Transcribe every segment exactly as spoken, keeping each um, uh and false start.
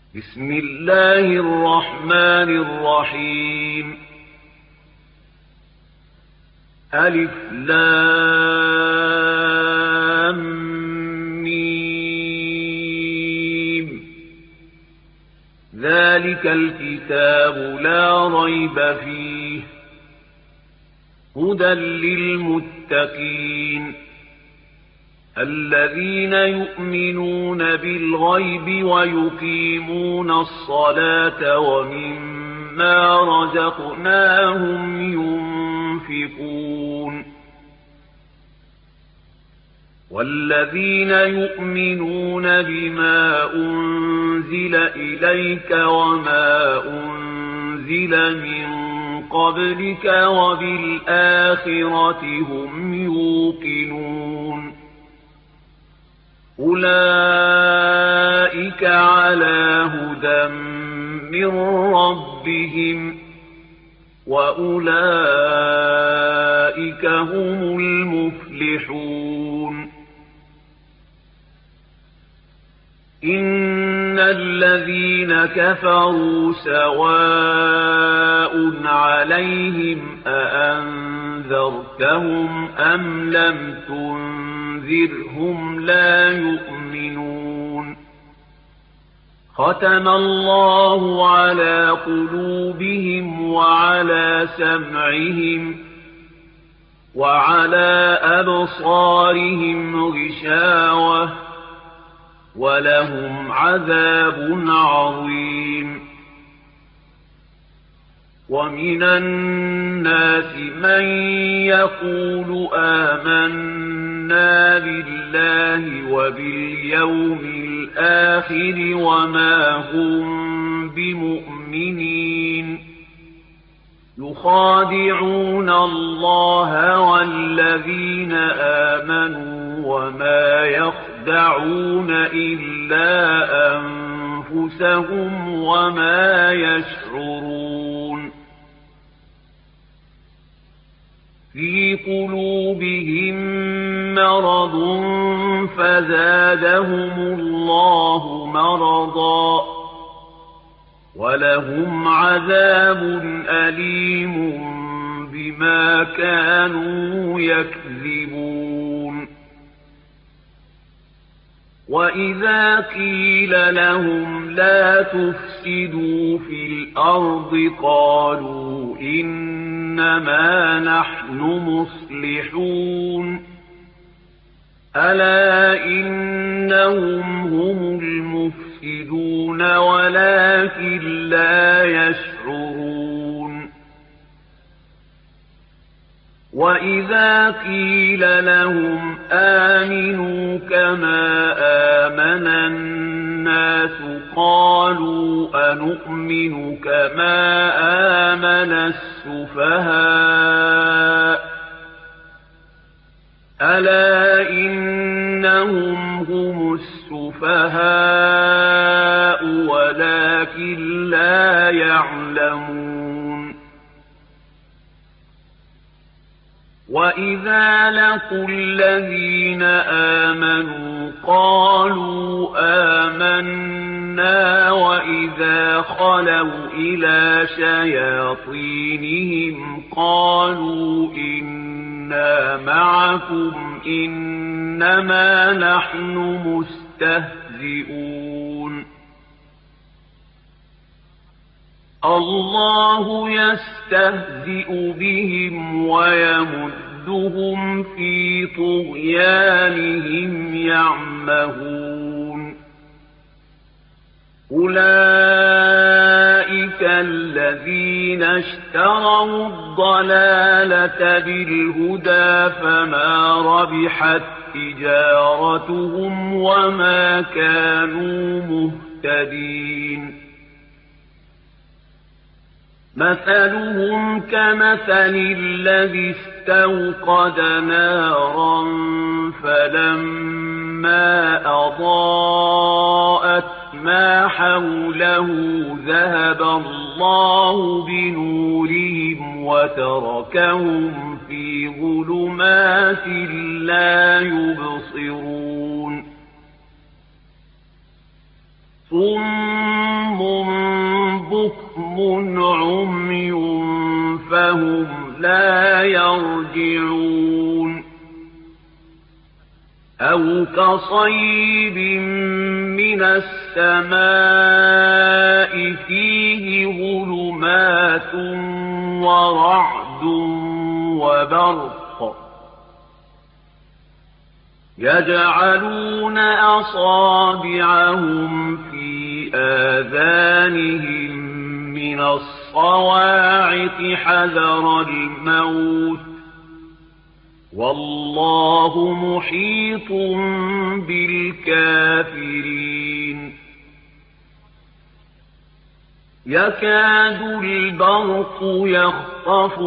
بسم الله الرحمن الرحيم. ألف لام ميم. ذلك الكتاب لا ريب فيه هدى للمتقين الذين يؤمنون بالغيب ويقيمون الصلاة ومما رزقناهم ينفقون والذين يؤمنون بما أنزل إليك وما أنزل من قبلك وبالآخرة هم يوقنون أولئك على هدى من ربهم وأولئك هم المفلحون. إن الذين كفروا سواء عليهم أأنذرتهم أم لم تنذرهم لا يؤمنون. ختم الله على قلوبهم وعلى سمعهم وعلى أبصارهم غشاوة ولهم عذاب عظيم. ومن الناس من يقول آمنا بالله وباليوم الآخر وما هم بمؤمنين يخادعون الله والذين آمنوا وما يخدعون إلا أنفسهم وما يشعرون. في قلوبهم مرض فزادهم الله مرضا ولهم عذاب أليم بما كانوا يكذبون. وإذا قيل لهم لا تفسدوا في الأرض قالوا إنما نحن مصلحون ألا إنهم هم المفسدون ولكن لا يشعرون. وإذا قيل لهم آمنوا كما آمن الناس قالوا أنؤمن كما آمن السفهاء ألا إنهم هم السفهاء ولكن لا يعلمون. وإذا لقوا الذين آمنوا قالوا آمنا وإذا خلوا إلى شياطينهم قالوا إنا معكم إنما نحن مستهزئون. الله يستهزئ بهم ويمدهم في طغيانهم يعمهون. أولئك الذين اشتروا الضلالة بالهدى فما ربحت تجارتهم وما كانوا مهتدين. مثلهم كمثل الذي استوقد نارا فلما أضاءت ما حوله ذهب الله بنورهم وتركهم في ظلمات لا يبصرون. صم بكم عمي فهم لا يرجعون أو كصيب من السماء فيه ظلمات ورعد وبرق يجعلون أصابعهم في آذانهم من الصواعق حذر الموت والله محيط بالكافرين يكاد البرق يخطف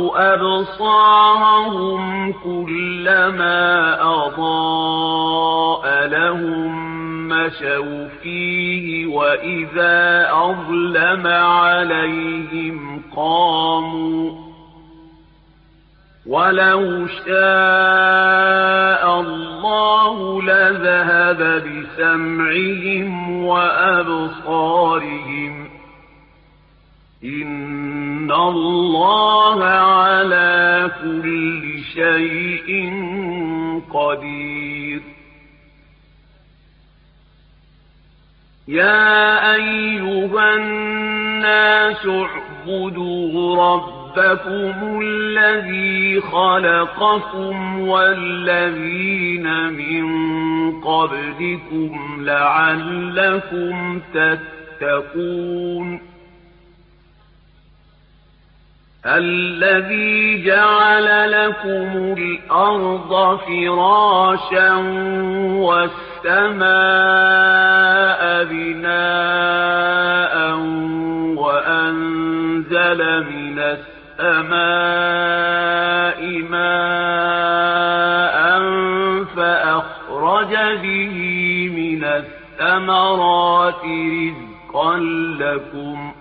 أبصارهم كلما أضاء لهم مشوا فيه وإذا أظلم عليهم قاموا ولو شاء الله لذهب بسمعهم وأبصارهم إن الله على كل شيء قدير يا أيها الناس اعبدوا ربكم الذي خلقكم والذين من قبلكم لعلكم تتقون الذي جعل لكم الأرض فراشا والسماء بناء وأنزل من السماء ماء فأخرج به من الثمرات رزقا لكم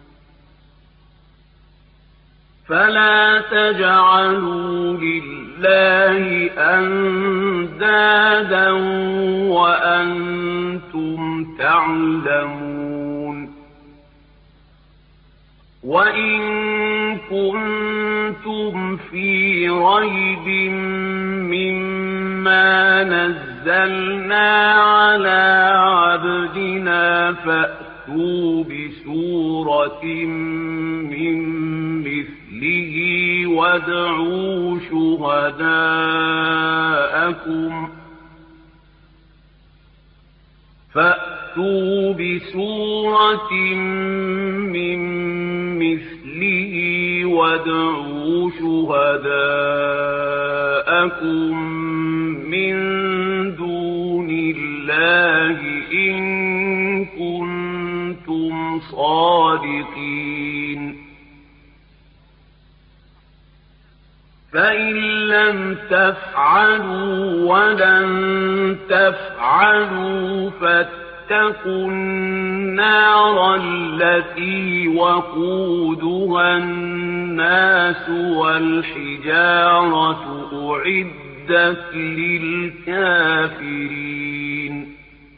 فلا تجعلوا لله أندادا وأنتم تعلمون وإن كنتم في ريب مما نزلنا على عبدنا فأتوا بسورة من مثله وادعوا شهداءكم فأتوا بسورة من مثله وادعوا شهداءكم من دون الله إن كنتم صادقين فإن لم تفعلوا ولن تفعلوا فاتقوا النار التي وقودها الناس والحجارة أعدت للكافرين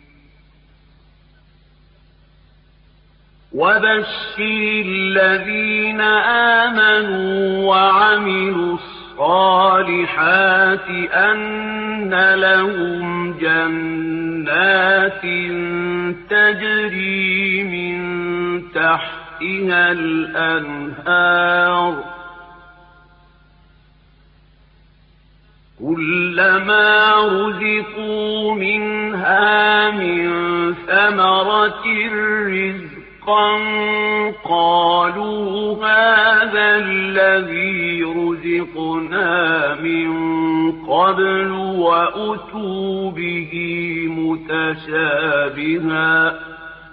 وبشر الذين آمنوا وعملوا الصالحات أن لهم جنات تجري من تحتها الأنهار كلما رزقوا منها من ثمرة رزقا قالوا هذا الذي رزقنا من قبل وأتوا به متشابها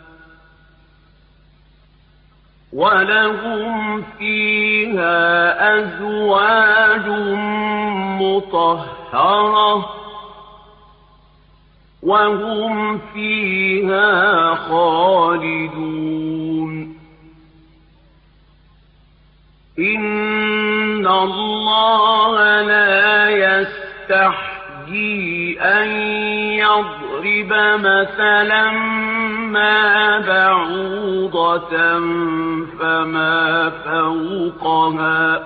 ولهم فيها أزواج مطهرة وهم فيها خالدون إن الله لا يستحيي أن يضرب مثلا أما بعوضة فما فوقها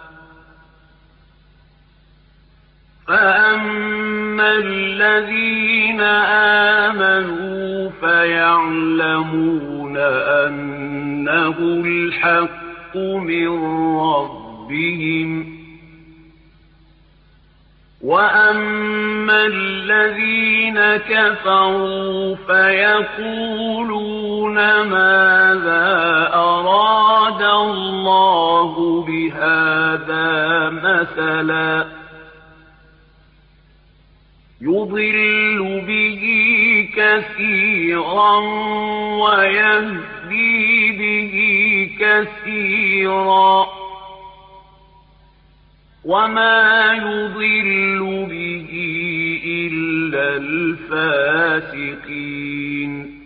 فأما الذين آمنوا فيعلمون أنه الحق من ربهم وأما الذين كفروا فيقولون ماذا أراد الله بهذا مثلا يضل به كثيرا ويهدي به كثيرا وما يضل به إلا الفاسقين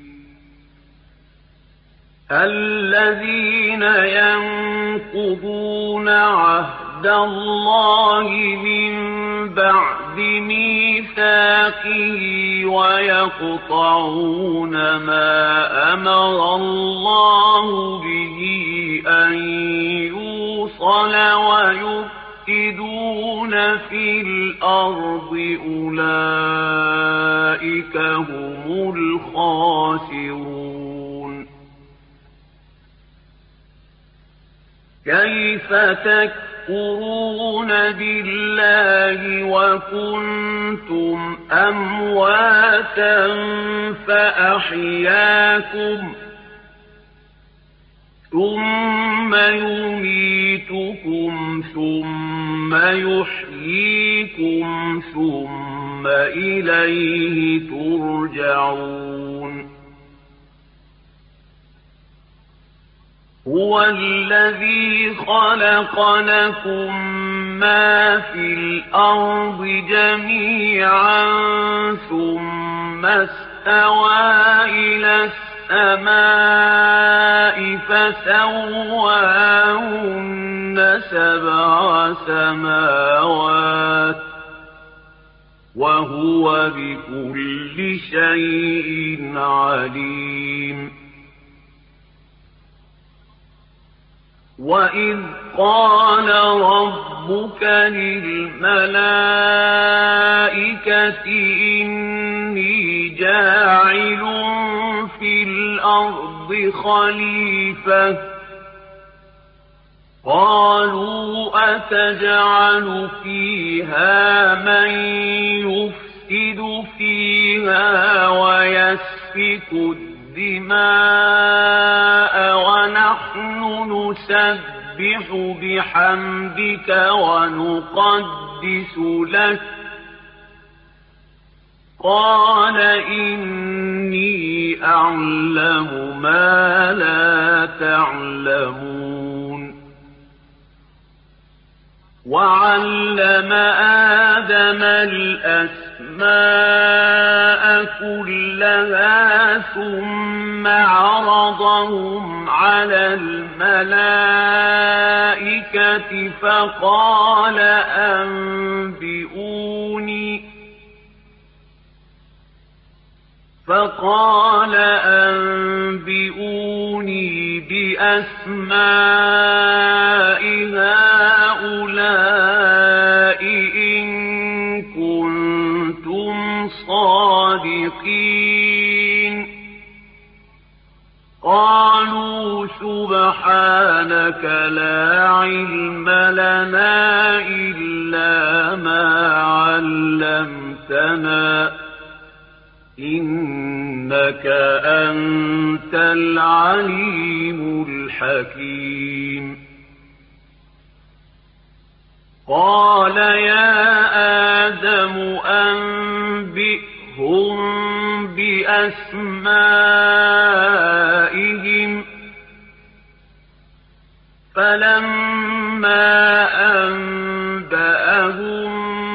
الذين ينقضون عهد الله من بعد ميثاقه ويقطعون ما أمر الله به أن يوصل ويفسدون في الأرض أولئك هم الخاسرون كيف تكفرون بالله وكنتم أمواتا فأحياكم ثم يميتكم ثم يحييكم ثم إليه ترجعون هو الذي خلق لكم ما في الأرض جميعا ثم استوى إلى السماء فسواهن سبع سماوات وهو بكل شيء عليم وإذ قال ربك للملائكة إني جاعل في الأرض خليفة قالوا أتجعل فيها من يفسد فيها ويسفك الدماء ونحن نسبح بحمدك ونقدس لك قال إني أعلم ما لا تعلمون وعلم آدم الأسماء كلها ثم عرضهم على الملائكة فقال أنبئوني فقال أنبئوني بأسماء هؤلاء إن كنتم صادقين قالوا سبحانك لا علم لنا إلا ما علمتنا إنك أنت العليم الحكيم قال يا آدم أنبئهم بأسمائهم فلما أنبأهم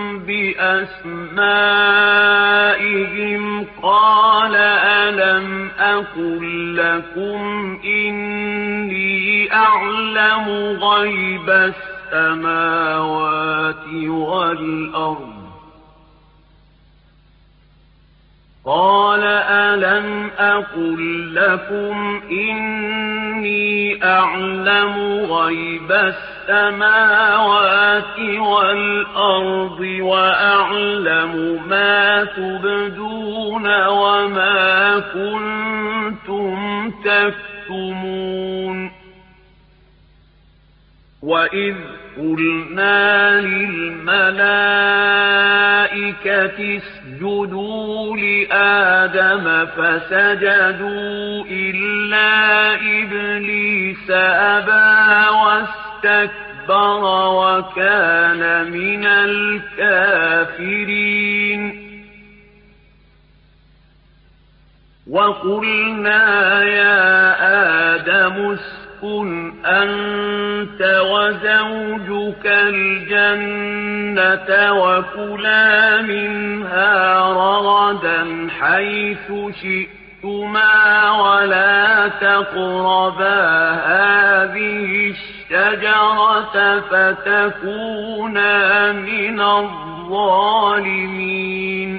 بأسمائهم قال ألم أقل لكم إني أعلم غيب السماوات والأرض قال ألم أقل لكم إني أعلم غيب السماوات والأرض وأعلم ما تبدون وما كنتم تكتمون وإذ قلنا للملائكة اسجدوا لآدم فسجدوا إلا إبليس أبى واستكبر وكان من الكافرين وقلنا يا آدم اسكن أنت وزوجك الجنة وكلا منها رغدا حيث شئتما ولا تقربا هذه الشجرة فتكونا من الظالمين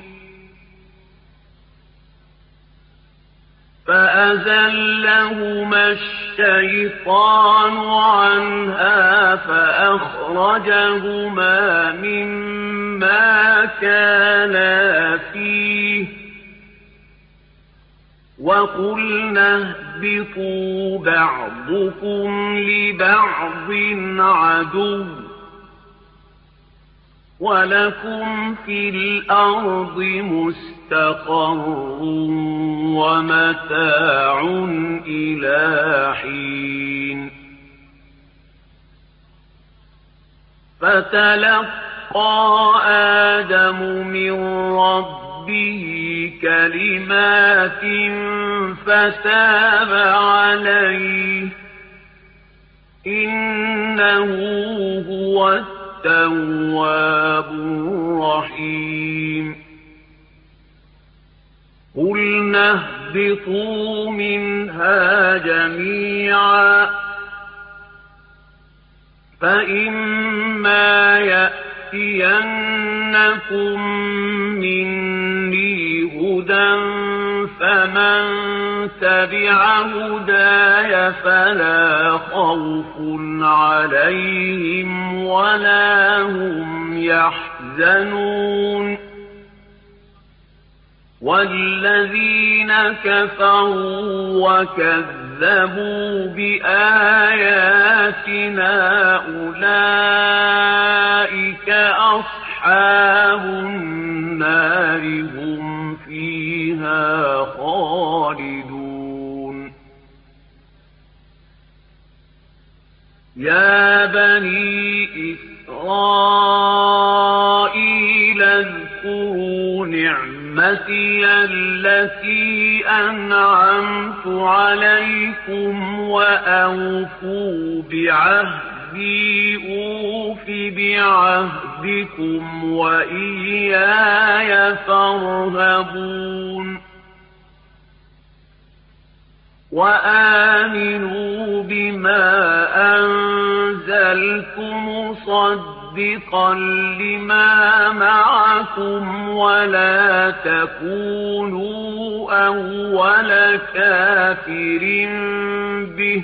فأزلهما الشيطان عنها فأخرجهما مما كانا فيه وقلنا اهبطوا بعضكم لبعض عدو ولكم في الأرض مستقر ومتاع إلى حين فتلقى آدم من ربه كلمات فتاب عليه إنه هو التواب الرحيم قلنا اهبطوا منها جميعا فإما يأتينكم مني هدى فمن تبع هداي فلا خوف عليهم ولا هم يحزنون والذين كفروا وكذبوا بآياتنا أولئك أصحاب النار هم فيها خالدون يا بني إسرائيل اذكروا نعمتي التي أنعمت عليكم وأوفوا بعهدي أوف بعهدكم وإياي فارهبون وآمنوا بما أنزلت مصدقا لما معكم ولا تكونوا أول كافر به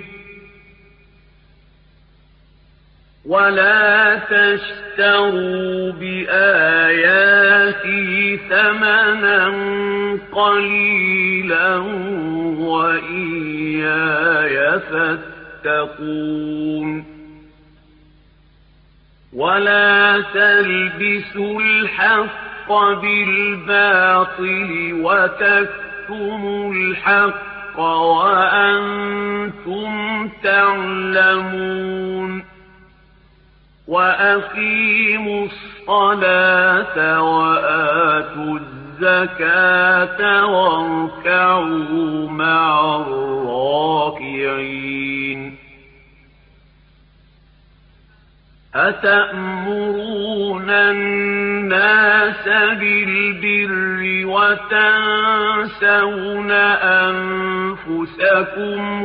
ولا تشتروا بآياتي ثمنا قليلا وإياي فاتقون ولا تلبسوا الحق بالباطل وتكتموا الحق وأنتم تعلمون وأقيموا الصلاة وآتوا الزكاة واركعوا مع الراكعين أتأمرون الناس بالبر وتنسون أنفسكم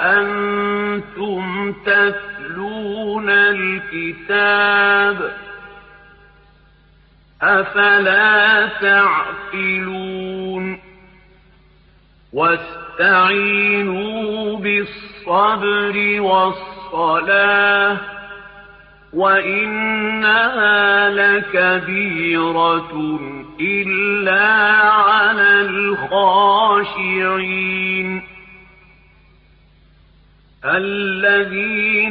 وأنتم تتلون الكتاب أفلا تعقلون واستعينوا بالصبر والصلاة وإنها لكبيرة إلا على الخاشعين الذين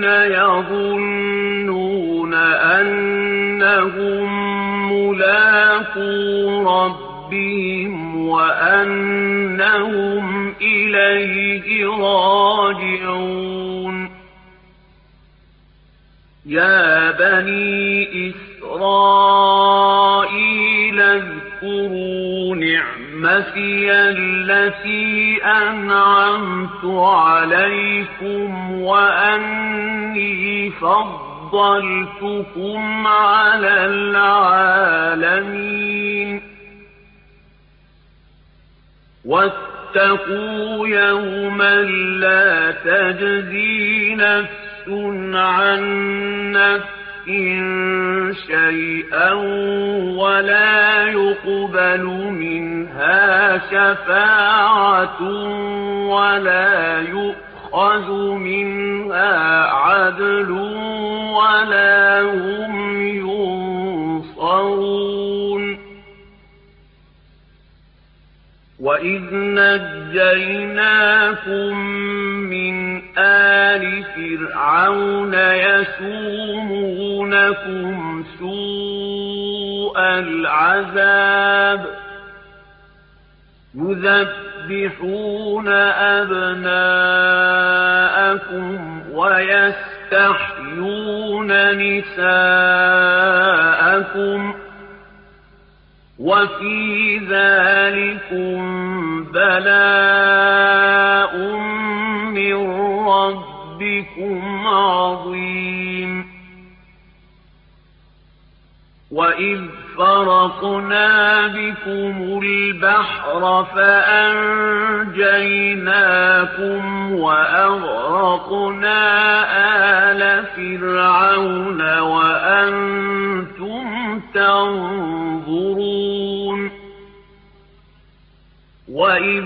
يظنون أنهم ملاقو ربهم وأنهم إليه راجعون يا بني إسرائيل اذكروا نعمتي التي أنعمت عليكم وأني فضلتكم على العالمين واتقوا يوما لا تجزي نفس عن نفس شيئا ولا يقبل منها شفاعة ولا يؤخذ منها عدل ولا هم ينصرون وإذ نجيناكم من آل فرعون يسومونكم سوء العذاب يذبحون أبناءكم ويستحيون نساءكم وفي ذلكم بلاء من ربكم عظيم وإذ فرقنا بكم البحر فأنجيناكم وأغرقنا آل فرعون وأنتم تنظرون وإذ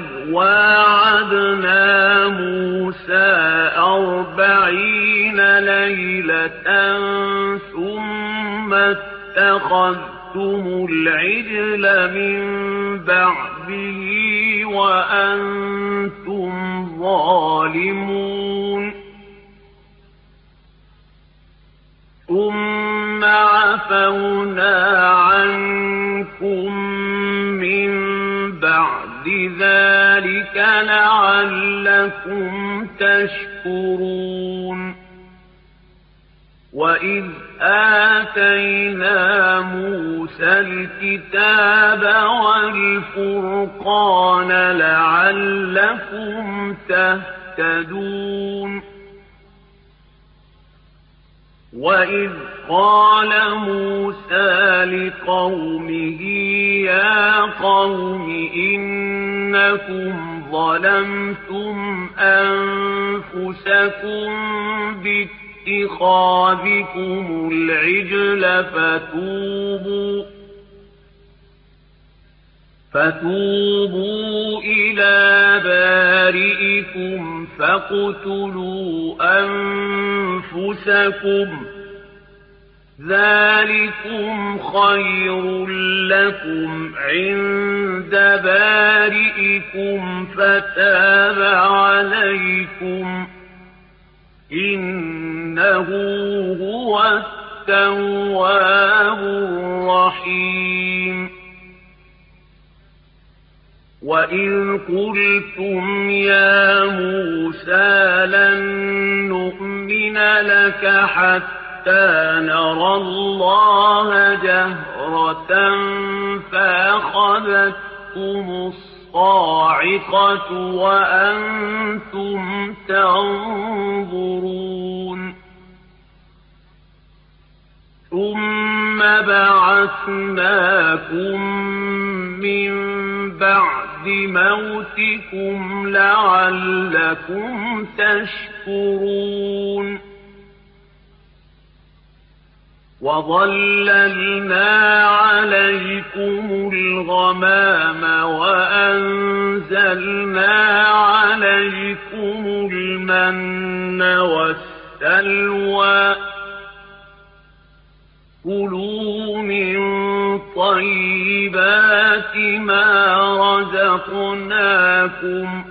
واعدنا موسى أربعين ليلة ثم اتخذتم العجل من بعده وأنتم ظالمون ثم عفونا عنكم من بعد ذلك لعلكم تشكرون وإذ آتينا موسى الكتاب والفرقان لعلكم تهتدون وإذ قال موسى لقومه يا قوم إنكم ظلمتم أنفسكم باتخاذكم العجل فتوبوا فتوبوا إلى بارئكم فاقتلوا أنفسكم ذلكم خير لكم عند بارئكم فتاب عليكم إنه هو التواب الرحيم وإذ قلتم يا موسى لن نؤمن لك حتى نرى الله جهرة فأخذتكم الصاعقة وأنتم تنظرون ثم بعثناكم من بعد موتكم لعلكم تشكرون وَظَلَّلْنَا عَلَيْكُمُ الْغَمَامَ وَأَنزَلْنَا عَلَيْكُمُ الْمَنَّ وَالسَّلْوَىٰ كُلُوا مِن طَيِّبَاتِ مَا رَزَقْنَاكُمْ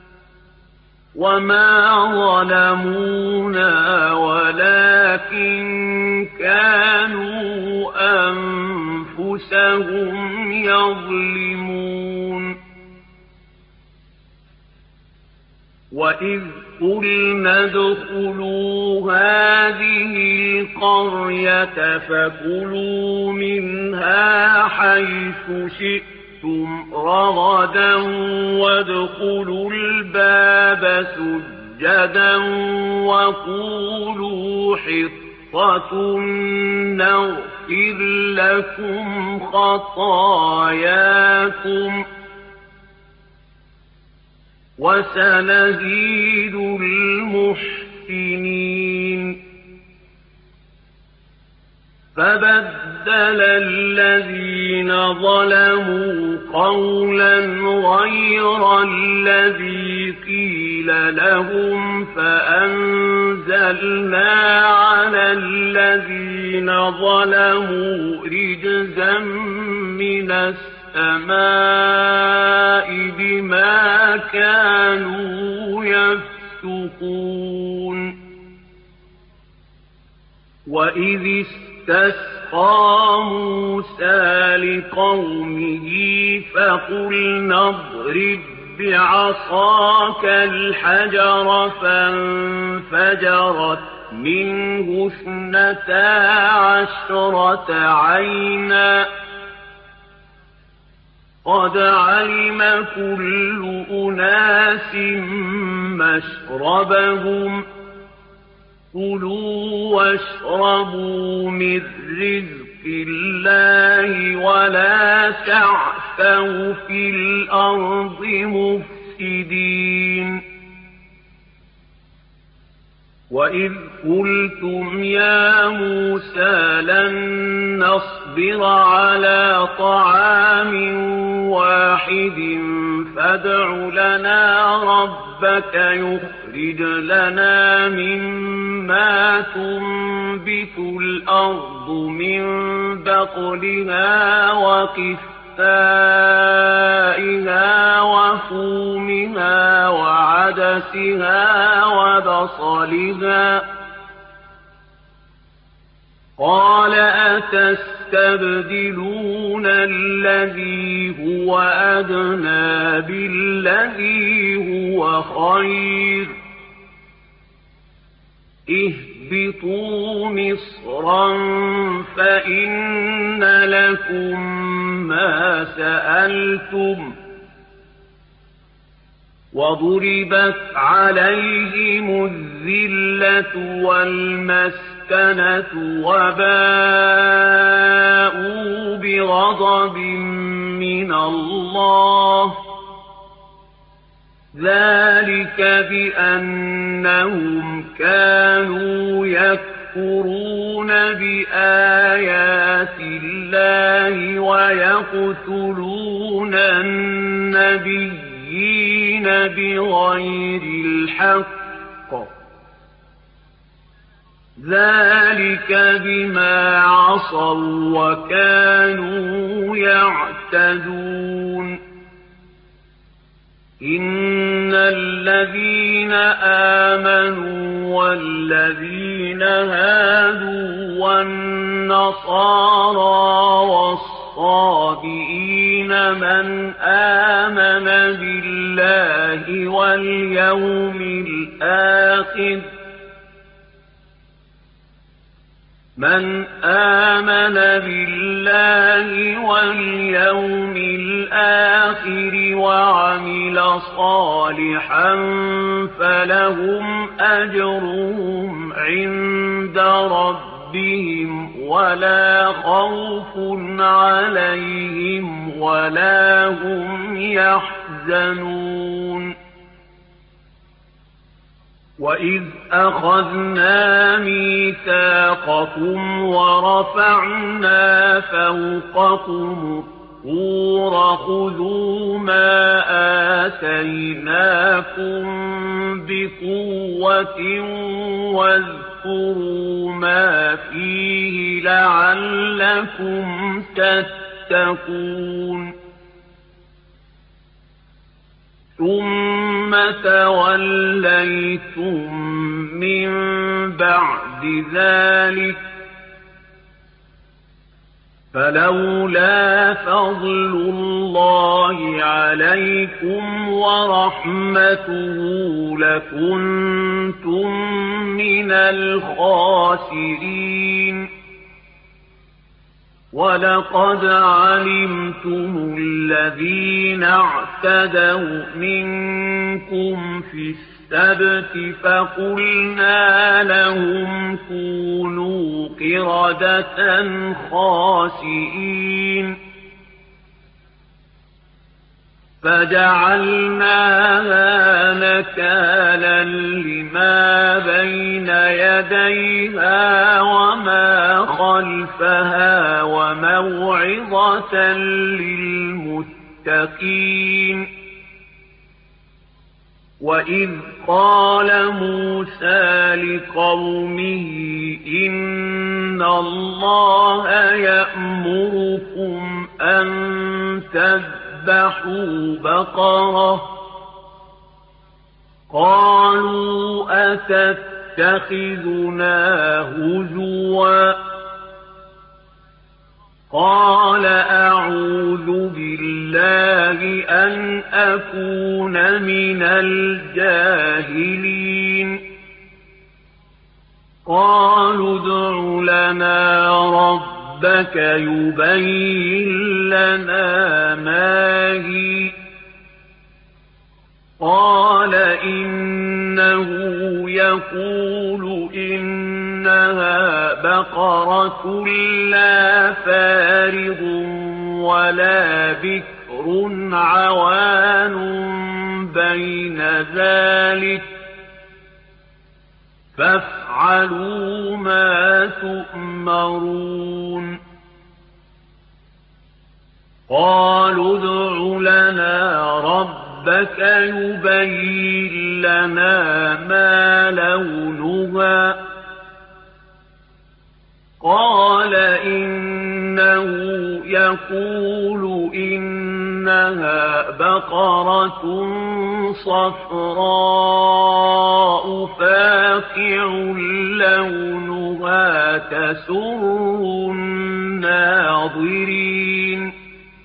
وَمَا ظَلَمُونَا وَلَٰكِن كَانُوا أَنفُسَهُمْ يَظْلِمُونَ وَإِذْ قُلْنَا ادْخُلُوا هَٰذِهِ الْقَرْيَةَ فَكُلُوا مِنْهَا حَيْثُ شِئْتُمْ رَغَدًا وَادْخُلُوا الْبَابَ سُجَّدًا وَقُولُوا حِطَّةٌ نَّغْفِرْ لَكُمْ خَطَايَاكُمْ وَسَنَزِيدُ الْمُحْسِنِينَ فَبَدَّلَ الَّذِينَ ظَلَمُوا قَوْلًا غَيْرَ الَّذِي قِيلَ لَهُمْ فَأَنزَلْنَا عَلَى الَّذِينَ ظَلَمُوا رِجْزًا مِّنَ السَّمَاءِ بِمَا كَانُوا يَفْسُقُونَ وَإِذِ اسْتَسْقَىٰ مُوسَىٰ لِقَوْمِهِ فَقُلْنَا اضْرِب بِّعَصَاكَ الْحَجَرَ فَانفَجَرَتْ مِنْهُ اثْنَتَا عَشْرَةَ عَيْنًا قَدْ عَلِمَ كُلُّ أُنَاسٍ مَّشْرَبَهُمْ كُلُوا وَاشْرَبُوا مِن رِّزْقِ اللَّهِ وَلَا تَعْثَوْا فِي الْأَرْضِ مُفْسِدِينَ وَإِذْ قُلْتُمْ يَا مُوسَىٰ لَن نَّصْبِرَ عَلَىٰ طَعَامٍ وَاحِدٍ فَادْعُ لَنَا رَبَّكَ يُخْرِجْ لَنَا مِمَّا تُنبِتُ الْأَرْضُ مِن بَقْلِهَا وَقِثَّائِهَا وَفُومِهَا وَعَدَسِهَا وَبَصَلِهَا قَالَ أَتَسْتَبْدِلُونَ الَّذِي هُوَ أَدْنَىٰ بِالَّذِي هُوَ خَيْرٌ اهْبِطُوا مِصْرًا فَإِنَّ لَكُم مَّا سَأَلْتُمْ وَضُرِبَتْ عَلَيْهِمُ الذِّلَّةُ وَالْمَسْكَنَةُ وَبَاءُوا بِغَضَبٍ مِّنَ اللَّهِ ذَٰلِكَ بِأَنَّهُمْ كَانُوا يَكْفُرُونَ بِآيَاتِ اللَّهِ وَيَقْتُلُونَ النَّبِيِّينَ بِغَيْرِ الْحَقِّ ذَٰلِكَ بِمَا عَصَوا وَكَانُوا يَعْتَدُونَ إِنَّ الَّذِينَ آمَنُوا وَالَّذِينَ هَادُوا وَالنَّصَارَىٰ وَالصَّابِئِينَ مَنْ آمَنَ بِاللَّهِ وَالْيَوْمِ الْآخِرِ مَنْ آمَنَ بِاللَّهِ وَالْيَوْمِ الْآخِرِ وَعَمِلَ صَالِحًا فَلَهُمْ أَجْرُهُمْ عِندَ رَبِّهِمْ وَلَا خَوْفٌ عَلَيْهِمْ وَلَا هُمْ يَحْزَنُونَ وَإِذْ أَخَذْنَا مِيثَاقَكُمْ وَرَفَعْنَا فَوْقَكُمُ الطُّورَ خُذُوا مَا آتَيْنَاكُمْ بِقُوَّةٍ وَاذْكُرُوا مَا فِيهِ لَعَلَّكُمْ تَتَّقُونَ ثُمَّ تَوَلَّيْتُمْ مِنْ بَعْدِ ذَلِكَ فَلَوْلَا فَضْلُ اللَّهِ عَلَيْكُمْ وَرَحْمَتُهُ لَكُنْتُمْ مِنَ الْخَاسِرِينَ وَلَقَدْ عَلِمْتُمُ الَّذِينَ اعْتَدَوْا مِنكُمْ فِي السَّبْتِ فَقُلْنَا لَهُمْ كُونُوا قِرَدَةً خَاسِئِينَ فَجَعَلْنَاهَا نَكَالًا لِمَا بَيْنَ يَدَيْهَا وَمَا خَلْفَهَا وَمَوْعِظَةً لِلْمُتَّقِينَ وَإِذْ قَالَ مُوسَى لِقَوْمِهِ إِنَّ اللَّهَ يَأْمُرُكُمْ أَن تذبحوا بقرة قالوا أتتخذنا هزوا قال أعوذ بالله أن أكون من الجاهلين قالوا ادع لنا ربك ربك يبين لنا ما هي قال إنه يقول إنها بقرة لا فارض ولا بكر عوان بين ذلك فافعلوا ما تؤمرون قالوا ادع لنا ربك يبين لنا ما لونها قال إنه يقول إنها بقرة صفراء فاقع لونها تسر الناظرين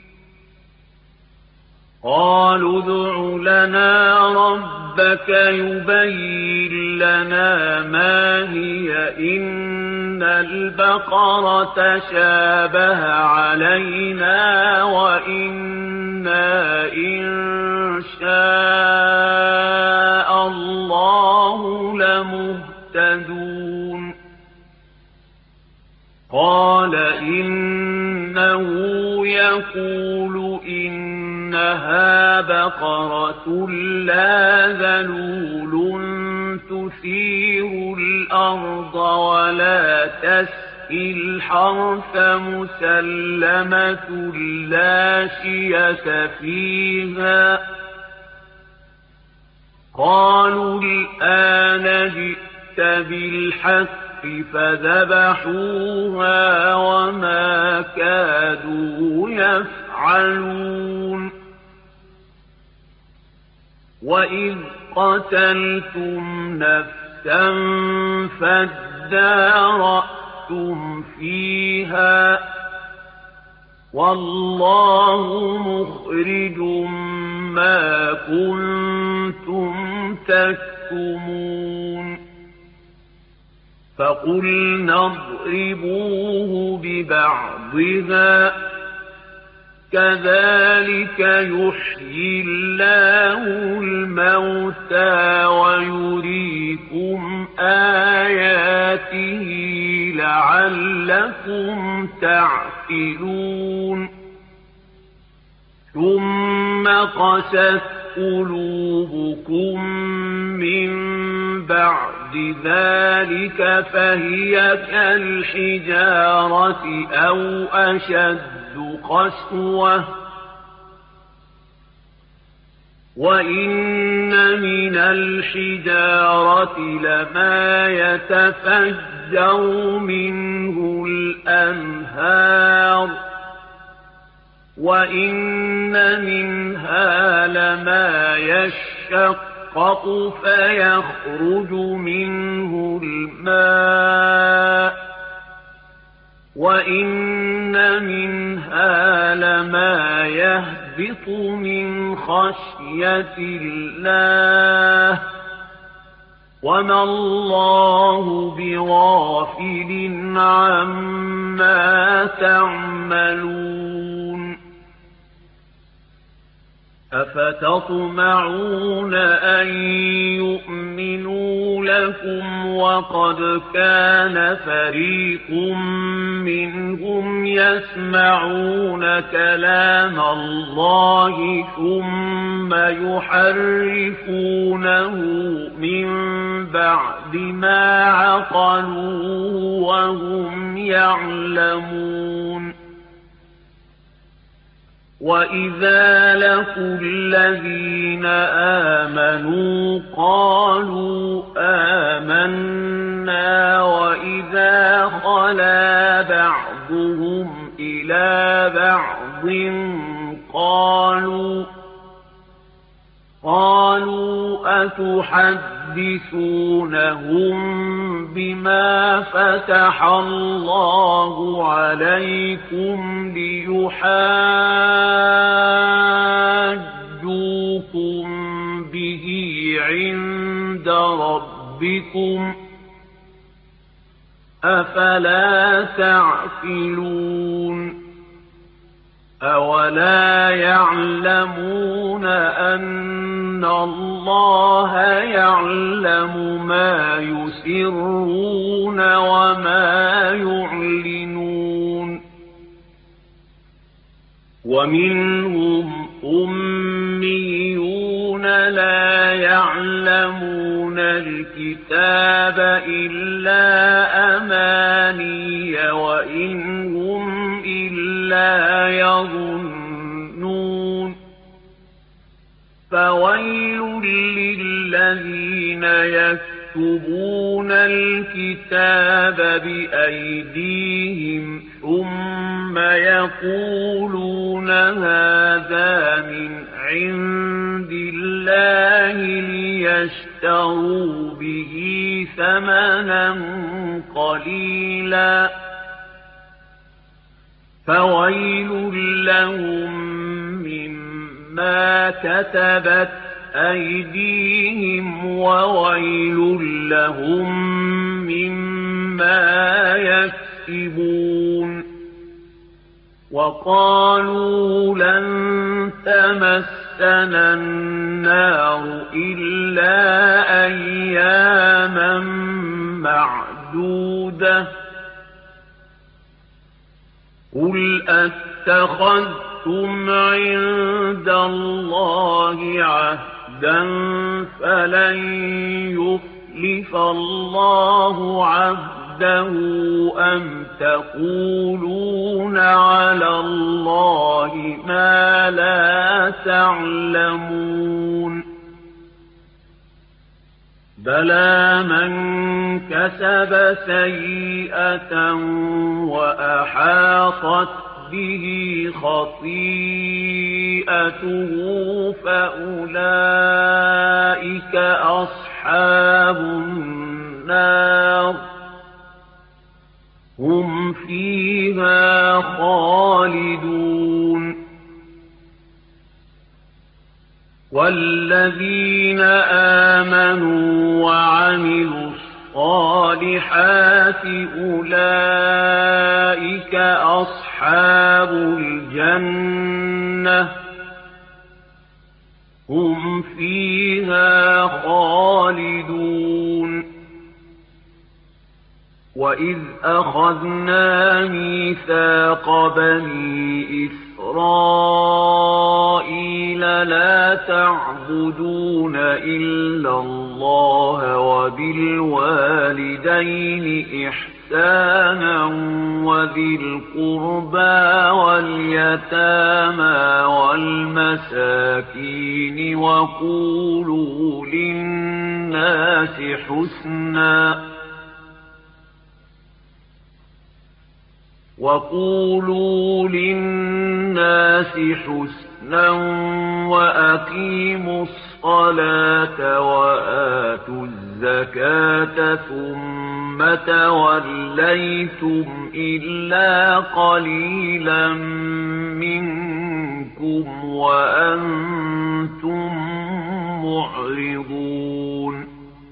قالوا ادع لنا ربك يبين لنا ما هي إن البقرة شابه علينا وإنا إن شاء الله لمهتدون قال إنه يقول إنها بقرة لا ذلول تثير الأرض ولا تسقي الحرث مسلمة لا شية فيها قالوا الآن جئت بالحق فذبحوها وما كادوا يفعلون وإذ قتلتم نفسا فادارأتم فيها والله مخرج ما كنتم تكتمون فقلنا اضربوه ببعضها كذلك يحيي الله الموتى ويريكم آياته لعلكم تعقلون ثم قست قلوبكم من بعد ذلك فهي كالحجارة أو أشد قسوة وإن من الحجارة لما يتفجر منه الأنهار وإن منها لما يشقق فيخرج منه الماء وإن منها لما يهبط من خشية الله وما الله بغافل عما تعملون أفتطمعون أن يؤمنوا لكم وقد كان فريق منهم يسمعون كلام الله ثم يحرفونه من بعد ما عقلوه وهم يعلمون وإذا لقوا الذين آمنوا قالوا آمنا وإذا خلا بعضهم إلى بعض قالوا قالوا أتحدثونهم بما فتح الله عليكم ليحاجوكم به عند ربكم أفلا تعقلون أولا يعلمون أن الله يعلم ما يسرون وما يعلنون ومنهم أميون لا يعلمون الكتاب إلا أماني وإن هم إلا يظنون فويل للذين يكتبون الكتاب بأيديهم ثم يقولون هذا من عند الله ليشتروا به ثمنا قليلا فويل لهم مما كتبت أيديهم وويل لهم مما يكسبون وقالوا لن تمسنا النار إلا أياما معدودة قل أتخذتم عند الله عهدا فلن يخلف الله عهده أم تقولون على الله ما لا تعلمون بلى من كسب سيئة وأحاطت به خطيئته فأولئك أصحاب النار هم فيها خالدون والذين آمنوا وعملوا الصالحات أولئك أصحاب الجنة هم فيها خالدون وإذ أخذنا ميثاق بني إسرائيل لا تعبدون إلا الله اللَّهَ وَبِالْوَالِدَيْنِ إِحْسَانًا وَذِي الْقُرْبَى وَالْيَتَامَى وَالْمَسَاكِينِ وَقُولُوا لِلنَّاسِ حُسْنًا وَقُولُوا لِلنَّاسِ حُسْنًا وَأَقِيمُوا الصَّلَاةَ وَآتُوا الزَّكَاةَ ثُمَّ تَوَلَّيْتُمْ إِلَّا قَلِيلًا مِنكُمْ وَأَنتُم مُّعْرِضُونَ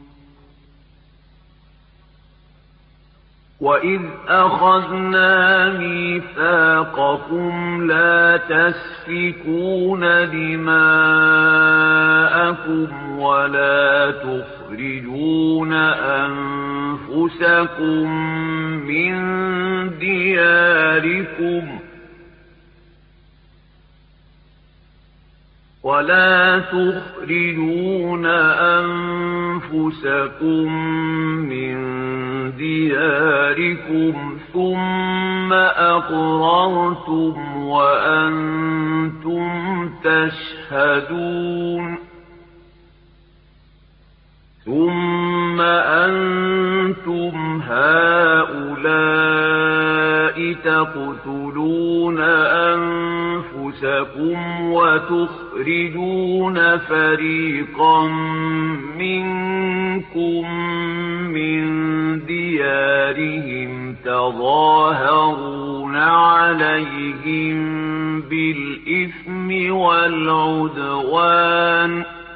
وَإِذْ أَخَذْنَا مِيثَاقَكُمْ لَا تَسْفِكُونَ دِمَاءَكُمْ وَلَا تُخْرِجُونَ أَنفُسَكُم مِّن دِيَارِكُمْ وَلَا تُخْرِجُونَ أَنفُسَكُم مِّن دِيَارِكُمْ ثُمَّ أَقْرَرْتُمْ وَأَنتُمْ تَشْهَدُونَ ثُمَّ أَنتُمْ هَؤُلَاءِ تَقْتُلُونَ أَنفُسَكُمْ وَتُخْرِجُونَ فَرِيقًا مِنكُم مِّن دِيَارِهِمْ تَظَاهَرُونَ عَلَيْهِم بِالْإِثْمِ وَالْعُدْوَانِ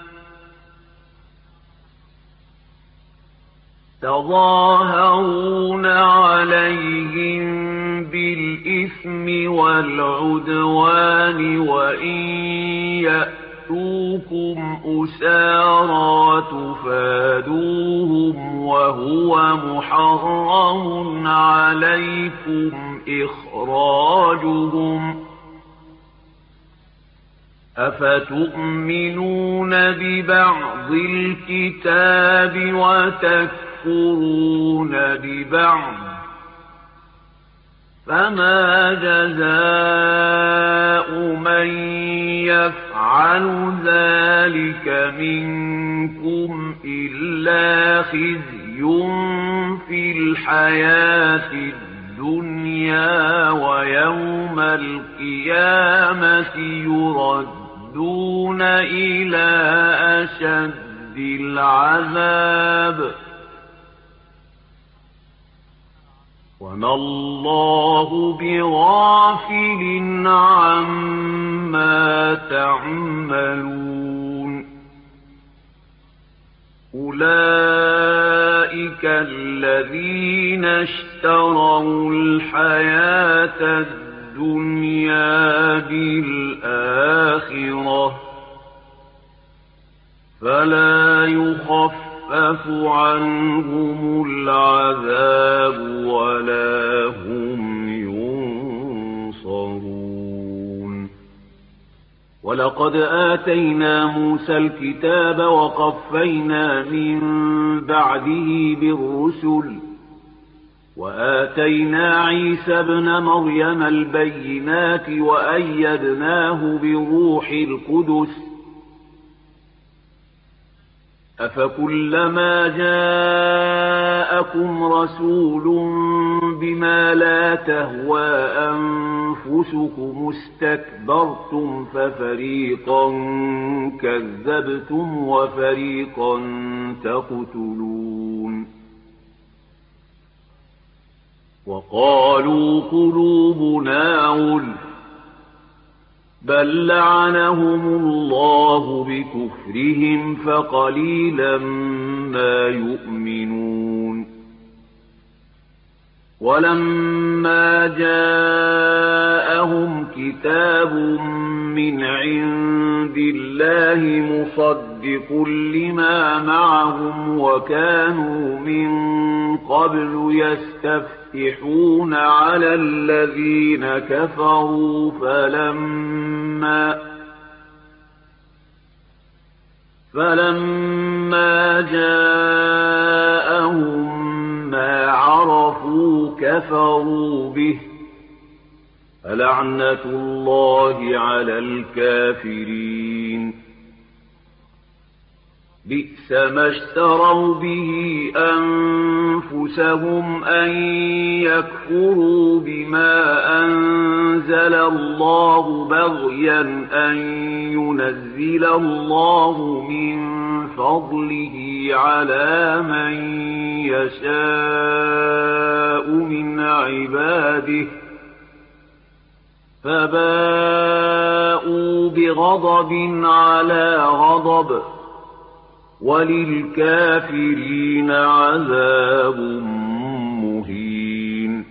تظاهرون عليهم بالإثم والعدوان وإن يأتوكم أسارى تفادوهم وهو محرم عليكم إخراجهم أفتؤمنون ببعض الكتاب وتكفرون ببعض فما جزاء من يفعل ذلك منكم إلا خزي في الحياة الدنيا ويوم القيامة يردون إلى أشد العذاب وما الله بغافل عما تعملون أولئك الذين اشتروا الحياة الدنيا بالآخرة فلا يخفف عنهم العذاب ولا هم ينصرون ولقد آتينا موسى الكتاب وقفينا من بعده بالرسل وآتينا عيسى ابن مريم البينات وأيدناه بروح القدس أفكلما جاءكم رسول بما لا تهوى أنفسكم استكبرتم ففريقا كذبتم وفريقا تقتلون وقالوا قلوبنا غلف بل لعنهم الله بكفرهم فقليلا ما يؤمنون ولما جاءهم كتاب من عند الله مصدق لما معهم وكانوا من قبل يستفتحون على الذين كفروا فلما فلما جاءهم ما عرفوا كفروا به فلعنة الله على الكافرين بئس ما اشتروا به أنفسهم أن يكفروا بما أنزل الله بغيا أن ينزل الله من فضله على من يشاء من عباده فباءوا بغضب على غضب وللكافرين عذاب مهين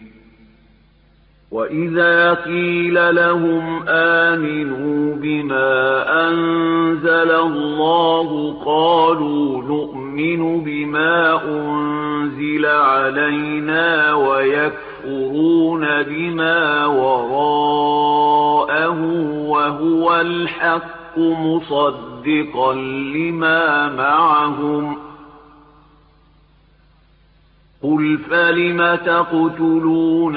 وإذا قيل لهم آمنوا بما أنزل الله قالوا نؤمن بما أنزل علينا ويكفرون بما وراءه وهو الحق مصدقا لما معهم قل فلم تقتلون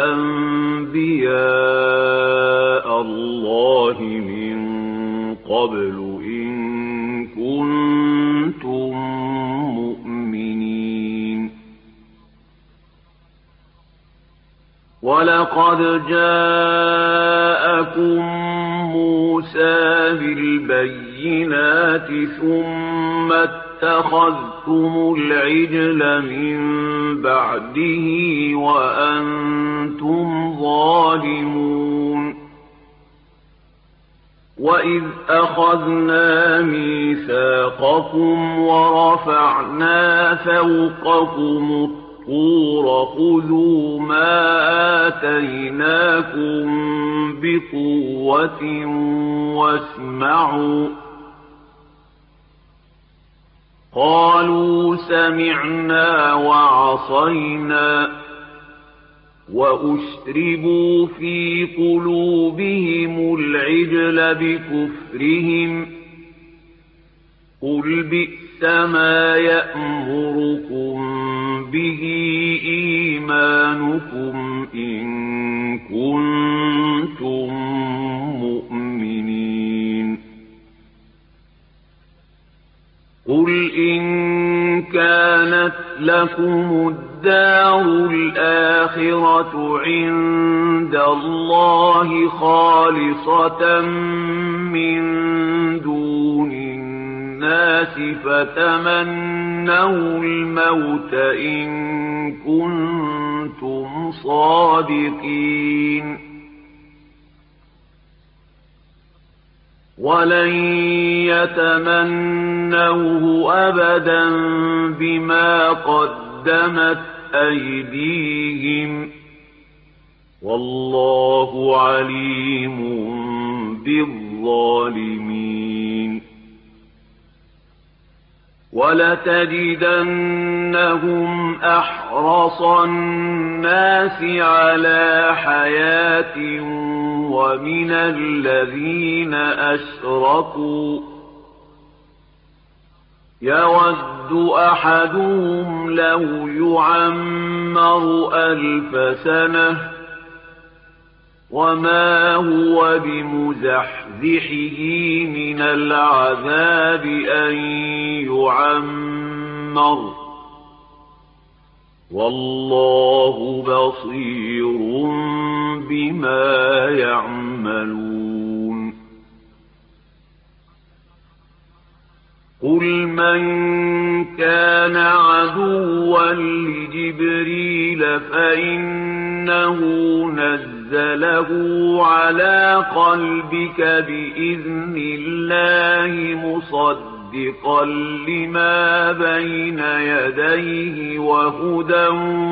أنبياء الله من قبل إن كنتم مؤمنين ولقد جاءكم موسى بالبينات ثم اتخذتم العجل من بعده وأنتم ظالمون وإذ أخذنا ميثاقكم ورفعنا فوقكم الطور خذوا ما آتيناكم بقوة واسمعوا قالوا سمعنا وعصينا وأشربوا في قلوبهم العجل بكفرهم قل بئس ما يأمركم به إيمانكم إن كنتم مؤمنين قل إن كانت لكم الدار الآخرة عند الله خالصة من دون الناس فتمنوا الموت إن كنتم صادقين ولن يتمنوه أبدا بما قدمت أيديهم والله عليم بالظالمين ولتجدنهم أحرص الناس على حياة ومن الذين أشركوا يود أحدهم لو يعمر ألف سنة وما هو بمزحزحه من العذاب أن يعمر والله بصير بما يعملون قل من كان عدوا لجبريل فإنه نزله على قلبك بإذن الله مصدقا لما بين يديه وهدى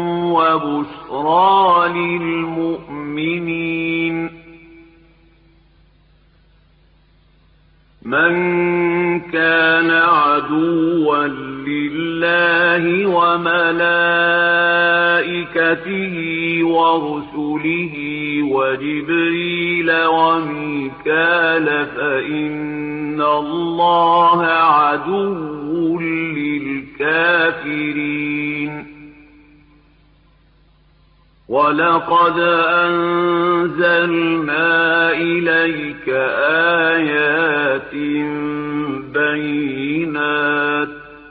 وبشرى للمؤمنين من كان عدوا لله وملائكته ورسله وجبريل وميكال فإن اللَّهَ عَدُوٌّ لِّلْكَافِرِينَ وَلَقَدْ أَنزَلْنَا إِلَيْكَ آيَاتٍ بَيِّنَاتٍ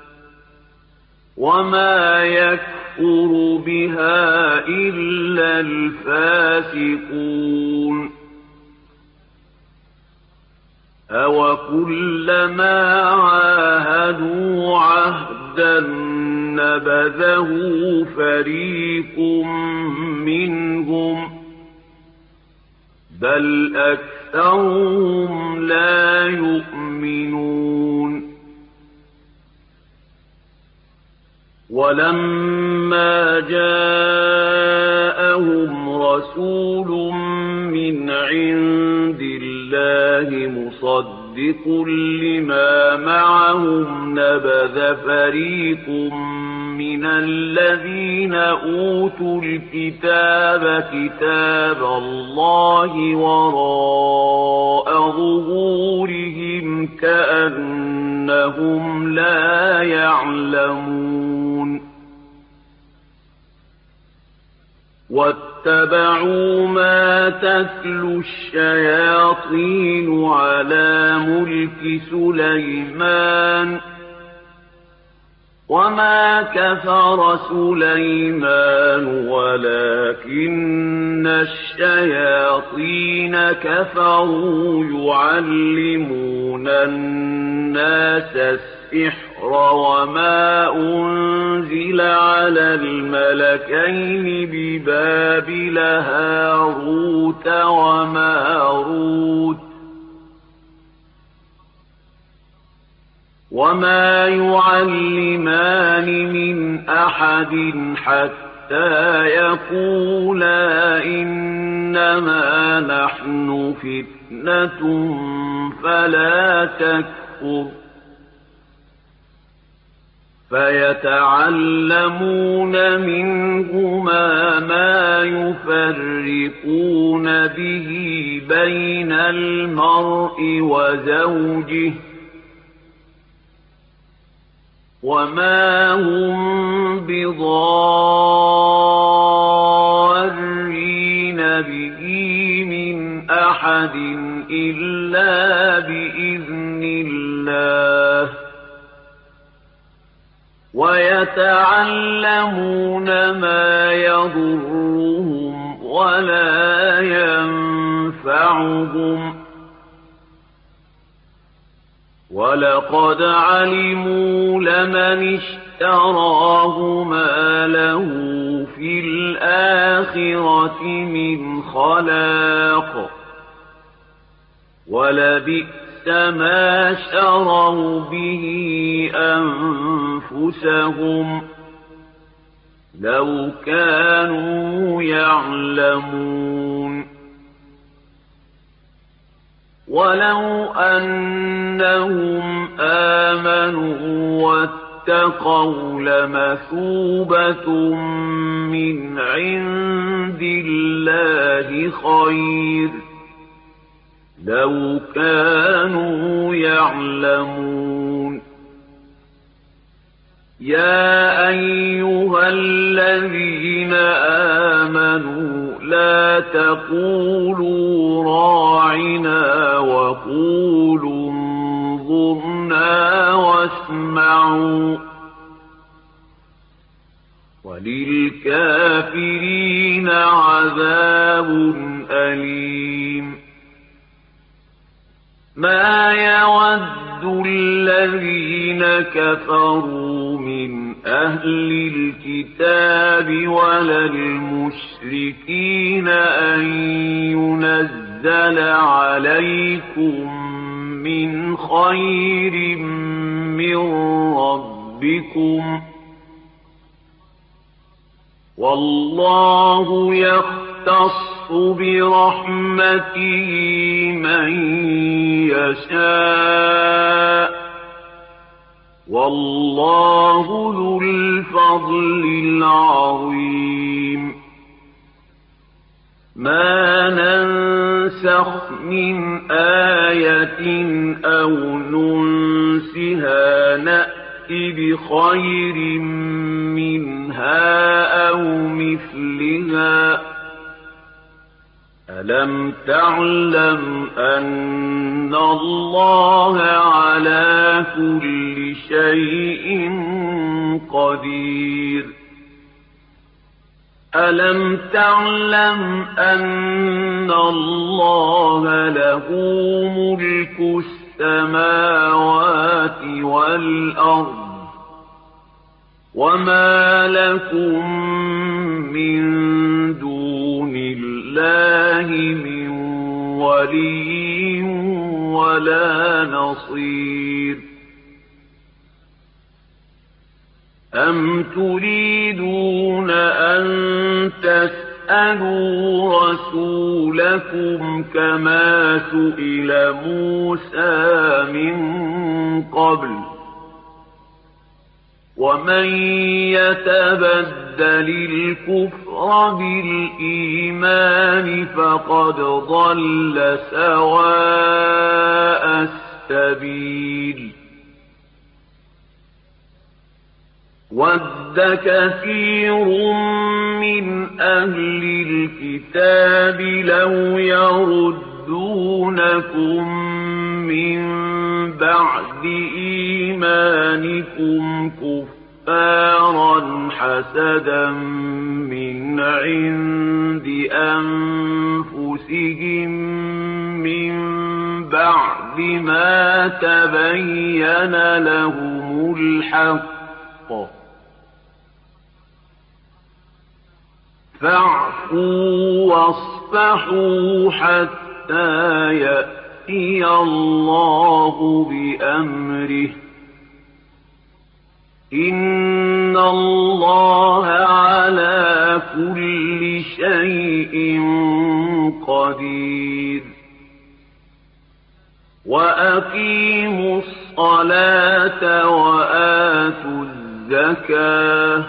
وَمَا يَكْفُرُ بِهَا إِلَّا الْفَاسِقُونَ أَوَكُلَّمَا عَاهَدُوا عَهْدًا نَّبَذَهُ فَرِيقٌ مِّنْهُم بَلْ أَكْثَرُهُمْ لَا يُؤْمِنُونَ وَلَمَّا جَاءَهُمْ رَسُولٌ مِّنْ عِندِ اللَّهِ مُصَدِّقٌ لِّمَا مَعَهُمْ نَبَذَ فَرِيقٌ مِّنَ الَّذِينَ أُوتُوا الْكِتَابَ كِتَابَ اللَّهِ وَرَاءَ ظُهُورِهِمْ كَأَنَّهُمْ لَا يَعْلَمُونَ وَاتَّبَعُوا مَا تَتْلُو الشَّيَاطِينُ عَلَىٰ مُلْكِ سُلَيْمَانَ وَمَا كَفَرَ سُلَيْمَانُ وَلَٰكِنَّ الشَّيَاطِينَ كَفَرُوا يُعَلِّمُونَ النَّاسَ السِّحْرَ وَمَا أُنزِلَ عَلَى الْمَلَكَيْنِ بِبَابِلَ هَارُوتَ وَمَارُوتَ وَمَا يُعَلِّمَانِ مِنْ أَحَدٍ حَتَّىٰ يَقُولَا إِنَّمَا نَحْنُ فِتْنَةٌ فَلَا تَكْفُرْ فَيَتَعَلَّمُونَ مِنْهُمَا مَا يُفَرِّقُونَ بِهِ بَيْنَ الْمَرْءِ وَزَوْجِهِ وَمَا هُم بِضَارِّينَ بِهِ مِنْ أَحَدٍ إِلَّا بِإِذْنِ اللَّهِ وَيَتَعَلَّمُونَ مَا يَضُرُّهُمْ وَلَا يَنفَعُهُمْ وَلَقَدْ عَلِمُوا لَمَنِ اشْتَرَاهُ مَا لَهُ فِي الْآخِرَةِ مِنْ خَلَاقٍ وَلَبِئْسَ مَا شَرَوْا بِهِ أَنفُسَهُمْ لَوْ كَانُوا يَعْلَمُونَ وَلَوْ أَنَّهُمْ آمَنُوا وَاتَّقَوْا لَمَثُوبَةٌ مِّنْ عِندِ اللَّهِ خَيْرٌ لَوْ كَانُوا يَعْلَمُونَ يَا أَيُّهَا الَّذِينَ آمَنُوا لَا تَقُولُوا رَاعِنَا وَقُولُوا انظُرْنَا وَاسْمَعُوا وَلِلْكَافِرِينَ عَذَابٌ أَلِيمٌ مَا يَوَدُّ الَّذِينَ كَفَرُوا مِنْ أَهْلِ الْكِتَابِ وَلَا الْمُشْرِكِينَ أَن يُنَزَّلَ عَلَيْكُم مِّنْ خَيْرٍ مِّن رَّبِّكُمْ وَاللَّهُ يَخْتَصُّ بِرَحْمَتِهِ مَن يَشَاءُ وَاللَّهُ ذُو الْفَضْلِ الْعَظِيمِ مَا نَنسَخْ ننسخ من آية أو ننسها نأت بخير منها أو مثلها ألم تعلم أن الله على كل شيء قدير ألم تعلم أن الله له ملك السماوات والأرض وما لكم من دون الله من ولي ولا نصير أم تريدون أن تسألوا رسولكم كما سئل موسى من قبل ومن يتبدل الكفر بالإيمان فقد ضل سواء السبيل ود كثير من أهل الكتاب لو يردونكم من بعد إيمانكم كفارا حسدا من عند أنفسهم من بعد ما تبين لهم الحق فاعفوا واصفحوا حتى يأتي الله بأمره إن الله على كل شيء قدير وأقيموا الصلاة وآتوا الزكاة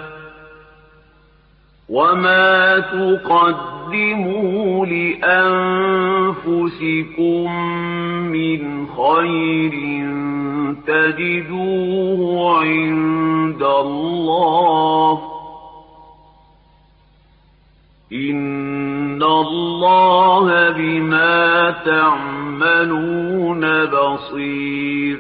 وما تقدموا لأنفسكم من خير تجدوه عند الله إن الله بما تعملون بصير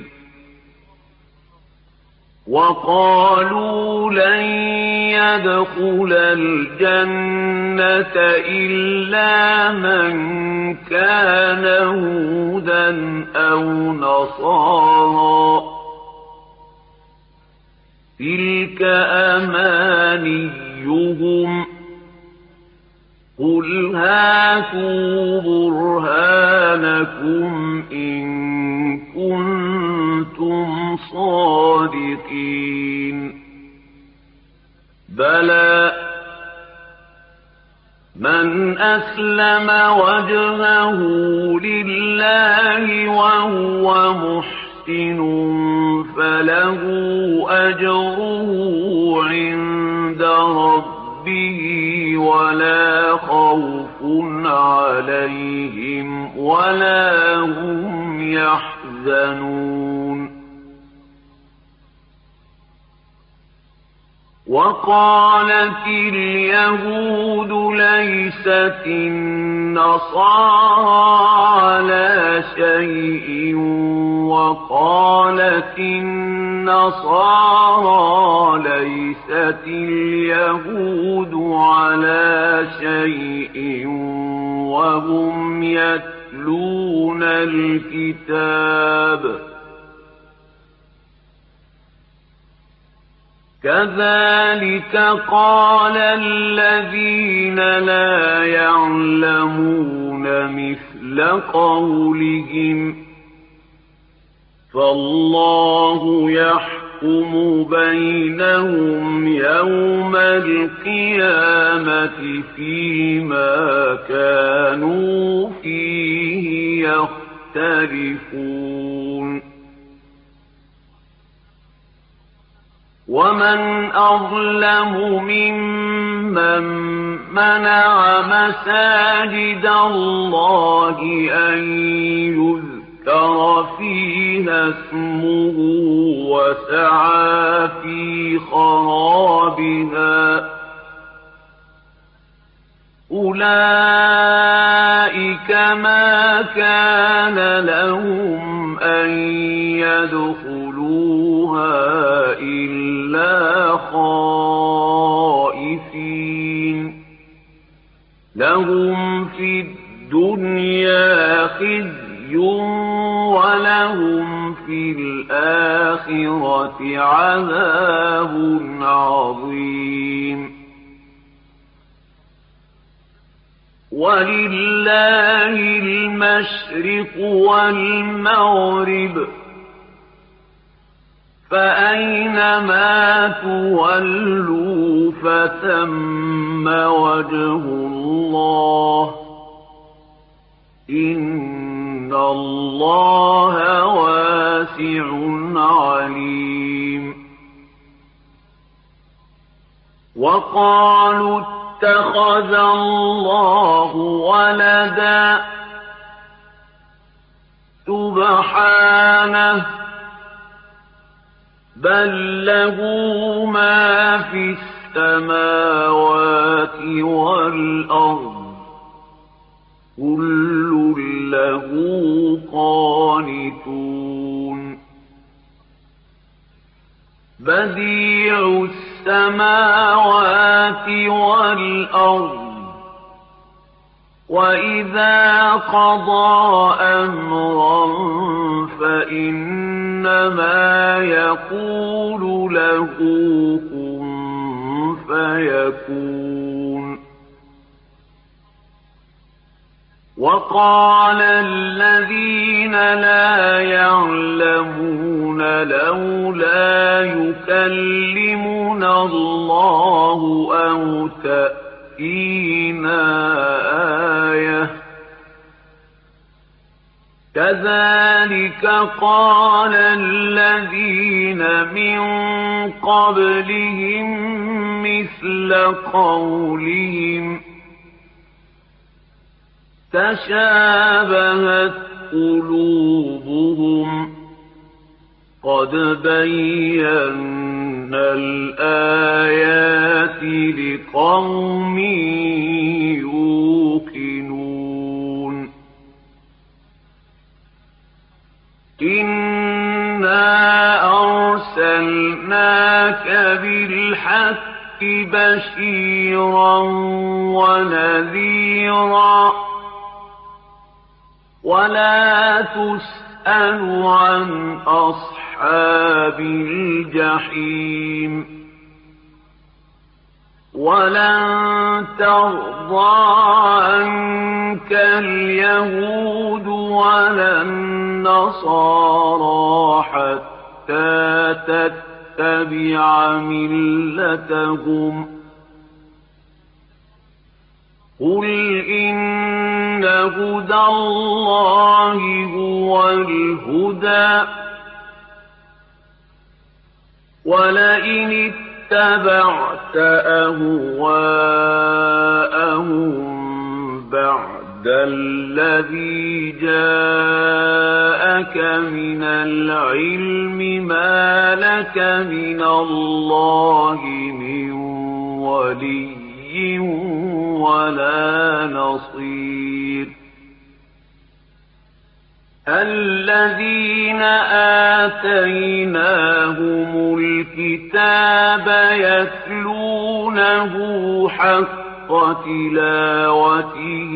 وقالوا لن يدخل الجنة إلا من كان هودا أو نصارى تلك أمانيهم قل هاتوا برهانكم إن كنتم صادقين بلى من أسلم وجهه لله وهو محسن فله أجره عند ربه ولا خوف عليهم ولا هم يحزنون وقالت اليهود ليست النصارى على شيء وقالت النصارى ليست اليهود على شيء وهم يتلون الكتاب كذلك قال الذين لا يعلمون مثل قولهم فالله يحكم بينهم يوم القيامة فيما كانوا فيه يختلفون ومن أظلم ممن منع مساجد الله أن يذكر فيها اسمه وسعى في خرابها أولئك ما كان لهم أن يدخلوها إلا خائفين لهم في الدنيا خزي ولهم في الآخرة عذاب عظيم ولله المشرق والمغرب فأينما تولوا فثم وجه الله إن الله واسع عليم وقالوا اتخذ الله ولدا سبحانه بل له ما في السماوات والأرض كل له قانتون بديع السماوات والأرض وإذا قضى أمرا فإنما يقول له كن فيكون وقال الذين لا يعلمون لولا يكلمنا الله أو تأتينا آية كذلك قال الذين من قبلهم مثل قولهم تشابهت قلوبهم قد بينا الآيات لقوم يوقنون إنا أرسلناك بالحق بشيرا ونذيرا ولا تسأل عن أصحاب الجحيم ولن ترضى عنك اليهود ولا النصارى حتى تتبع ملتهم قل إن هدى الله هو الهدى ولئن اتبعت أهواءهم بعد الذي جاءك من العلم ما لك من الله من ولي ولا نصير الذين آتيناهم الكتاب يتلونه حق تلاوته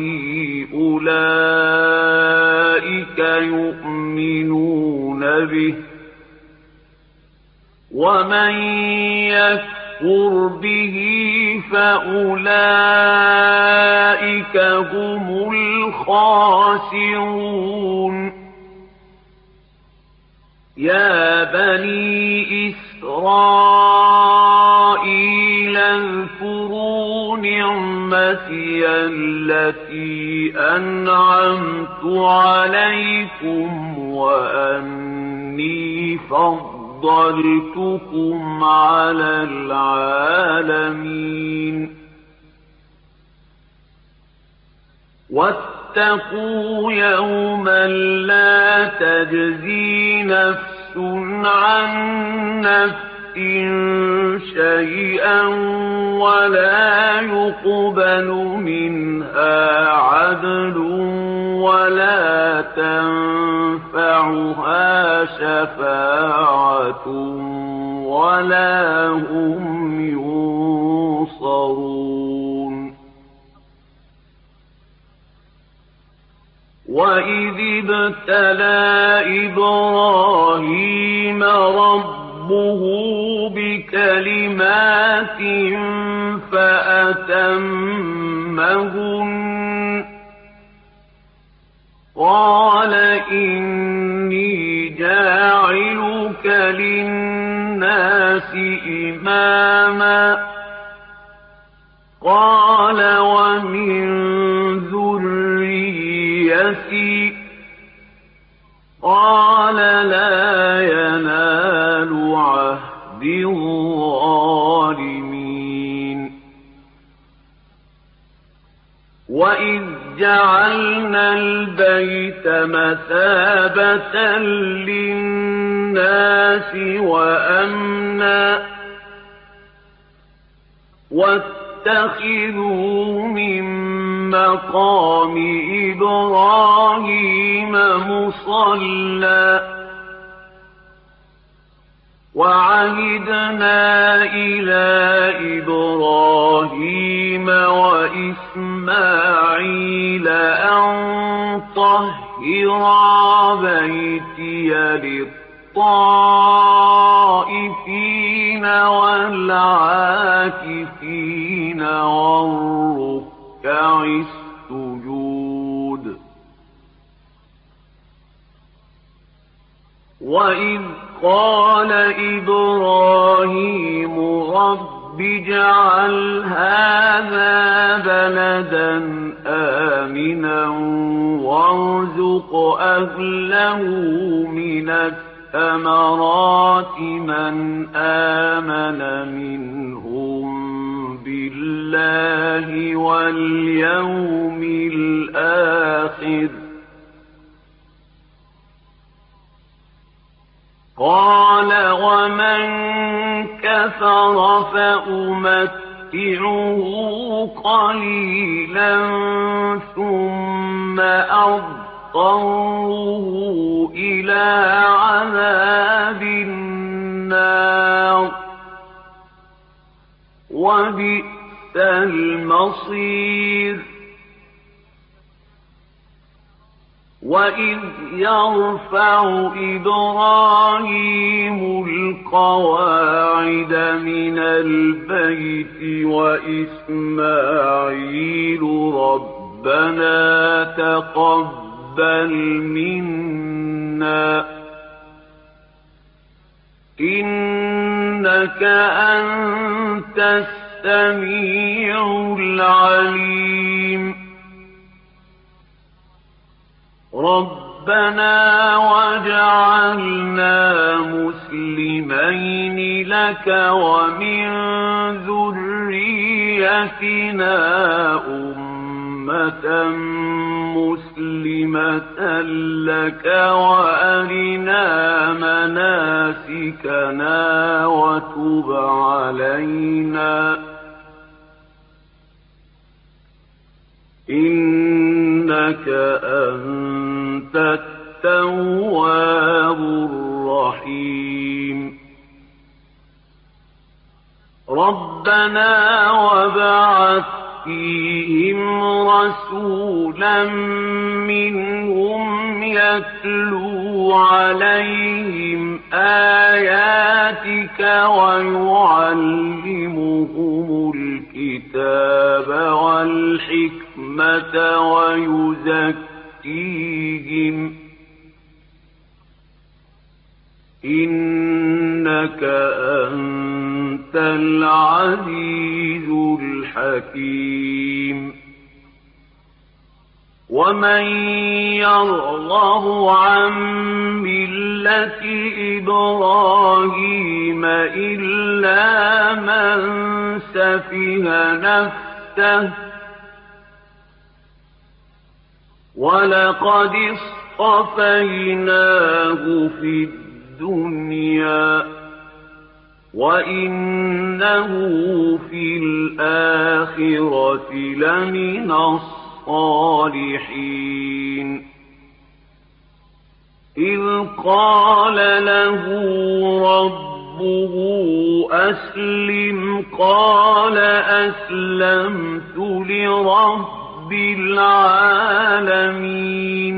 أولئك يؤمنون به ومن يكفر به فأولئك هم الخاسرون يا بني إسرائيل اذكروا نعمتي التي أنعمت عليكم وأني فضلتكم فضلتكم على العالمين واتقوا يوما لا تجزي نفس عن نفس شيئا ولا يقبل منها عدل ولا تنفعها شفاعة ولا هم ينصرون وإذ ابتلى إبراهيم ربه بكلمات فأتمهن قال إني جاعلك للناس إماما قال ومن ذريتي قال لا ينال عهد الظالمين وإذ جعلنا البيت مثابة للناس وأمنا واتخذوا من مقام إبراهيم مصلى وعهدنا إلى إبراهيم وإسماعيل أن طهرا بيتي للطائفين والعاكفين والركع السجود وإذ قال إبراهيم رب اجعل هذا بلدا آمنا وارزق أهله من الثمرات من آمن منهم بالله واليوم الآخر قال ومن كفر فأمتعه قليلا ثم أضطره إلى عذاب النار وبئس المصير وإذ يرفع إبراهيم القواعد من البيت وإسماعيل ربنا تقبل منا إنك أنت السميع العليم ربنا وجعلنا مسلمين لك ومن ذريتنا أمة مسلمة لك وأرنا مناسكنا وتب علينا إنك أنت التواب الرحيم ربنا وابعث فيهم رسولا منهم يتلو عليهم آياتك ويعلمهم الكتاب والحكمة ويزكيهم إنك أنت العزيز الحكيم ومن يرغب عن ملة مِلَّةِ إِبْرَاهِيمَ إِلَّا مَن سَفِهَ نَفْسَهُ وَلَقَدِ اصْطَفَيْنَاهُ فِي الدُّنْيَا وَإِنَّهُ فِي الْآخِرَةِ لَمِنَ الصَّالِحِينَ إِذْ قَالَ لَهُ رَبُّهُ أَسْلِمْ قَالَ أَسْلَمْتُ لِرَبِّ الْعَالَمِينَ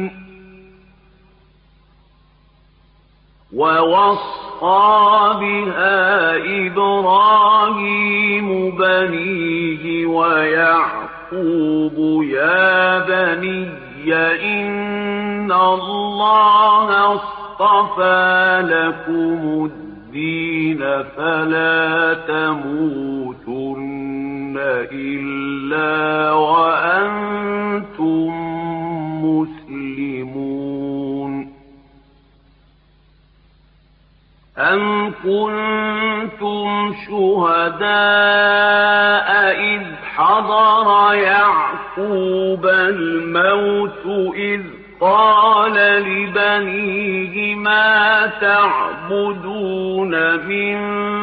وَوَصَّىٰ بِهَا إِبْرَاهِيمُ بَنِيهِ وَيَعْقُوبُ يَا بَنِيَّ إِنَّ اللَّهَ اصْطَفَىٰ لَكُمُ الدِّينَ فَلَا تَمُوتُنَّ إِلَّا وَأَنتُم مُّسْلِمُونَ أَمْ كُنتُمْ شُهَدَاءَ إِذْ حَضَرَ يَعْقُوبَ الْمَوْتُ إِذْ قَالَ لِبَنِيهِ مَا تَعْبُدُونَ مِن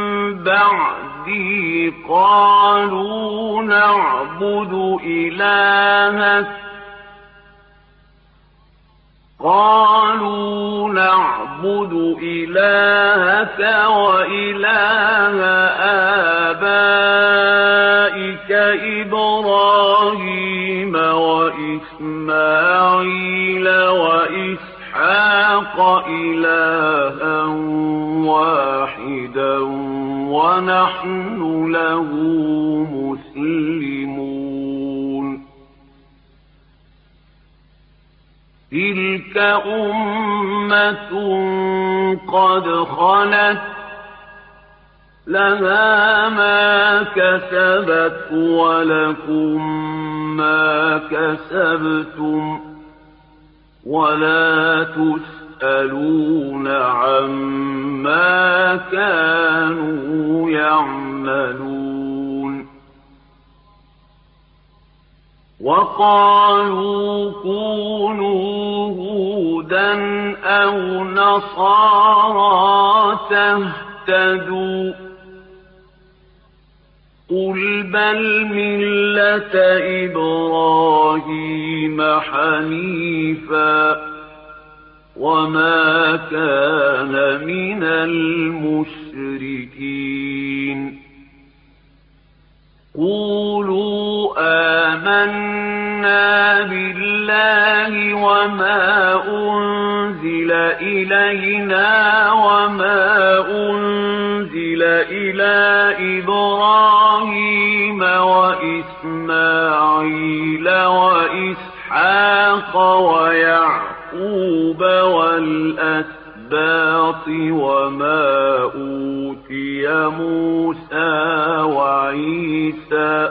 بَعْدِي قَالُوا نَعْبُدُ إِلَٰهَكَ قالوا نعبد إلهك وإله آبائك إبراهيم وإسماعيل وإسحاق إلها واحدا ونحن له مسلمون تلك أمة قد خلت لها ما كسبت ولكم ما كسبتم ولا تسألون عما كانوا يعملون وقالوا كونوا هودا أو نصارى تهتدوا قل بل ملة إبراهيم حنيفا وما كان من المشركين قولوا آمنا بالله وما أنزل إلينا وما أنزل إلى إبراهيم وإسماعيل وإسحاق ويعقوب والأسباط وما أوتي موسى وعيسى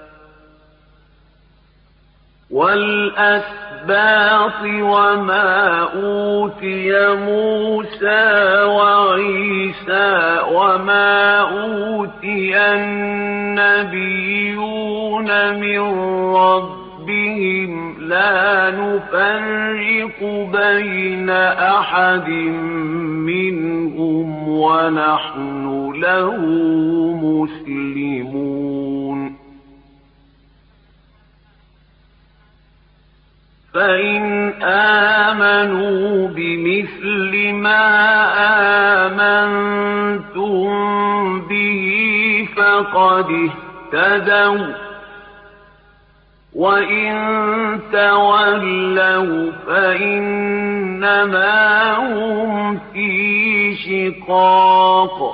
والأسباط وما أوتي موسى وعيسى وما أوتي النبيون من ربهم لا نفرق بين أحد منهم ونحن له مسلمون فإن آمنوا بمثل ما آمنتم به فقد اهتدوا وإن تولوا فإنما هم في شقاق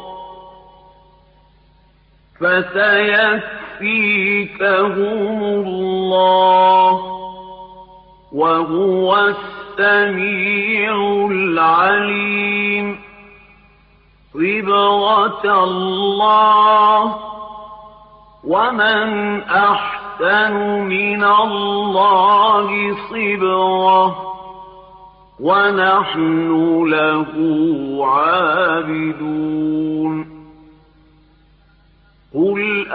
فسيكفيكهم الله وهو السميع العليم صبغة الله ومن أحسن من الله صبغة ونحن له عابدون قل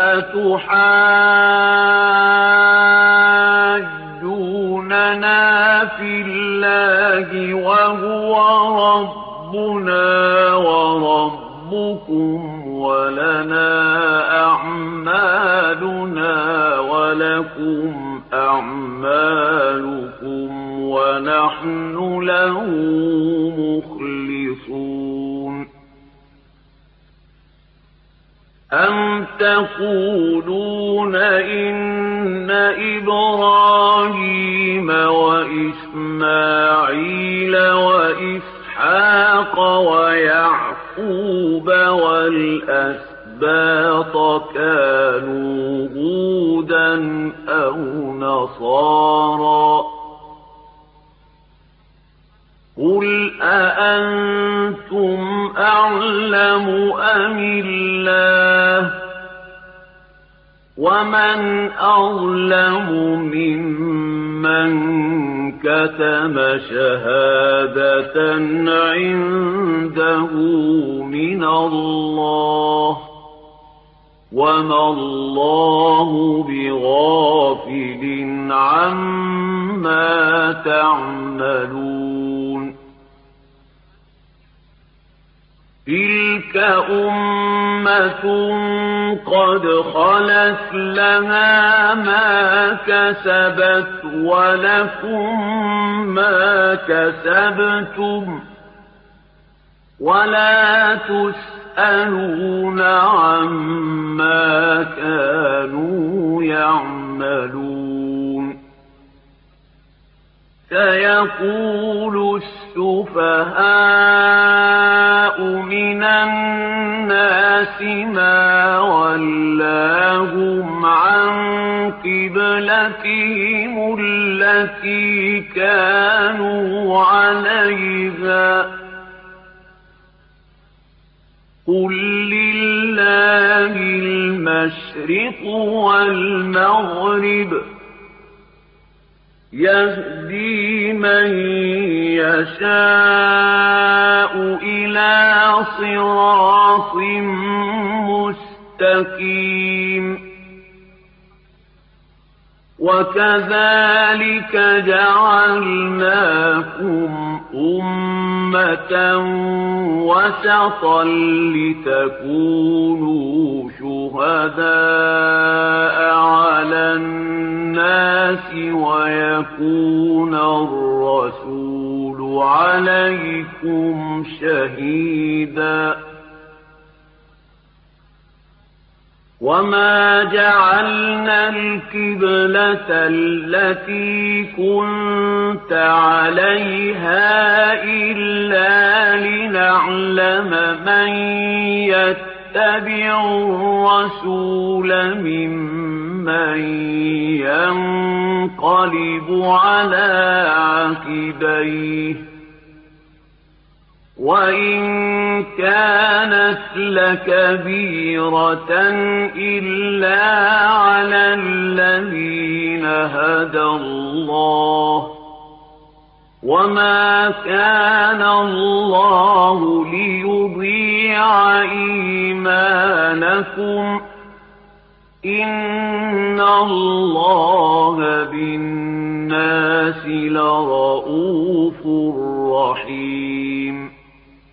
أتحاجوننا في الله وهو ربنا وربكم ولنا أعمالنا ولكم أعمالكم ونحن له مخلصون أم تقولون إن إبراهيم وإسماعيل وإسحاق ويعقوب والأسباط كانوا هودا أو نصارى قل أأنتم أعلم أم الله ومن أظلم ممن كتم شهادة عنده من الله وما الله بغافل عما تعملون تلك أمة قد خلت لها ما كسبت ولكم ما كسبتم ولا تسألون عما كانوا يعملون سيقول السفهاء من الناس ما ولاهم عن قبلتهم التي كانوا عليها قل لله المشرق والمغرب يهدي من يشاء إلى صراط مستقيم وكذلك جعلناكم أمة وسطا لتكونوا شهداء على الناس ويكون الرسول عليكم شهيدا وما جعلنا القبلة التي كنت عليها إلا لنعلم من يتبع الرسول ممن ينقلب على عقبيه وإن كانت لكبيرة إلا على الذين هدى الله وما كان الله ليضيع إيمانكم إن الله بالناس لرءوف رحيم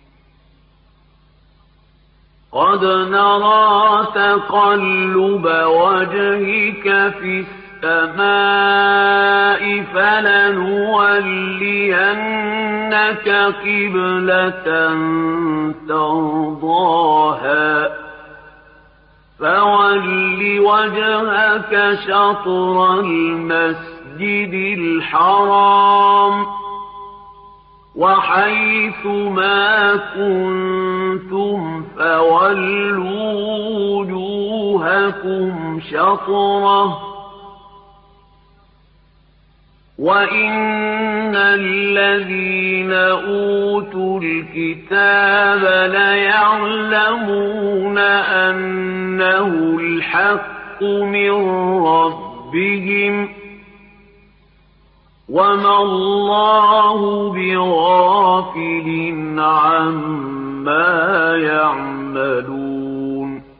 قد نرى تقلب وجهك في السماء فلنولينك قبلة ترضاها فول وجهك شطر المسجد الحرام وحيث ما كنتم فولوا وجوهكم شطره وإن الذين أوتوا الكتاب ليعلمون أنه الحق من ربهم وما الله بغافل عما يعملون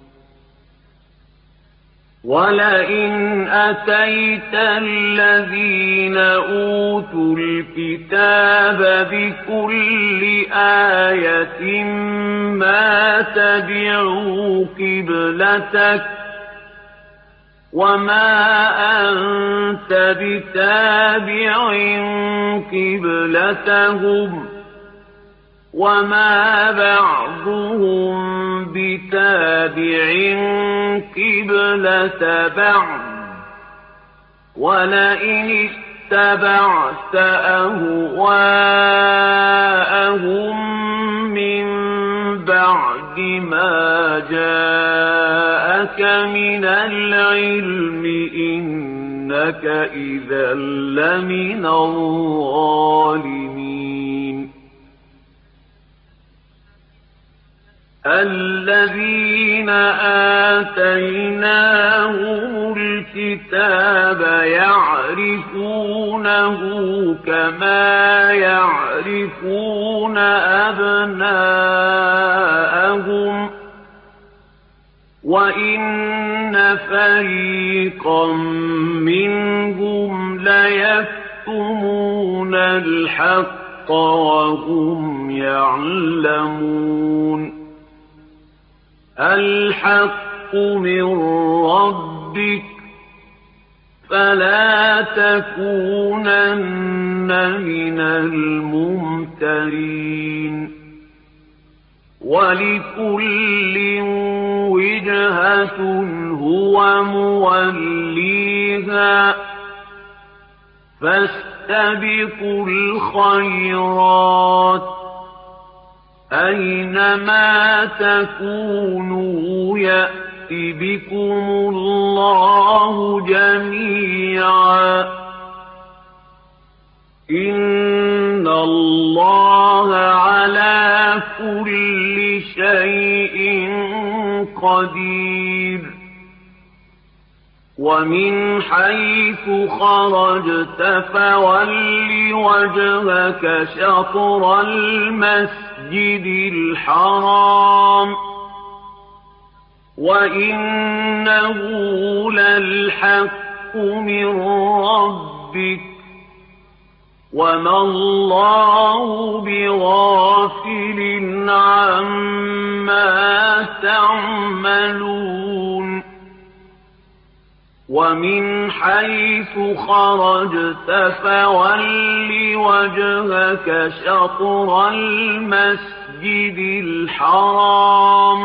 ولئن أتيت الذين أوتوا الكتاب بكل آية ما تبعوا قبلتك وما أنت بتابع قبلتهم وما بعضهم بتابع قبلة بعض ولئن اتبعت أهواءهم من بعد ما جاءك من العلم إنك إذا لمن الظالمين الذين آتيناهم الكتاب يعرفونه كما يعرفون أبناءهم وإن فريقا منهم ليكتمون الحق وهم يعلمون الحق من ربك فلا تكونن من الممترين ولكل وجهة هو موليها فاستبقوا الخيرات أينما تكونوا يأت بكم الله جميعا إن الله على كل شيء قدير ومن حيث خرجت فول وجهك شطر المسجد الحرام وإنه للحق من ربك وما الله بغافل عما تعملون ومن حيث خرجت فول وجهك شطر المسجد الحرام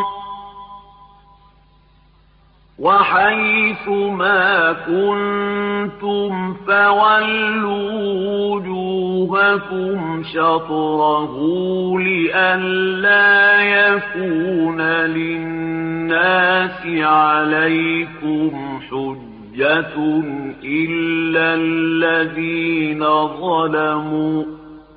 وحيث ما كنتم فولوا وجوهكم شطره لئلا يكون للناس عليكم حجة إلا الذين ظلموا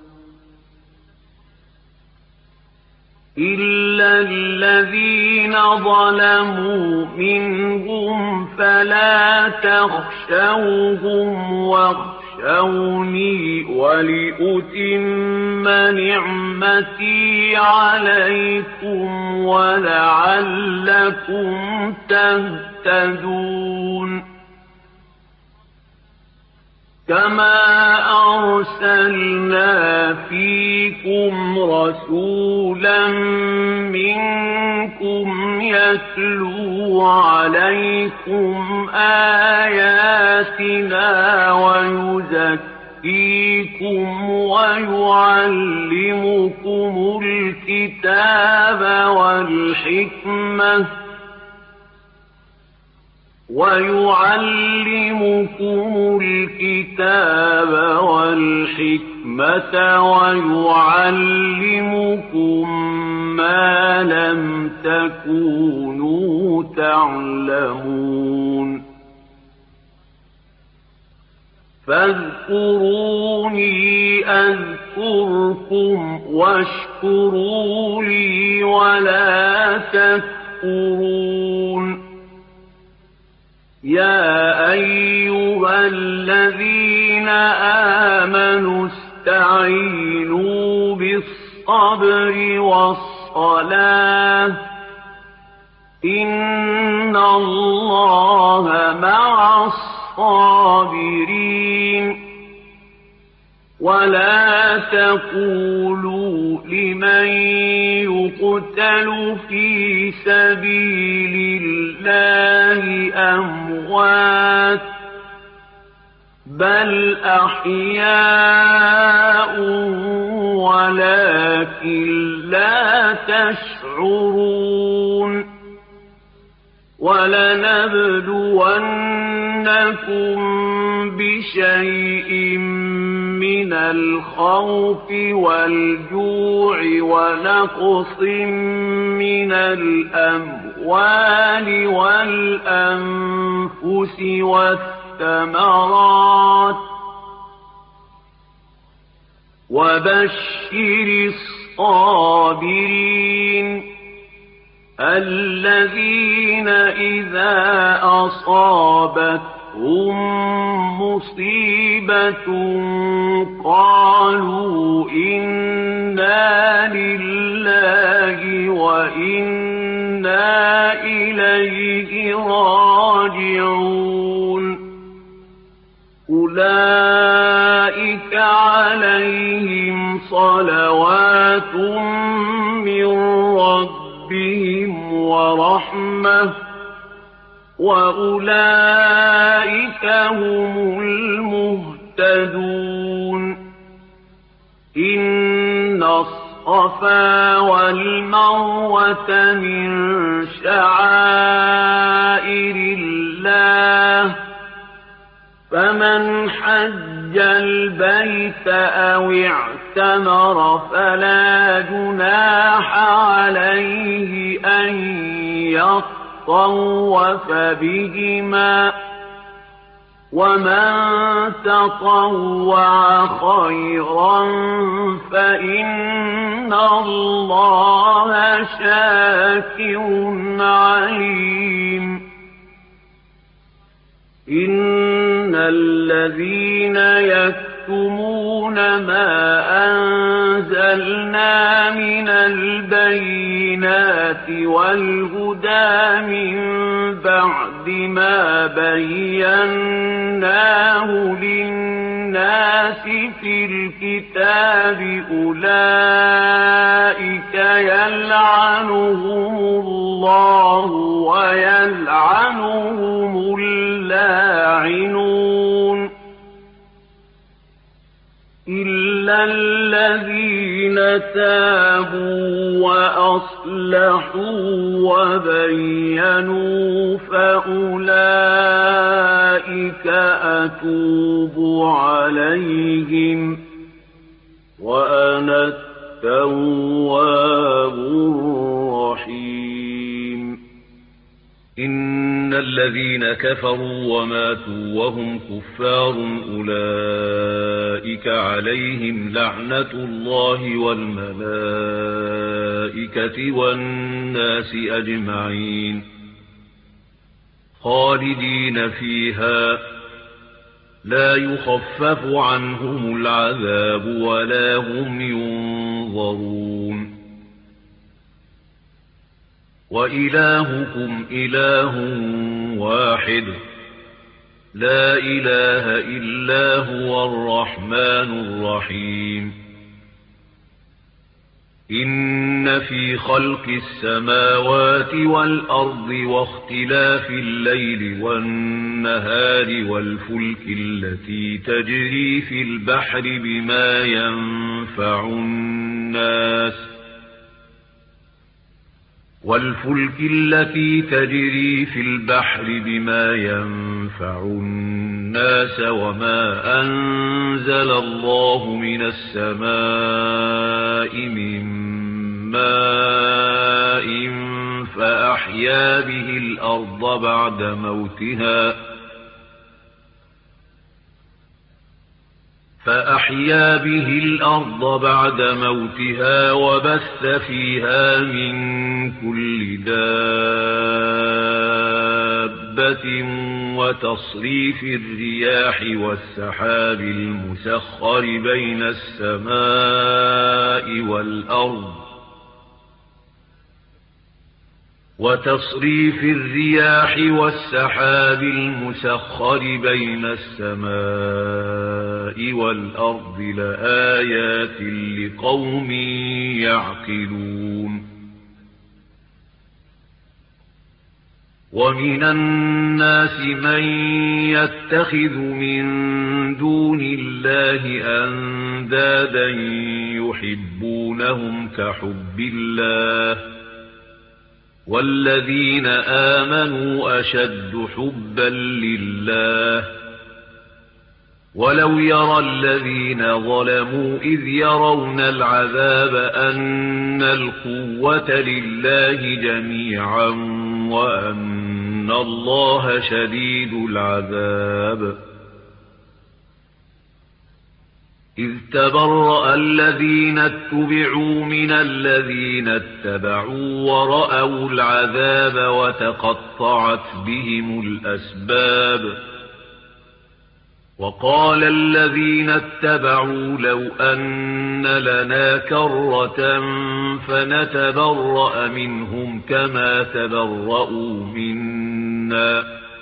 إلا الذين ظلموا منهم فلا تخشوهم واخشوني ولأتم نعمتي عليكم ولعلكم تهتدون كما أرسلنا فيكم رسولا منكم يتلو عليكم آياتنا ويزكيكم ويعلمكم الكتاب والحكمة ويعلمكم الكتاب والحكمة ويعلمكم ما لم تكونوا تعلمون فاذكروني أذكركم واشكروا لي ولا تكفرون يا أيها الذين آمنوا استعينوا بالصبر والصلاة إن الله مع الصابرين ولا تقولوا لمن يقتل في سبيل الله أموات بل أحياء ولكن لا تشعرون ولنبلونكم بشيء من الخوف والجوع ونقص من الأموال والأنفس والثمرات وبشر الصابرين الذين إذا أصابتهم مصيبة قالوا إنا لله وإنا إليه راجعون أولئك عليهم صلوات من ربهم ورحمة وأولئك هم المهتدون إن الصفا والمروة من شعائر الله فمن حج البيت أو اعتمر فلا جناح عليه أن يطوف بهما ومن تطوع خيرا فإن الله شاكر عليم إن الذين يكتمون ما أنزلنا من البينات والهدى من بعد ما بيناه للناس في الكتاب أولئك يلعنهم الله ويلعنهم اللاعنون إلا الذين تابوا وأصلحوا وبينوا فأولئك أتوب عليهم وأنا التواب الرحيم إن الذين كفروا وماتوا وهم كفار أولئك عليهم لعنة الله والملائكة والناس أجمعين خالدين فيها لا يخفف عنهم العذاب ولا هم ينظرون وإلهكم إله واحد لا إله إلا هو الرحمن الرحيم إن في خلق السماوات والأرض واختلاف الليل والنهار والفلك التي تجري في البحر بما ينفع الناس والفلك التي تجري في البحر بما ينفع الناس وما أنزل الله من السماء من ماء فأحيا به الأرض بعد موتها فأحيا به الأرض بعد موتها وبث فيها من كل دابة دابة وتصريف الرياح والسحاب المسخر بين السماء والأرض وتصريف الرياح والسحاب المسخر بين السماء والأرض لآيات لقوم يعقلون. ومن الناس من يتخذ من دون الله أندادا يحبونهم كحب الله والذين آمنوا أشد حبا لله ولو يرى الذين ظلموا إذ يرون العذاب أن القوة لله جميعا وأن الله شديد العذاب. إذ تبرأ الذين اتبعوا من الذين اتبعوا ورأوا العذاب وتقطعت بهم الأسباب. وقال الذين اتبعوا لو أن لنا كرة فنتبرأ منهم كما تبرأوا منا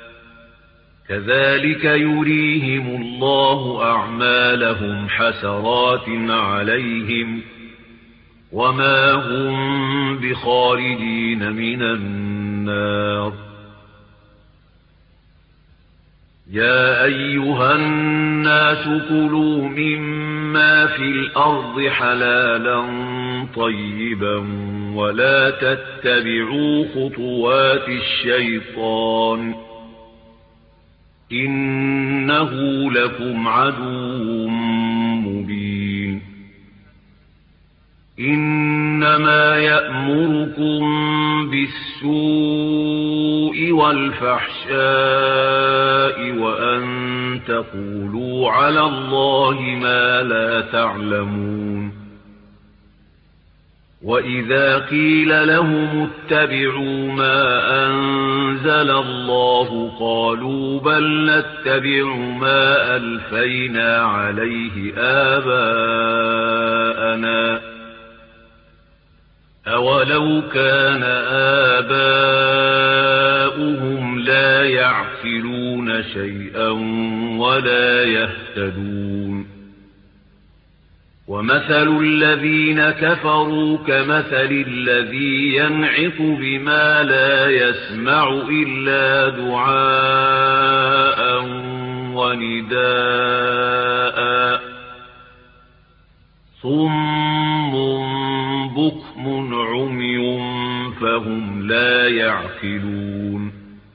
كذلك يريهم الله أعمالهم حسرات عليهم وما هم بخارجين من النار. يا أيها الناس كلوا مما في الأرض حلالا طيبا ولا تتبعوا خطوات الشيطان إنه لكم عدو مبين. إنما يأمركم بالسوء والفحشاء وأن تقولوا على الله ما لا تعلمون. وإذا قيل لهم اتبعوا ما أنزل الله قالوا بل نتبع ما ألفينا عليه آباءنا أولو كان آباؤهم لا يعقلون شيئا ولا يهتدون. ومثل الذين كفروا كمثل الذي ينعق بما لا يسمع إلا دعاء ونداء صم بكم عمي فهم لا يعقلون.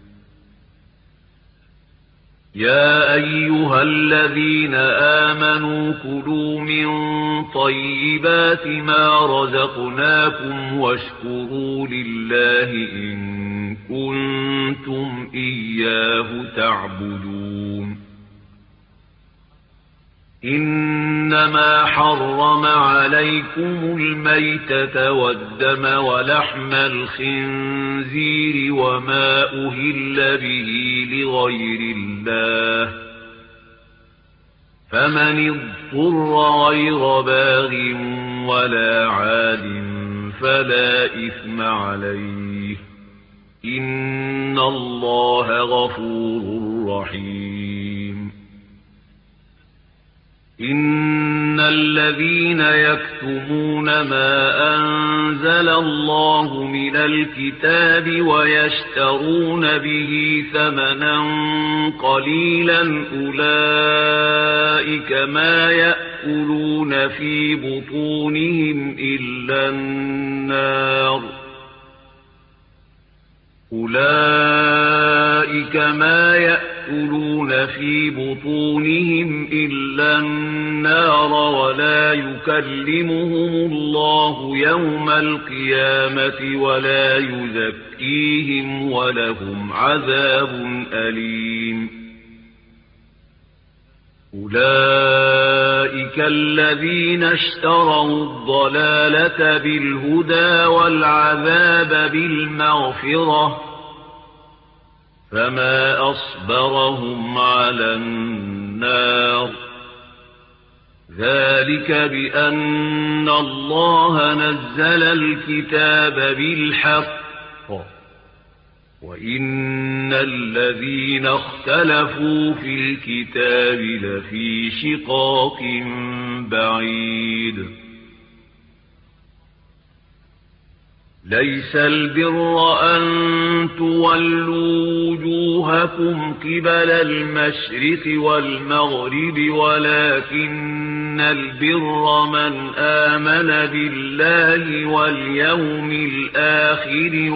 يا أيها الذين آمنوا كلوا من طيبات ما رزقناكم واشكروا لله إن كنتم إياه تعبدون. إنما حرم عليكم الميتة والدم ولحم الخنزير وما أهل به لغير الله فمن اضطر غير باغ ولا عاد فلا إثم عليه إن الله غفور رحيم. إن الذين يكتمون ما أنزل الله من الكتاب ويشترون به ثمنا قليلا أولئك ما يأكلون في بطونهم إلا النار أولئك ما يأكلون في بطونهم إلا النار ولا يكلمهم الله يوم القيامة ولا يزكيهم ولهم عذاب أليم. أولئك الذين اشتروا الضلالة بالهدى والعذاب بالمغفرة فما أصبرهم على النار ذلك بأن الله نزل الكتاب بالحق وإن الذين اختلفوا في الكتاب لفي شقاق بعيد ليس البر أن تولوا وجوهكم قبل المشرق والمغرب ولكن البر من آمن بالله واليوم الآخر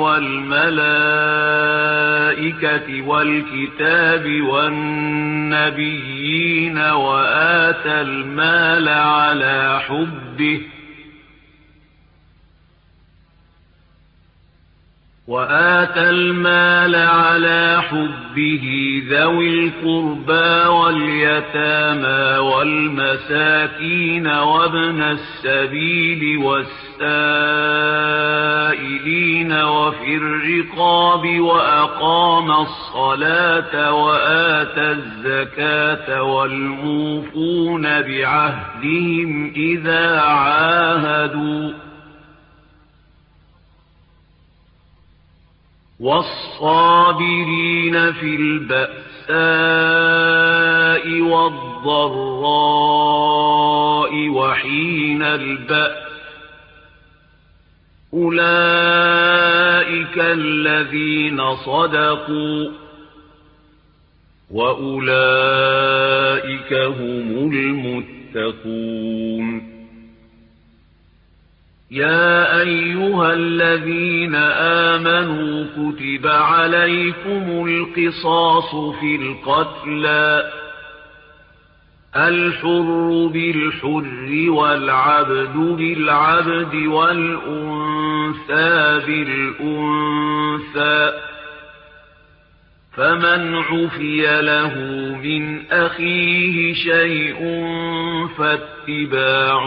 والملائكة والكتاب والنبيين وآتى المال على حبه وآتى المال على حبه ذوي القربى واليتامى والمساكين وابن السبيل والسائلين وفي الرقاب وأقام الصلاة وآتى الزكاة والموفون بعهدهم إذا عاهدوا والصابرين في البأساء والضراء وحين البأس أولئك الذين صدقوا وأولئك هم المتقون يا أيها الذين آمنوا كتب عليكم القصاص في القتلى الحر بالحر والعبد بالعبد والأنثى بالأنثى فمن عفي له من أخيه شيء فاتباع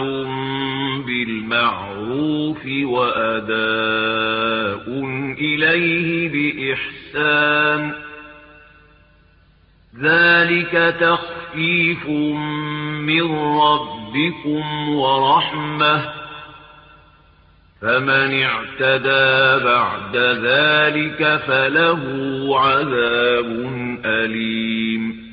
بالمعروف وأداء إليه بإحسان ذلك تخفيف من ربكم ورحمة فمن اعتدى بعد ذلك فله عذاب أليم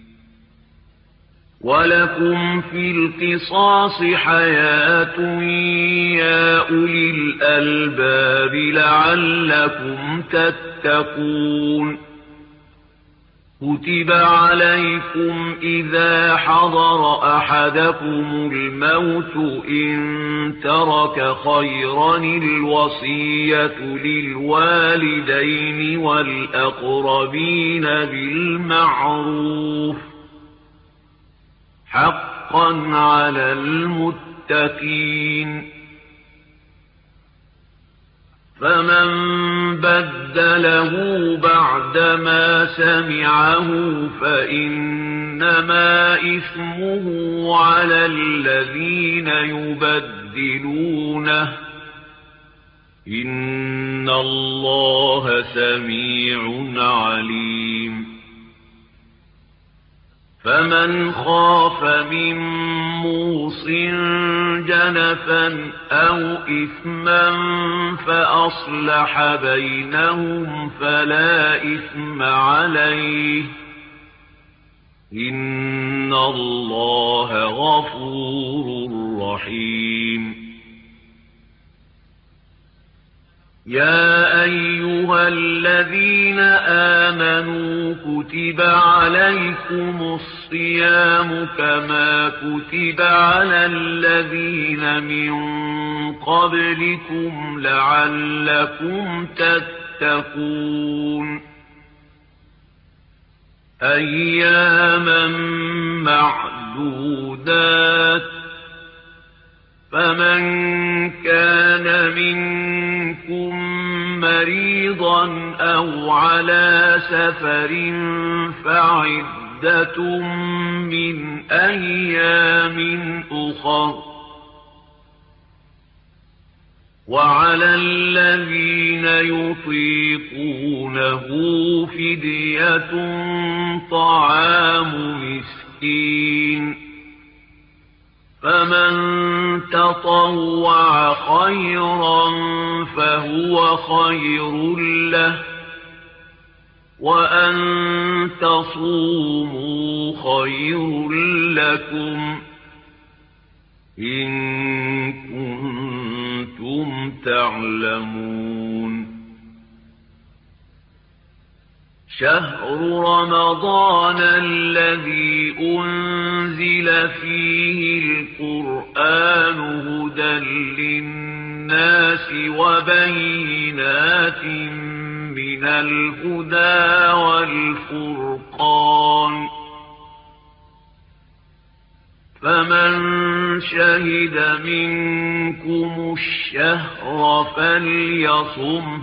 ولكم في القصاص حياة يا أولي الألباب لعلكم تتقون كتب عليكم إذا حضر أحدكم الموت إن ترك خيرا الوصية للوالدين والأقربين بالمعروف حقا على المتقين فمن بدله بعدما سمعه فإنما إثمه على الذين يبدلونه إن الله سميع عليم فمن خاف من موص جنفا أو إثما فأصلح بينهم فلا إثم عليه إن الله غفور رحيم يا أيها الذين آمنوا كتب عليكم الصيام كما كتب على الذين من قبلكم لعلكم تتقون أياما معدودات فمن كان منكم مريضا أو على سفر فعدة من أيام أخر وعلى الذين يطيقونه فدية طعام مسكين فمن تطوع خيرا فهو خير له وأن تصوموا خير لكم إن كنتم تعلمون شهر رمضان الذي أنزل فيه القرآن هدى للناس وبينات من الهدى والفرقان فمن شهد منكم الشهر فليصمه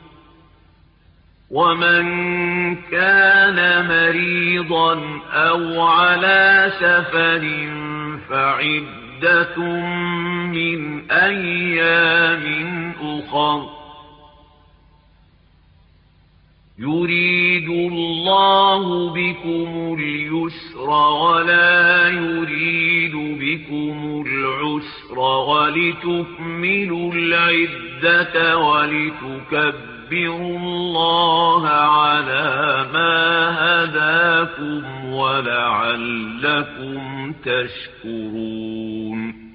ومن كان مريضا أو على سفر فعدة من أيام أخر يريد الله بكم اليسر ولا يريد بكم العسر ولتكملوا العدة ولتكبروا الله على ما هداكم ولعلكم تشكرون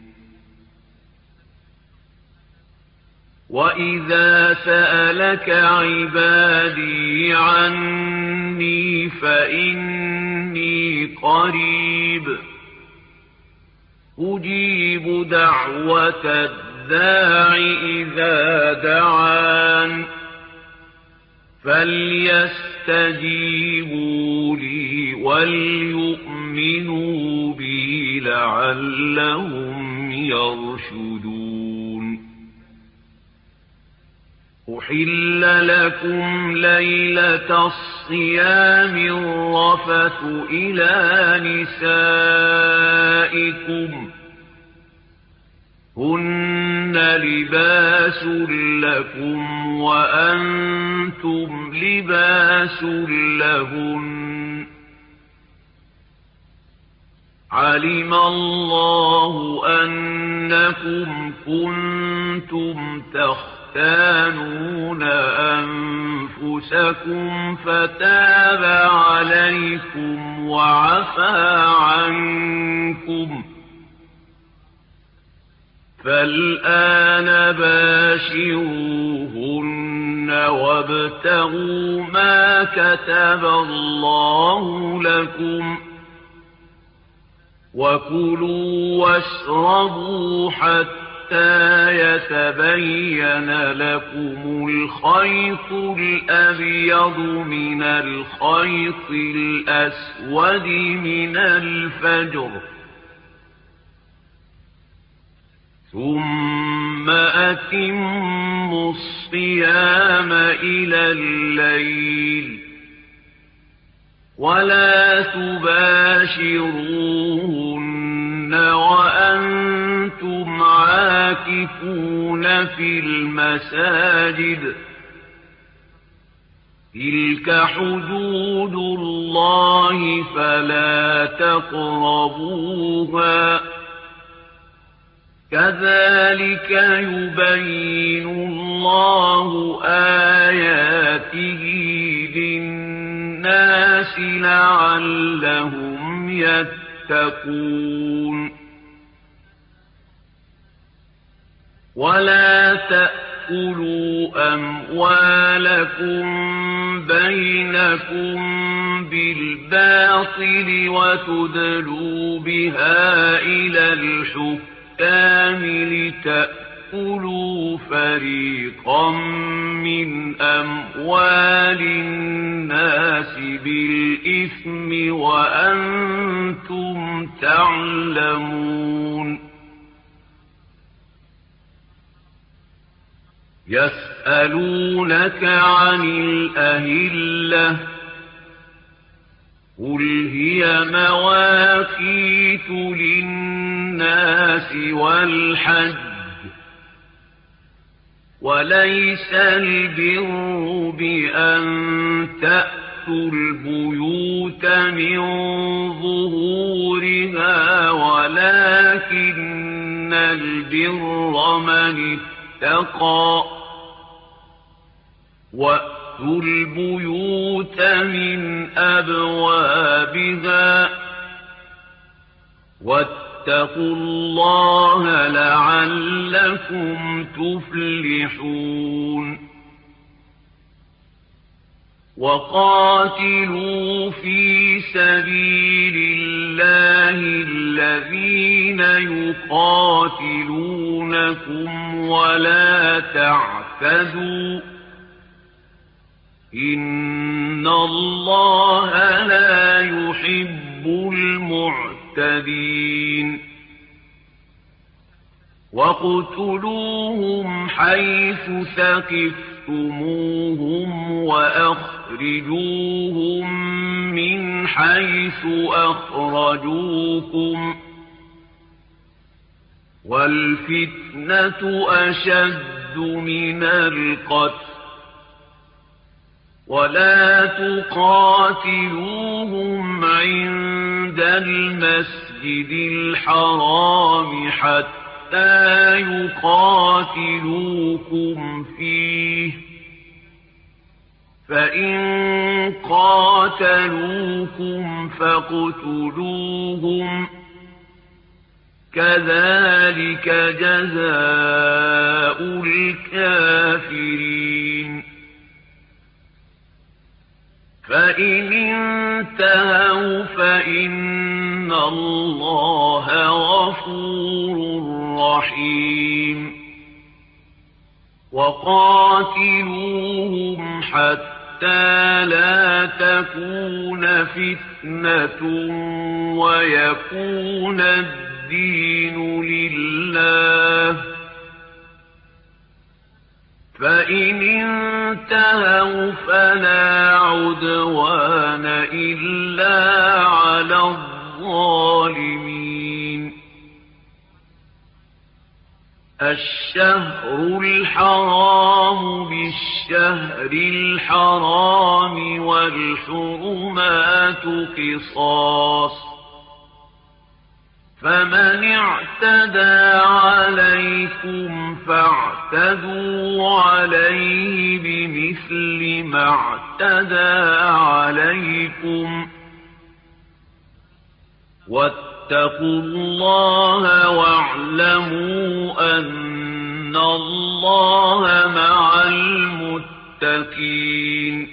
وإذا سألك عبادي عني فإني قريب أجيب دعوة الداع إذا دعان فليستجيبوا لي وليؤمنوا بي لعلهم يرشدون أحل لكم ليلة الصيام الرفث إلى نسائكم هن لباس لكم وأنتم لباس لهن علم الله أنكم كنتم تختارون تختانون أنفسكم فتاب عليكم وعفى عنكم فالآن باشروهن وابتغوا ما كتب الله لكم وكلوا واشربوا حتى حتى يتبين لكم الخيط الأبيض من الخيط الأسود من الفجر ثم أتموا الصيام إلى الليل ولا تباشروهن وأنتم عاكفون في المساجد تلك حدود الله فلا تقربوها كذلك يبين الله آياته للناس لعلهم يتقون ولا تأكلوا أموالكم بينكم بالباطل وتدلوا بها إلى الحكام لتأكلوا فريقا من أموال الناس بالإثم وأنتم تعلمون يسألونك عن الأهلة قل هي مواقيت للناس والحج وليس البر بأن تأتوا البيوت من ظهورها ولكن البر من اتقى وأتوا البيوت من أبوابها واتقوا الله لعلكم تفلحون وقاتلوا في سبيل الله الذين يقاتلونكم ولا تعتدوا إن الله لا يحب المعتدين واقتلوهم حيث ثقفتموهم وأخرجوهم من حيث أخرجوكم والفتنة أشد من القتل ولا تقاتلوهم عند المسجد الحرام حتى يقاتلوكم فيه فإن قاتلوكم فاقتلوهم كذلك جزاء الكافرين فإن انتهوا فإن الله غفور رحيم وقاتلوهم حتى لا تكون فتنة ويكون الدين لله فإن انتهوا فلا عدوان إلا على الظالمين الشهر الحرام بالشهر الحرام والحرمات قصاص فمن اعتدى عليكم فاعتدوا عليه بمثل ما اعتدى عليكم واتقوا الله واعلموا أن الله مع المتقين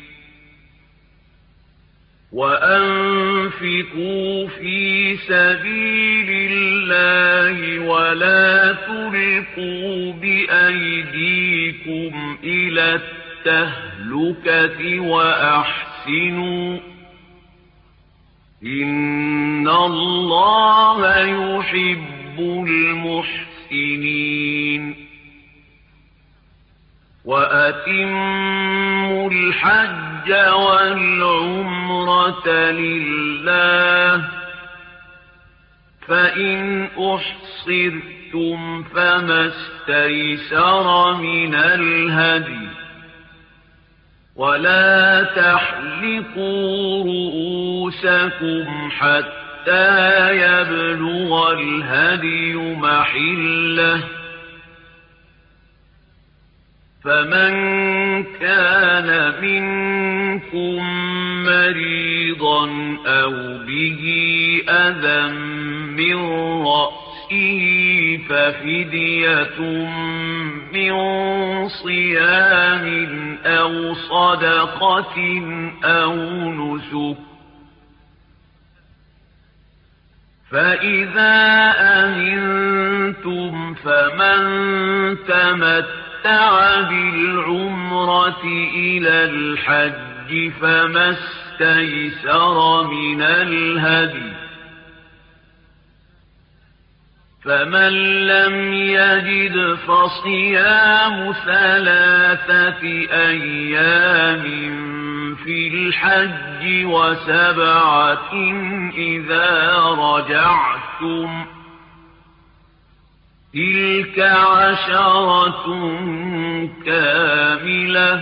وأنفقوا في سبيل الله ولا تلقوا بأيديكم إلى التهلكة وأحسنوا إن الله يحب المحسنين وأتموا الحج والعمرة لله فإن أحصرتم فما استيسر من الهدي ولا تحلقوا رؤوسكم حتى يبلغ الهدي محله فمن كان منكم مريضا أو به أذى من رأسه ففدية من صيام أو صدقة أو نسك فإذا أمنتم فمن تمتع بالعمرة إلى الحج فما استيسر من الهدي فمن لم يجد فصيام ثلاثة أيام في الحج وسبعة إذا رجعتم تلك عشرة كاملة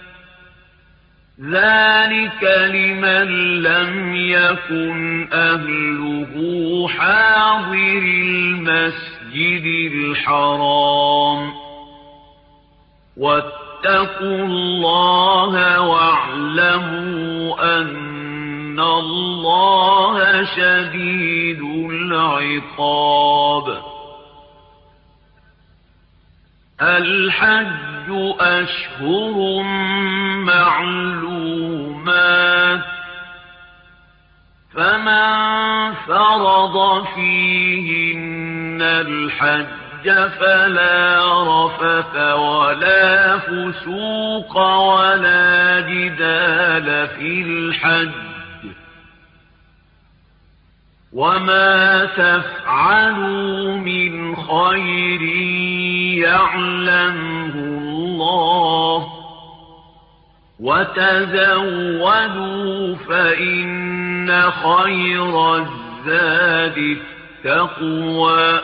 ذلك لمن لم يكن أهله حاضر المسجد الحرام واتقوا الله واعلموا أن الله شديد العقاب الحج أشهر معلومات فمن فرض فيهن الحج فلا رفث ولا فسوق ولا جدال في الحج وما تفعلوا من خير يعلمه الله وتزودوا فإن خير الزاد التقوى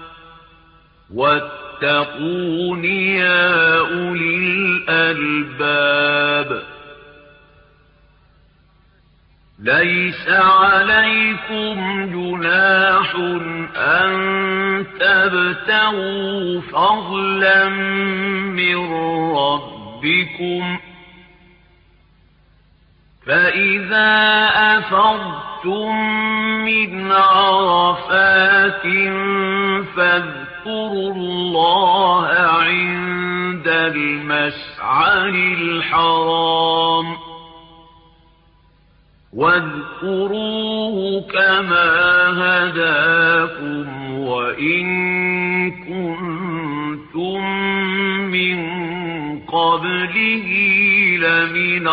واتقون يا أولي الألباب ليس عليكم جناح أن تبتغوا فضلا من ربكم فإذا أفضتم من عرفات فاذكروا الله عند المشعر الحرام واذكروه كما هداكم وإن كنتم من قبله لمن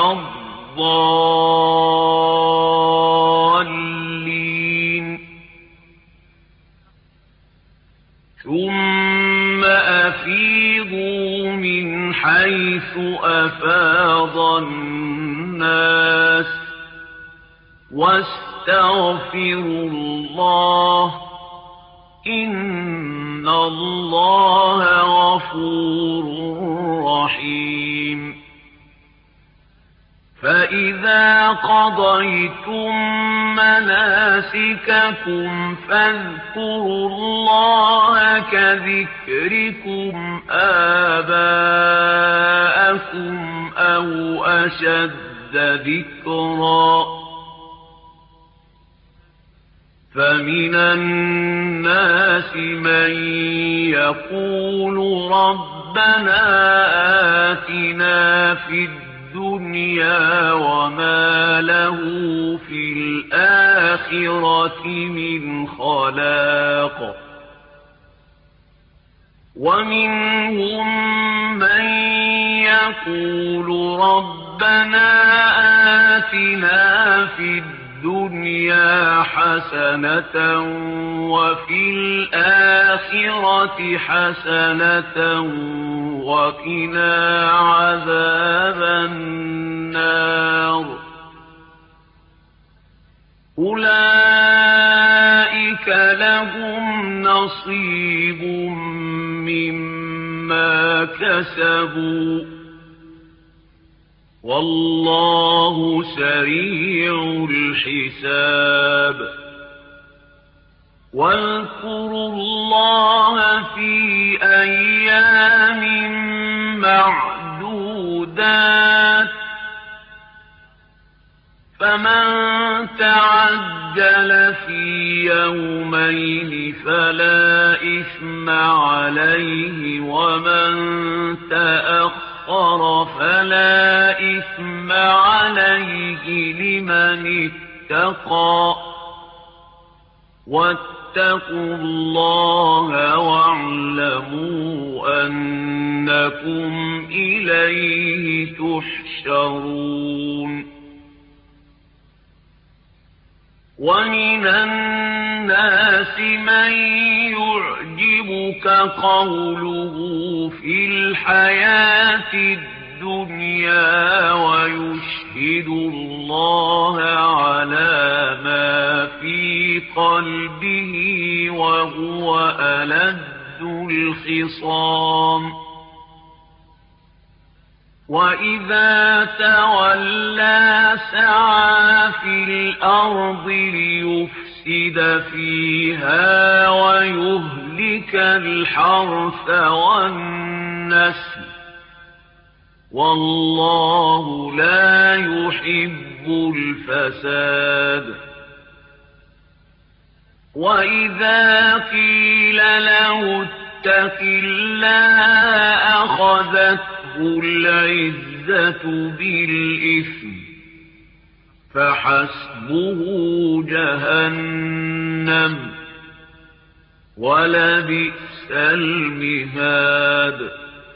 الضالين ثم أفيضوا من حيث أفاض الناس واستغفروا الله إن الله غفور رحيم فإذا قضيتم مناسككم فاذكروا الله كذكركم آباءكم أو أشد ذكرا فمن الناس من يقول ربنا آتنا في الدنيا وما له في الآخرة من خلاق ومنهم من يقول ربنا آتنا في الدنيا الدنيا حسنة وفي الآخرة حسنة وقنا عذاب النار أولئك لهم نصيب مما كسبوا والله سريع الحساب واذكروا الله في أيام معدودات فمن تعجل في يومين فلا إثم عليه ومن تأخر فلا إثم عليه لمن اتقى واتقوا الله واعلموا أنكم إليه تحشرون ومن الناس من يعجبك قوله في الحياة الدنيا ويشهد الله على ما في قلبه وهو ألد الخصام وإذا تولى سعى في الأرض ليفسد فيها ويهلك الحرث والنسل والله لا يحب الفساد وإذا قيل له اتق الله أخذته العزة بالإثم فحسبه جهنم ولبئس المهاد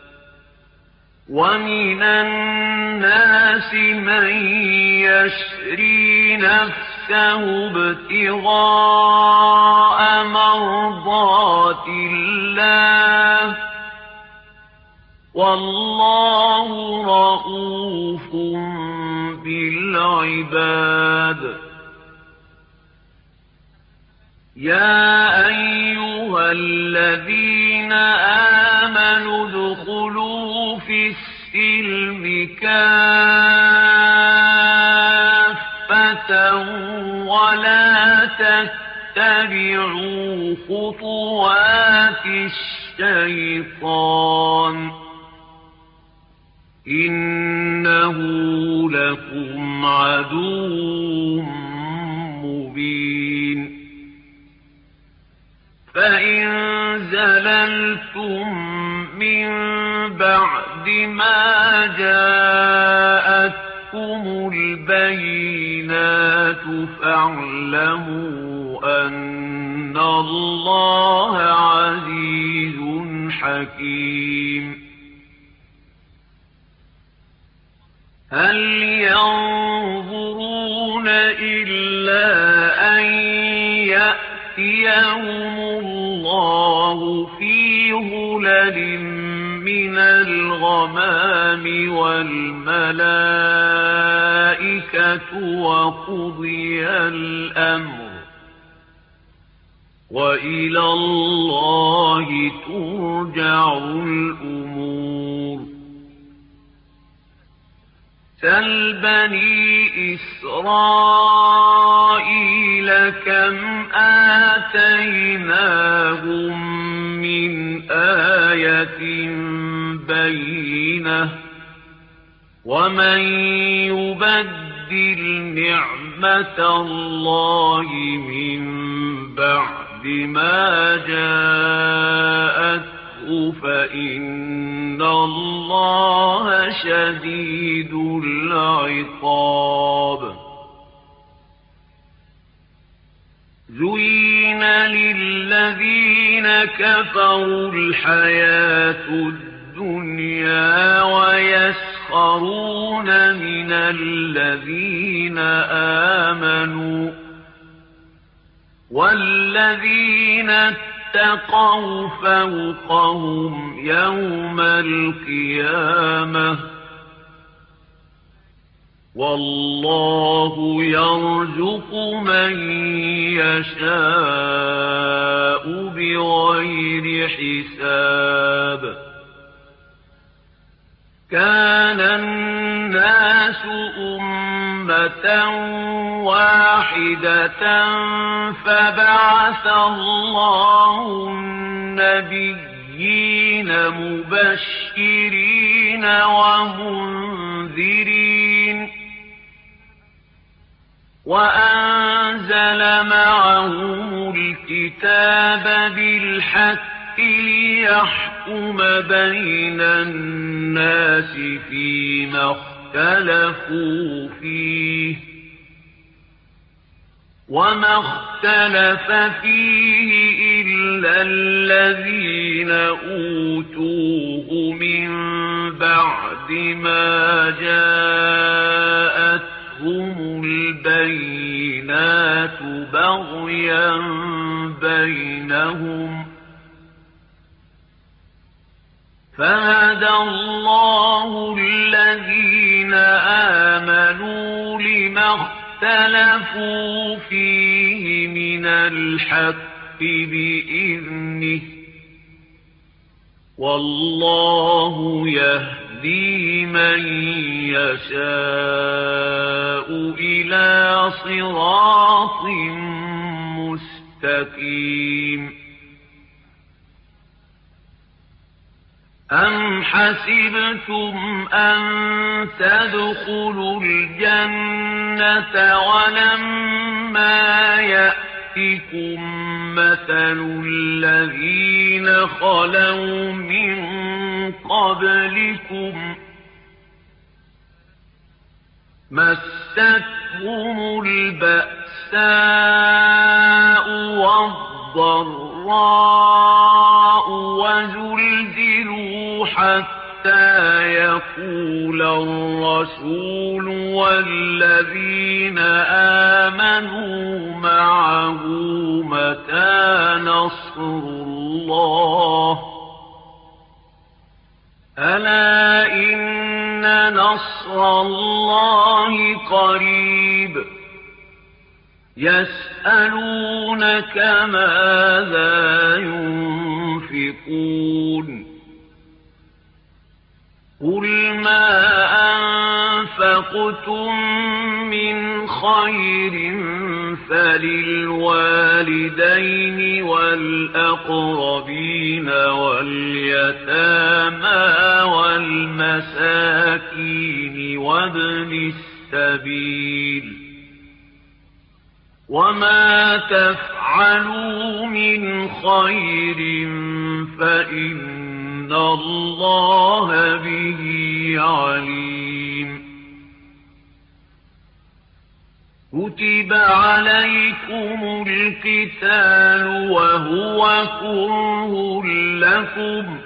ومن الناس من يشري نفسه ابتغاء مرضات الله والله رءوف بالعباد يا أيها الذين آمنوا ادخلوا في السلم كافة ولا تتبعوا خطوات الشيطان إنه لكم عدو مبين فإن زللتم من بعد ما جاءتكم البينات فاعلموا أن الله عزيز حكيم هل ينظرون إلا أن يأتيهم الله في ظلل من الغمام والملائكة وقضي الأمر وإلى الله ترجع الأمور سل بني إسرائيل كم آتيناهم من آية بينة ومن يبدل نعمة الله من بعد ما جاءته فإن الله شديد العقاب زين للذين كفروا الحياة الدنيا ويسخرون من الذين آمنوا والذين اتقوا فوقهم يوم القيامة والله يرزق من يشاء بغير حساب كان الناس أمة واحدة فبعث الله النبيين مبشرين ومنذرين وأنزل معهم الكتاب بالحق ليحكم بين الناس فيما اختلفوا فيه وما اختلف فيه إلا الذين أوتوه من بعد ما جاءتهم البينات بغيا بينهم فهدى الله الذين آمنوا لما اختلفوا فيه من الحق بإذنه والله يهدي من يشاء إلى صراط مستقيم أم حسبتم أن تدخلوا الجنة ولما يأتكم مثل الذين خلوا من قبلكم مستهم البأساء والضراء وزلزلوا حتى يقول الرسول والذين آمنوا معه متى نصر الله ألا إن نصر الله قريب يسألونك ماذا ينفقون قل ما أنفقتم من خير فللوالدين والأقربين واليتامى والمساكين وابن السبيل وما تفعلوا من خير فإن الله به عليم كتب عليكم القتال وهو كره لكم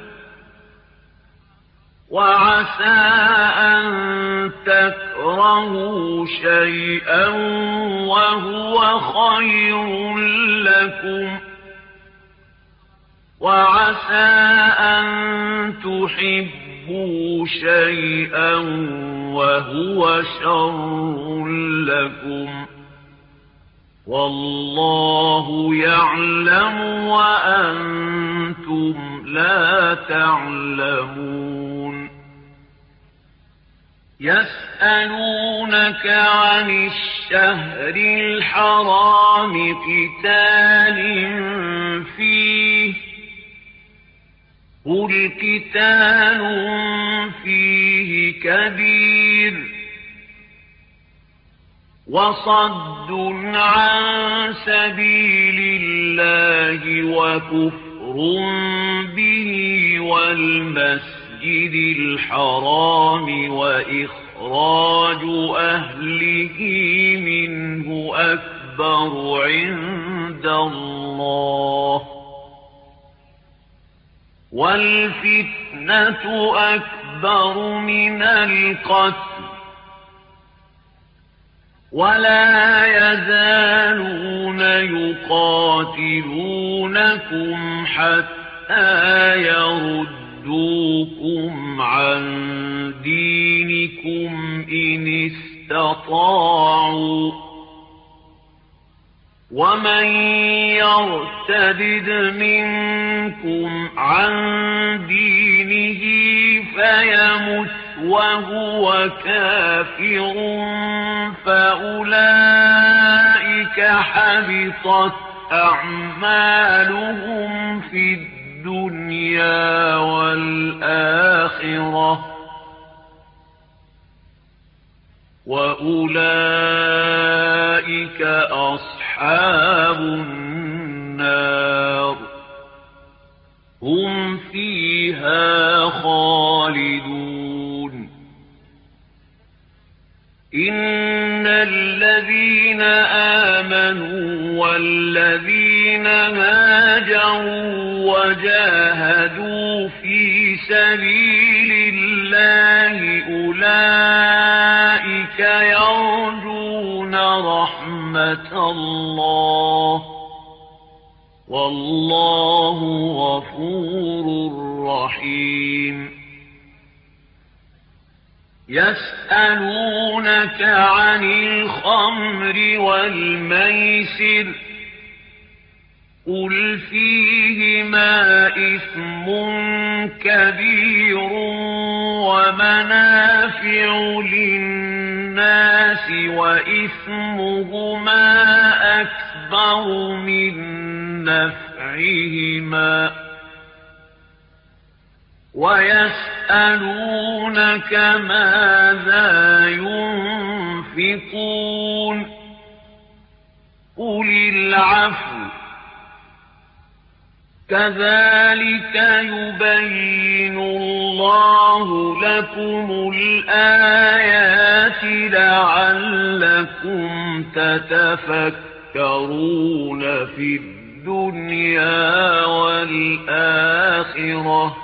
وعسى أن تكرهوا شيئا وهو خير لكم وعسى أن تحبوا شيئا وهو شر لكم والله يعلم وأنتم لا تعلمون يسألونك عن الشهر الحرام قتال فيه قل قتال فيه كبير وصد عن سبيل الله وكفر به والمسجد الحرام وإخراج أهله منه أكبر عند الله والفتنة أكبر من القتل ولا يزالون يقاتلونكم حتى يردوكم عن دينكم إن استطاعوا ومن يرتد منكم عن دينه فيمت وهو كافر فأولئك حبطت أعمالهم في الدنيا والآخرة وأولئك أصحاب النار هم فيها خالدون إن الذين آمنوا والذين هاجروا وجاهدوا في سبيل الله أولئك يرجون رحمة الله والله غفور رحيم يسألونك عن الخمر والميسر قل فيهما إثم كبير ومنافع للناس وإثمهما أكبر من نفعهما ويسألونك ماذا ينفقون قل العفو كذلك يبين الله لكم الآيات لعلكم تتفكرون في الدنيا والآخرة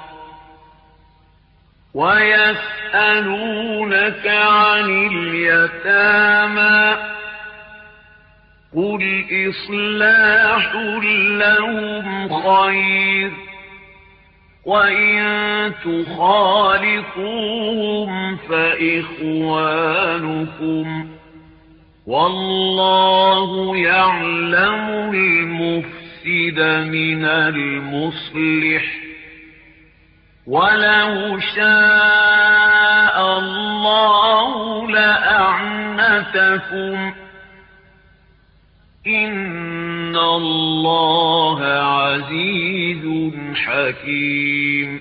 ويسألونك عن اليتامى قل إصلاح لهم خير وإن تخالطوهم فإخوانكم والله يعلم المفسد من المصلح ولو شاء الله لأعنتكم إن الله عزيز حكيم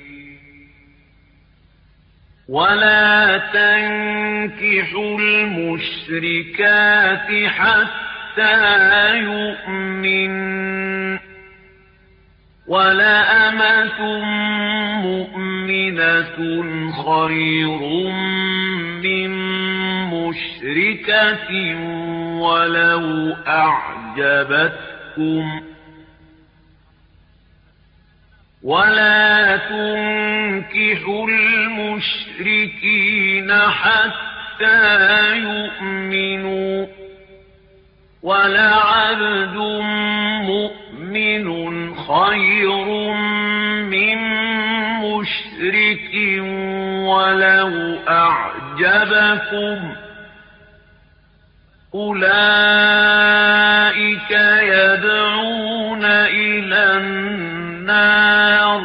ولا تنكحوا المشركات حتى يؤمنن ولأمة مؤمنة خير من مشركة ولو أعجبتكم ولا تنكحوا المشركين حتى يؤمنوا ولعبد مؤمن خير من مشرك ولو أعجبكم أولئك يدعون إلى النار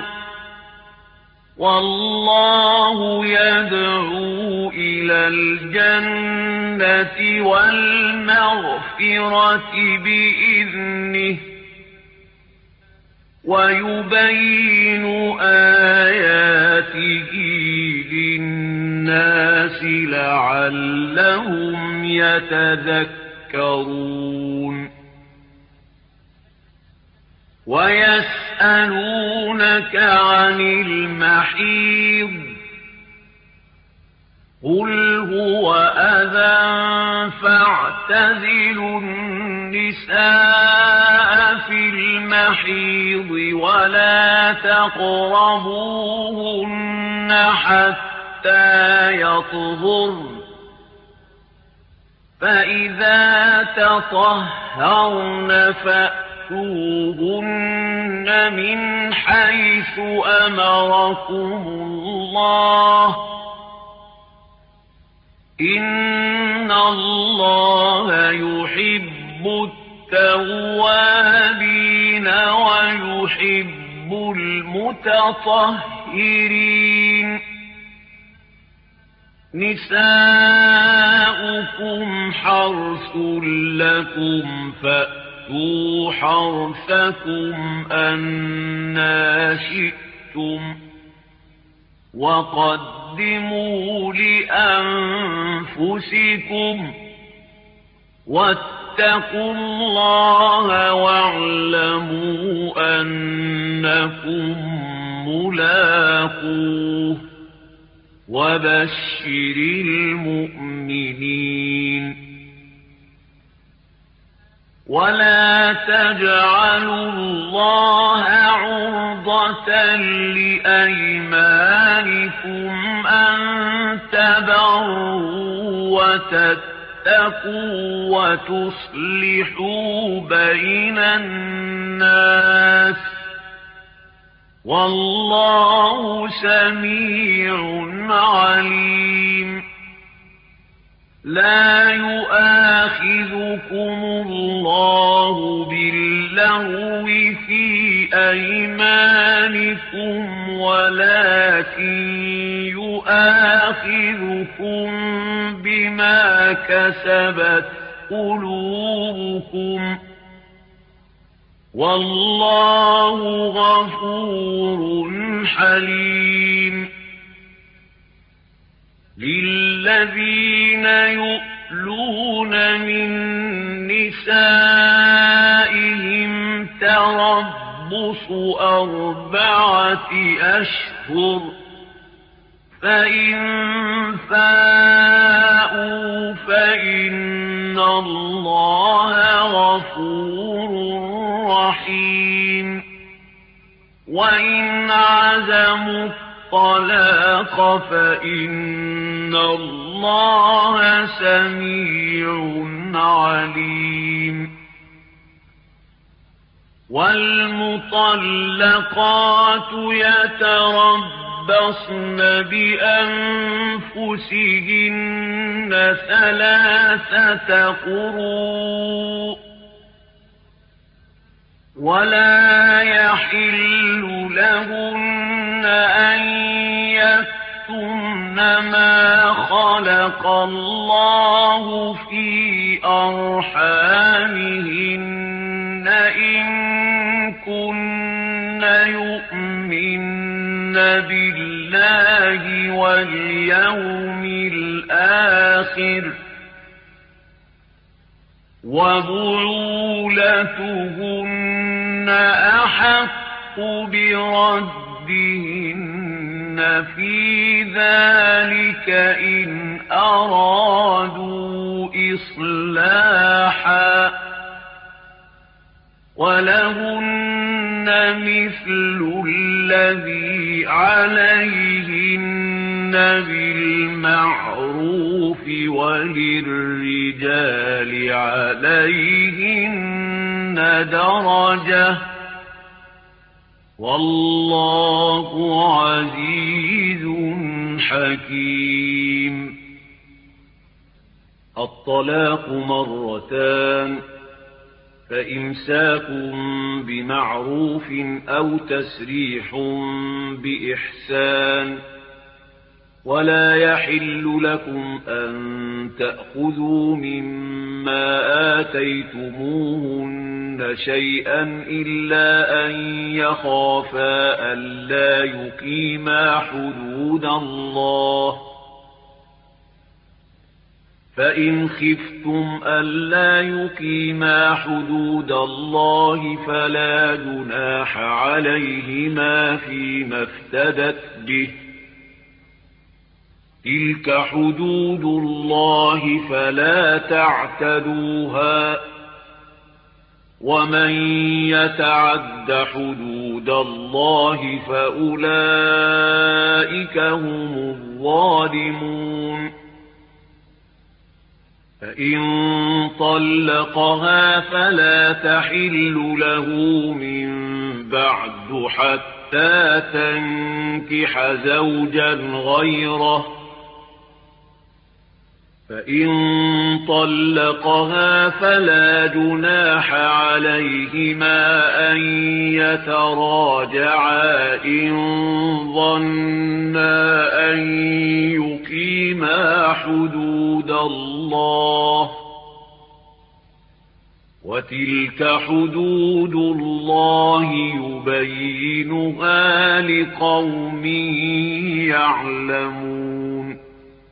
والله يدعو إلى الجنة والمغفرة بإذنه ويبين آياته للناس لعلهم يتذكرون ويسألونك عن المحيض قل هو أذى فاعتزلوا النساء في المحيض ولا تقربوهن حتى يطهرن فإذا تطهرن فأتوهن من حيث أمركم الله إن الله يحب التوابين ويحب المتطهرين نساؤكم حرث لكم فأتوا حرثكم أنى شئتم وقدموا لأنفسكم واتقوا الله واعلموا أنكم ملاقوه وبشر المؤمنين ولا تجعلوا الله عرضة لأيمانكم أن تبروا وتتقوا وتصلحوا بين الناس والله سميع عليم لا يؤاخذكم الله بالله باللغو في أيمانكم ولكن يؤاخذكم بما كسبت قلوبكم والله غفور حليم للذين يؤلون من نسائهم تربص أربعة أشهر فإن فاءوا فإن الله غفور رحيم وإن عزموا الطلاق فإن الله سميع عليم والمطلقات يتربصن بأنفسهن ثلاثة قروء ولا يحل لهن أن يكتمن ما خلق الله في أرحامهن إن كن يؤمن بالله واليوم الآخر وبعولتهن أحق بردهن في ذلك إن أرادوا إصلاحا ولهن مثل الذي عليهن بالمعروف وللرجال عليهن درجة والله عزيز حكيم. الطلاق مرتان فإمساك بمعروف أو تسريح بإحسان ولا يحل لكم أن تأخذوا مما آتيتموهن شيئا إلا أن يخافا ألا يقيما حدود الله فإن خفتم ألا يقيما حدود الله فلا جناح عليهما فيما افتدت به تلك حدود الله فلا تعتدوها ومن يتعد حدود الله فأولئك هم الظالمون. فإن طلقها فلا تحل له من بعد حتى تنكح زوجا غيره فإن طلقها فلا جناح عليهما أن يتراجعا إن ظنا أن يقيما حدود الله وتلك حدود الله يبينها لقوم يعلمون.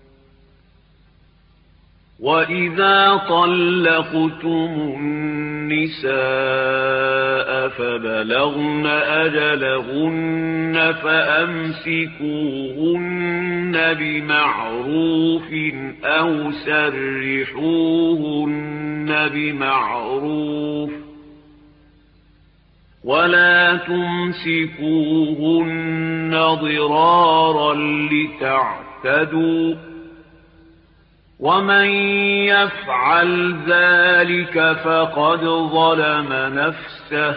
وإذا طلقتم النساء فبلغن أجلهن فأمسكوهن بمعروف أو سرحوهن بمعروف ولا تمسكوهن ضرارا لتعتدوا ومن يفعل ذلك فقد ظلم نفسه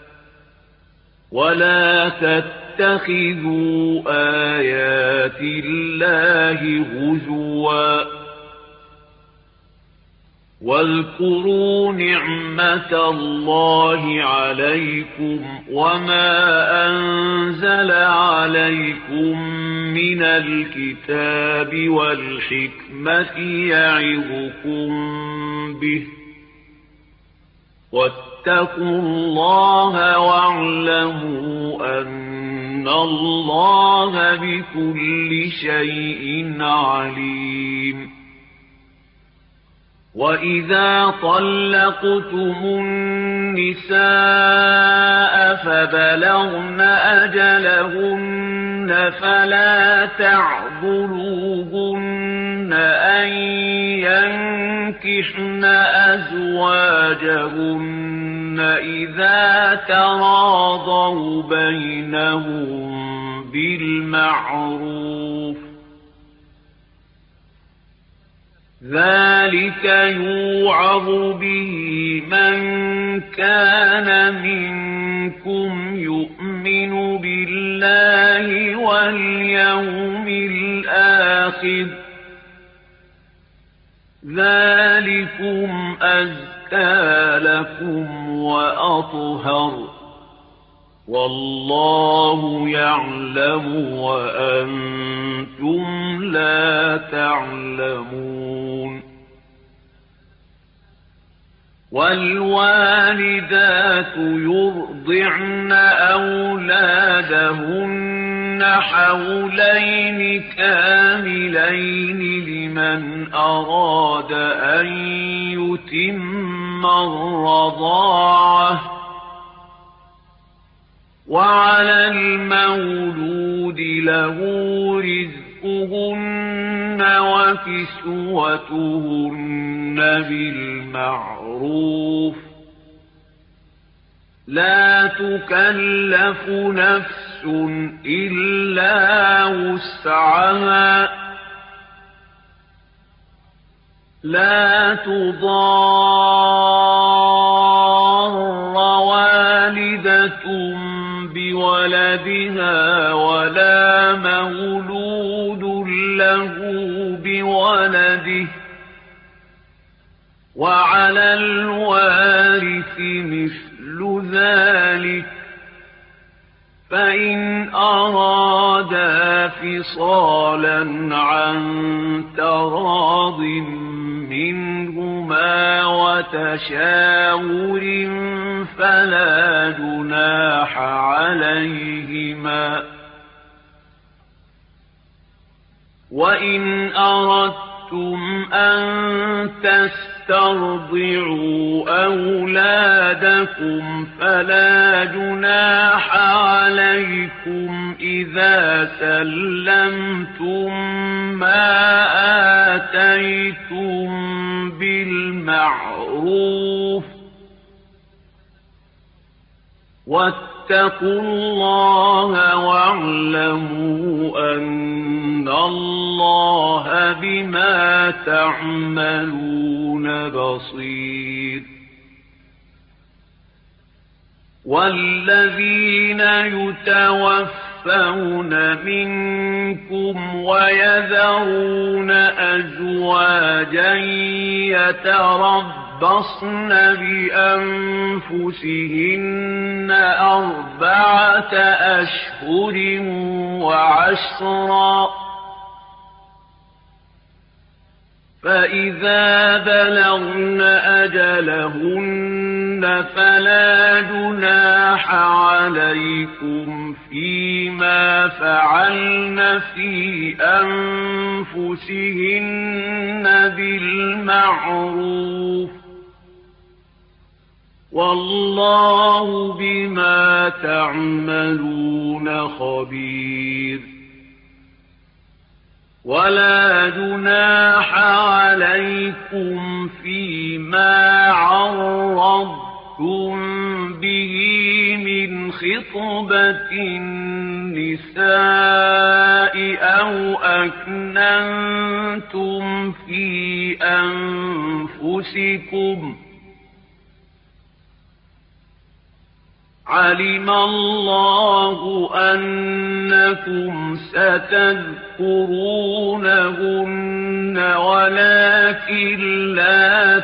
ولا تتخذوا آيات الله هزوا واذكروا نعمة الله عليكم وما أنزل عليكم من الكتاب والحكمة يعظكم به واتقوا الله واعلموا أن الله بكل شيء عليم. وإذا طلقتم النساء فبلغن أجلهن فلا تعضلوهن أن ينكحن أزواجهن إذا تراضوا بينهم بالمعروف ذلك يوعظ به من كان منكم يؤمن بالله واليوم الآخر ذلكم أزكى لكم وأطهر والله يعلم وأنتم لا تعلمون. والوالدات يرضعن أولادهن حولين كاملين لمن أراد أن يتم الرضاعة وعلى المولود له رزقهن وكسوتهن بالمعروف لا تكلف نفس إلا وسعها لا تضار والدة بولدها ولا مولود له بولده وعلى الوارث مثل ذلك فإن أرادا فصالا عن تراض منهما وتشاور فلا جناح عليهما. وإن أردتم أن تسترضعوا أولادكم فلا جناح عليكم إذا سلمتم ما آتيتم بالمعروف واتقوا الله واعلموا أن الله بما تعملون بصير. والذين يتوفون منكم ويذرون أزواجا يتربصن بأنفسهن أربعة أشهر وعشرا فإذا بلغن أجلهن فلا جناح عليكم فيما فعلن في أنفسهن بالمعروف والله بما تعملون خبير. ولا جناح عليكم فيما عرضتم به من خطبة النساء أو أكننتم في أنفسكم علم الله أنكم ستذكرونهن ولكن لا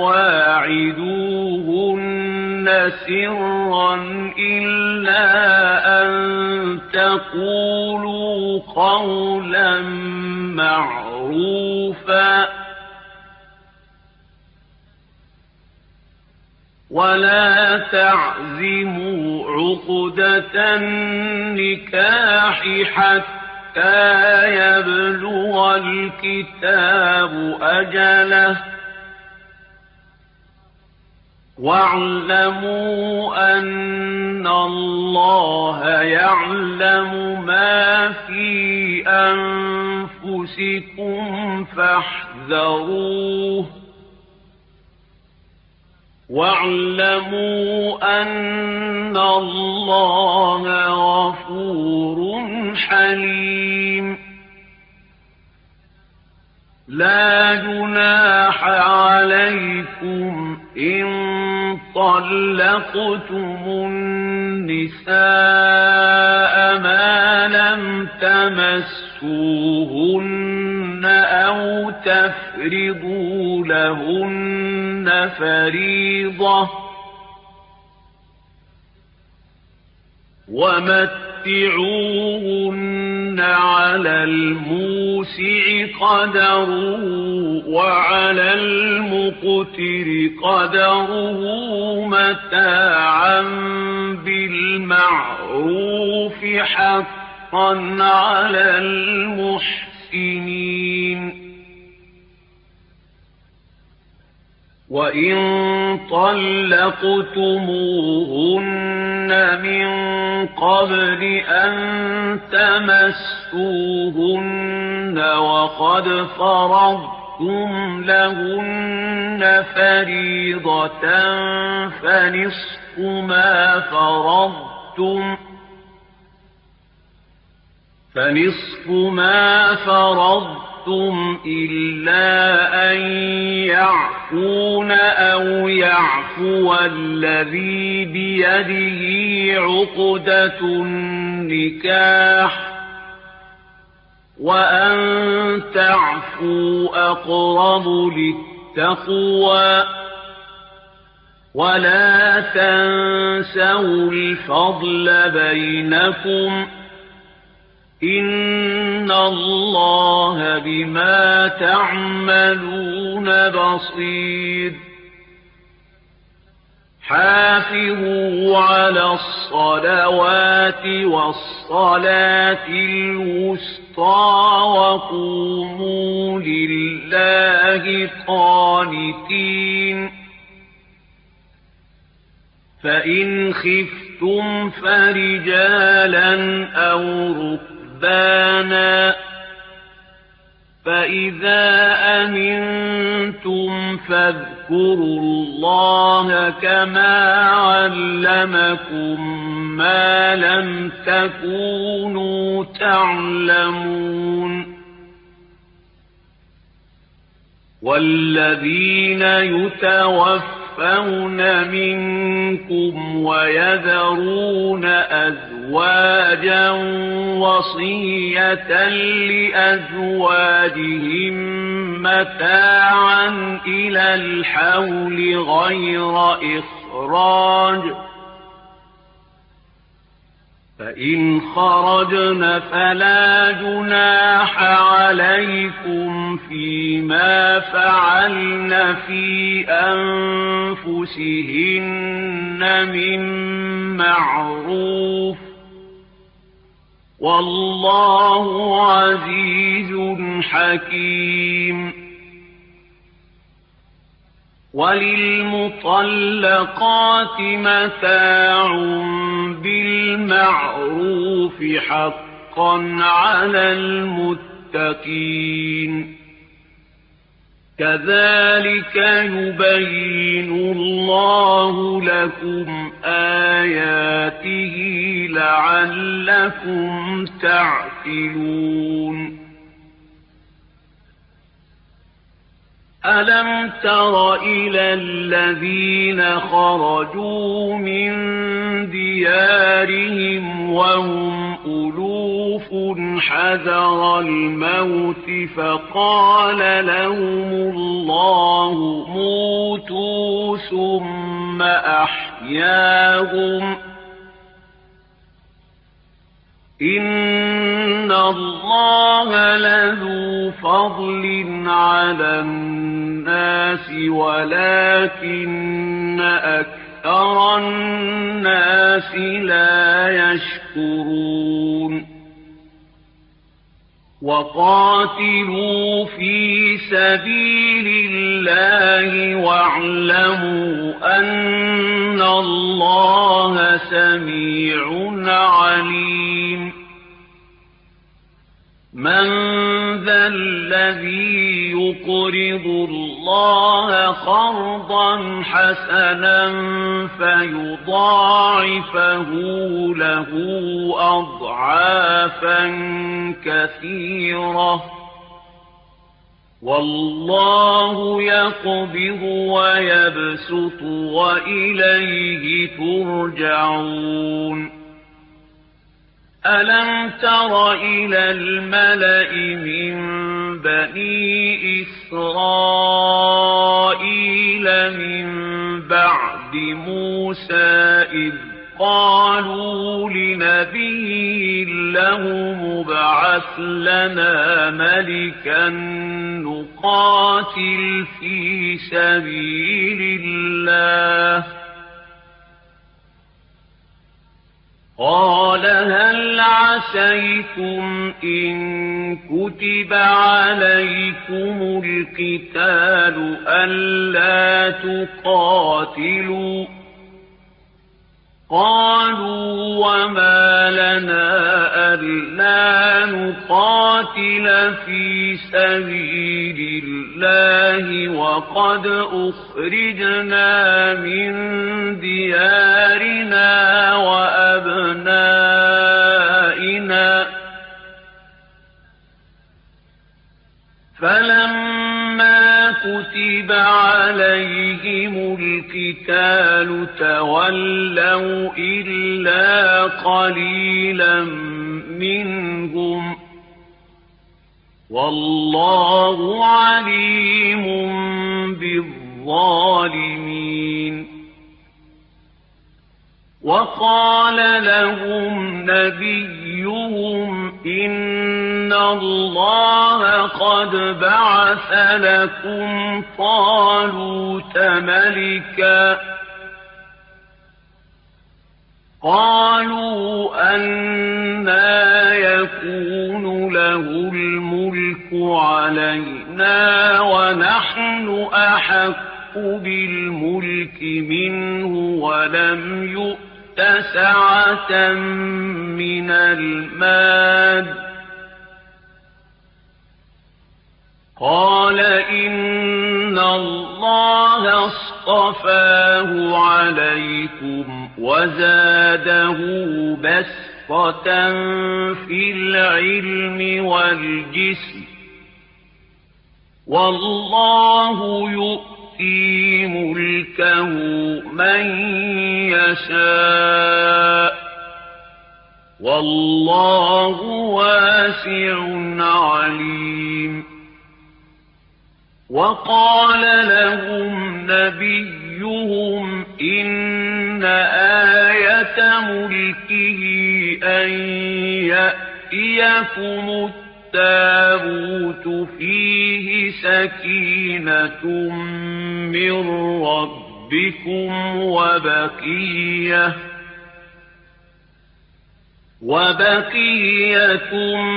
تواعدوهن سرا إلا أن تقولوا قولا معروفا ولا تعزموا عقدة النكاح حتى يبلغ الكتاب أجله واعلموا أن الله يعلم ما في أنفسكم فاحذروه واعلموا أن الله غفور حليم لا جناح عليكم إن طلقتم النساء ما لم تمسوهن أو تفرضوا لهن فريضة ومتعوهن على الموسع قدره وعلى المقتر قدره متاعا بالمعروف حقا على المحسنين وإن طلقتموهن من قبل أن تمسوهن وقد فرضتم لهن فريضة فنصف ما فرضتم فنصف ما فرضتم إلا أن يعفون أو يعفو الذي بيده عقدة النكاح وأن تعفوا أقرب للتقوى ولا تنسوا الفضل بينكم إن الله بما تعملون بصير حافظوا على الصلوات والصلاة الوسطى وقوموا لله قانتين فإن خفتم فرجالا أو ركبانا فإذا أمنتم فاذكروا الله كما علمكم ما لم تكونوا تعلمون والذين يتوفون منكم ويذرون أزواجا وصية لأزواجهم متاعا إلى الحول غير إخراج فإن خرجن فلا جناح عليكم فيما فعلن في أنفسهن من معروف والله عزيز حكيم وللمطلقات متاع بالمعروف حقا على المتقين كذلك يبين الله لكم آياته لعلكم تعقلون ألم تر إلى الذين خرجوا من ديارهم وهم ألوف حذر الموت فقال لهم الله موتوا ثم أحياهم إن الله لذو فضل على الناس ولكن أكثر الناس لا يشكرون وقاتلوا في سبيل الله واعلموا أن الله سميع عليم من ذا الذي يقرض الله قرضا حسنا فيضاعفه له أضعافا كثيرة والله يقبض ويبسط وإليه ترجعون ألم تر إلى الملأ من بني إسرائيل من بعد موسى إذ قالوا لنبي له مبعث لنا ملكا نقاتل في سبيل الله قال هل عسيتم إن كتب عليكم القتال ألا تقاتلوا قالوا وما لنا ألا نقاتل في سبيل الله وقد أخرجنا من ديارنا وأبنائنا فلما كتب عليهم القتال تولوا إلا قليلا منهم والله عليم بالظالمين وقال لهم نبيهم إن الله قد بعث لكم طالوت ملكا قالوا أنى يكون له الملك علينا ونحن أحق بالملك منه ولم يؤت سعة من المال قال إن الله اصطفاه عليكم وزاده بسطة في العلم والجسم والله يؤتي ملكه من يشاء والله واسع عليم وقال لهم نبيهم إن آية ملكه أن يأتيكم التابوت فيه سكينة من ربكم وبقية وبقية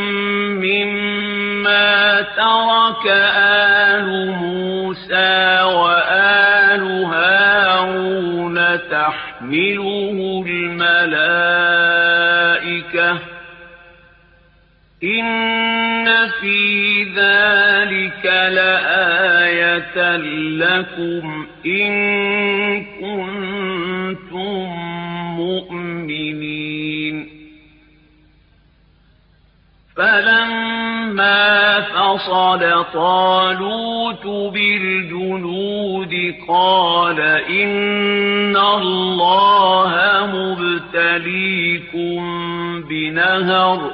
مما ترك آل موسى وآل هارون تحمله الملائكة إن في ذلك لآية لكم إن كنتم مؤمنين فلما فصل طالوت بالجنود قال إن الله مبتليكم نبتليكم بنهر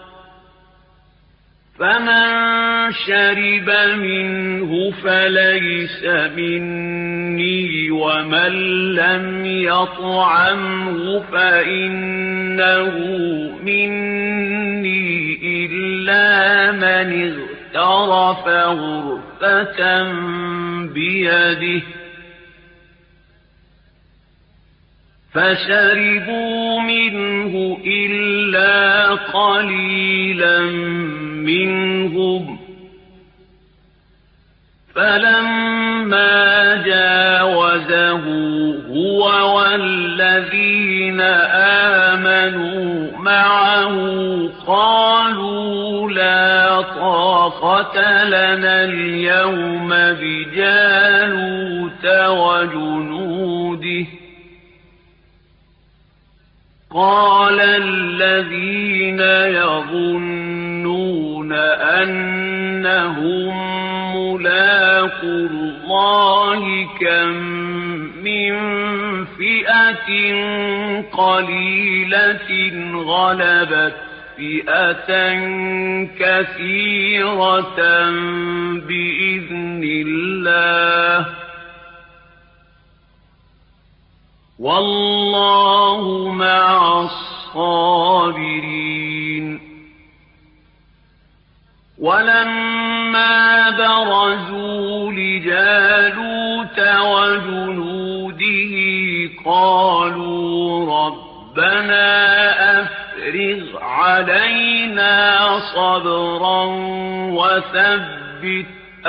فمن شرب منه فليس مني ومن لم يطعمه فإنه مني إلا من اغترف غرفة بيده فشربوا منه إلا قليلا منهم فلما جاوزه هو والذين آمنوا معه قالوا لا طاقة لنا اليوم بجالوت وجنوده قال الذين يظنون أنهم ملاقو الله كم من فئة قليلة غلبت فئة كثيرة بإذن الله والله مع الصابرين ولما برزوا لجالوت وجنوده قالوا ربنا أفرغ علينا صبرا وثبت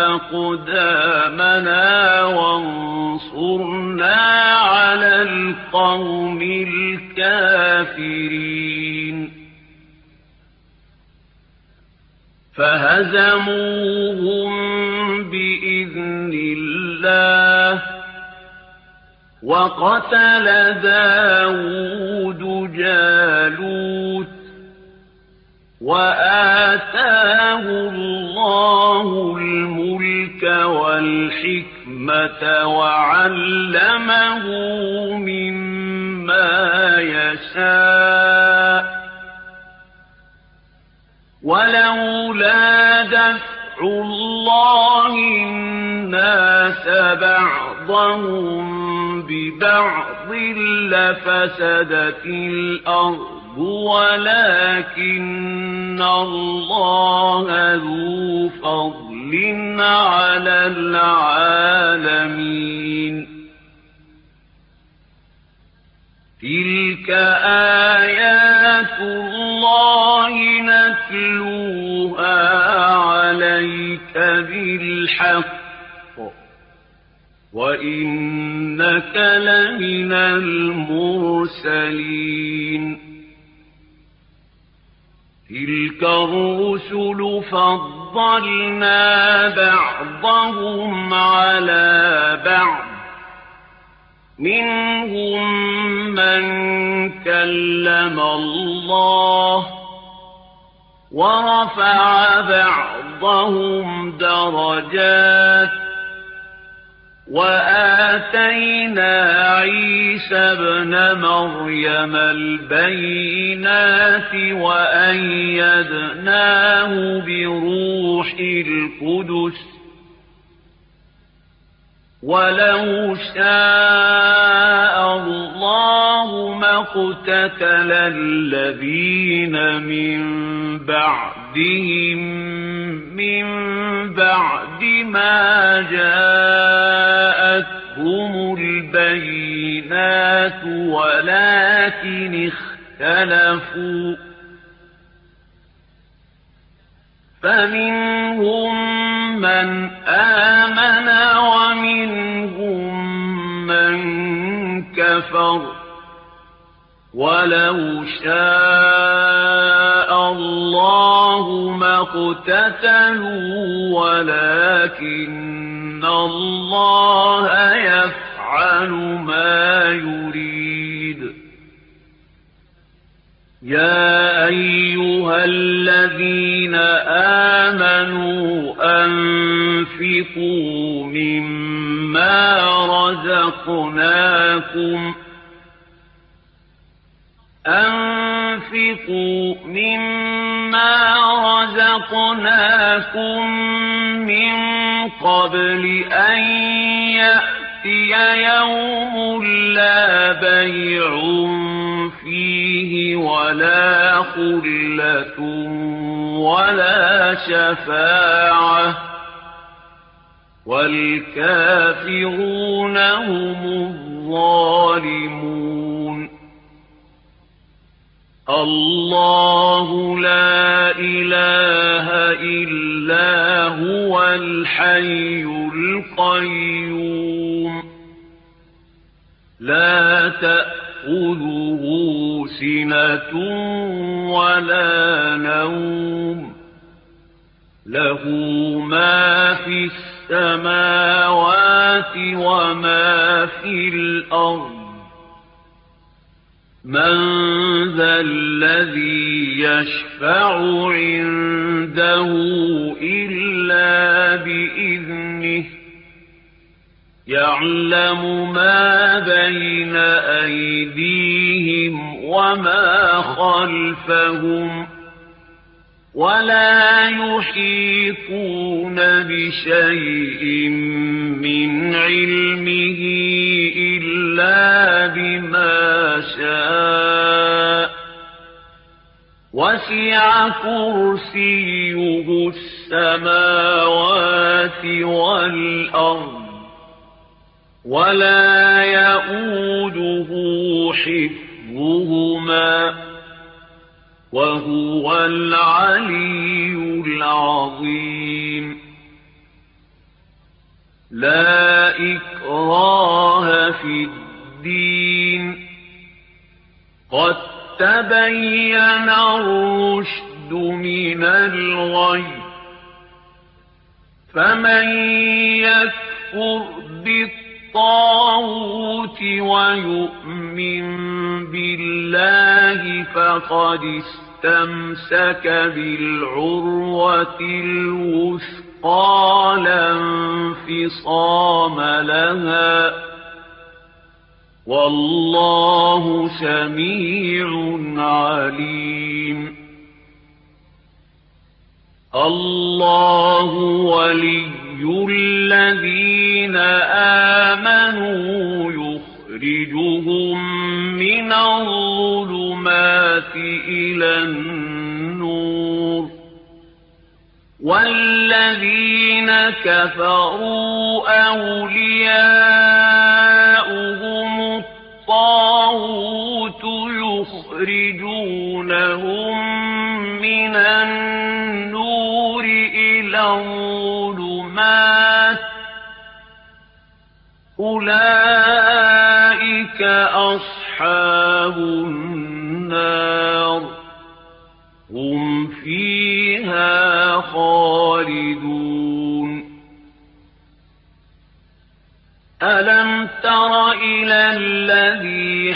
أقدامنا وانصرنا على القوم الكافرين فهزموهم بإذن الله وقتل داود جالوت وآتاه الله الملك والحكمة وعلمه مما يشاء ولولا دفع الله الناس بعضهم ببعض لفسدت الأرض ولكن الله ذو فضل على العالمين تلك آيات الله نتلوها عليك بالحق وإنك لمن المرسلين تلك الرسل فضلنا بعضهم على بعض منهم من كلم الله ورفع بعضهم درجات وآتينا عيسى ابن مريم البينات وأيدناه بروح القدس ولو شاء الله ما اقتتل الذين من بعدهم من بعد ما جاءتهم البينات ولكن اختلفوا فمنهم من آمن ومنهم من كفر ولو شاء الله ما اقتتلوا ولكن الله يفعل ما يريد يا أيها الذين آمنوا أنفقوا مما رزقناكم أنفقوا مما رزقناكم من قبل أن يأتي يوم لا بيع فيه ولا خلة ولا شفاعة والكافرون هم الظالمون. الله لا إله إلا هو الحي القيوم لا تأخذه سنة ولا نوم له ما في السماوات وما في الأرض من ذا الذي يشفع عنده إلا بإذنه يعلم ما بين أيديهم وما خلفهم ولا يحيطون بشيء من علمه إلا بما شاء وسع كرسيه السماوات والأرض ولا يؤوده حفظهما وهو العلي العظيم. لا إكراه في الدين قد تبين الرشد من الغي فمن يكفر بالطاغوت ويؤمن بالله فقد استمسك بالعروة الوثقى لا انفصام لها والله سميع عليم. الله ولي الذين آمنوا يخرجهم من الظلمات إلى النور والذين كفروا أولياؤهم الطاغوت يخرجونهم من النور إلى الظلمات أولئك أصحاب النار هم فيها خالدون. ألم تر إلى الذي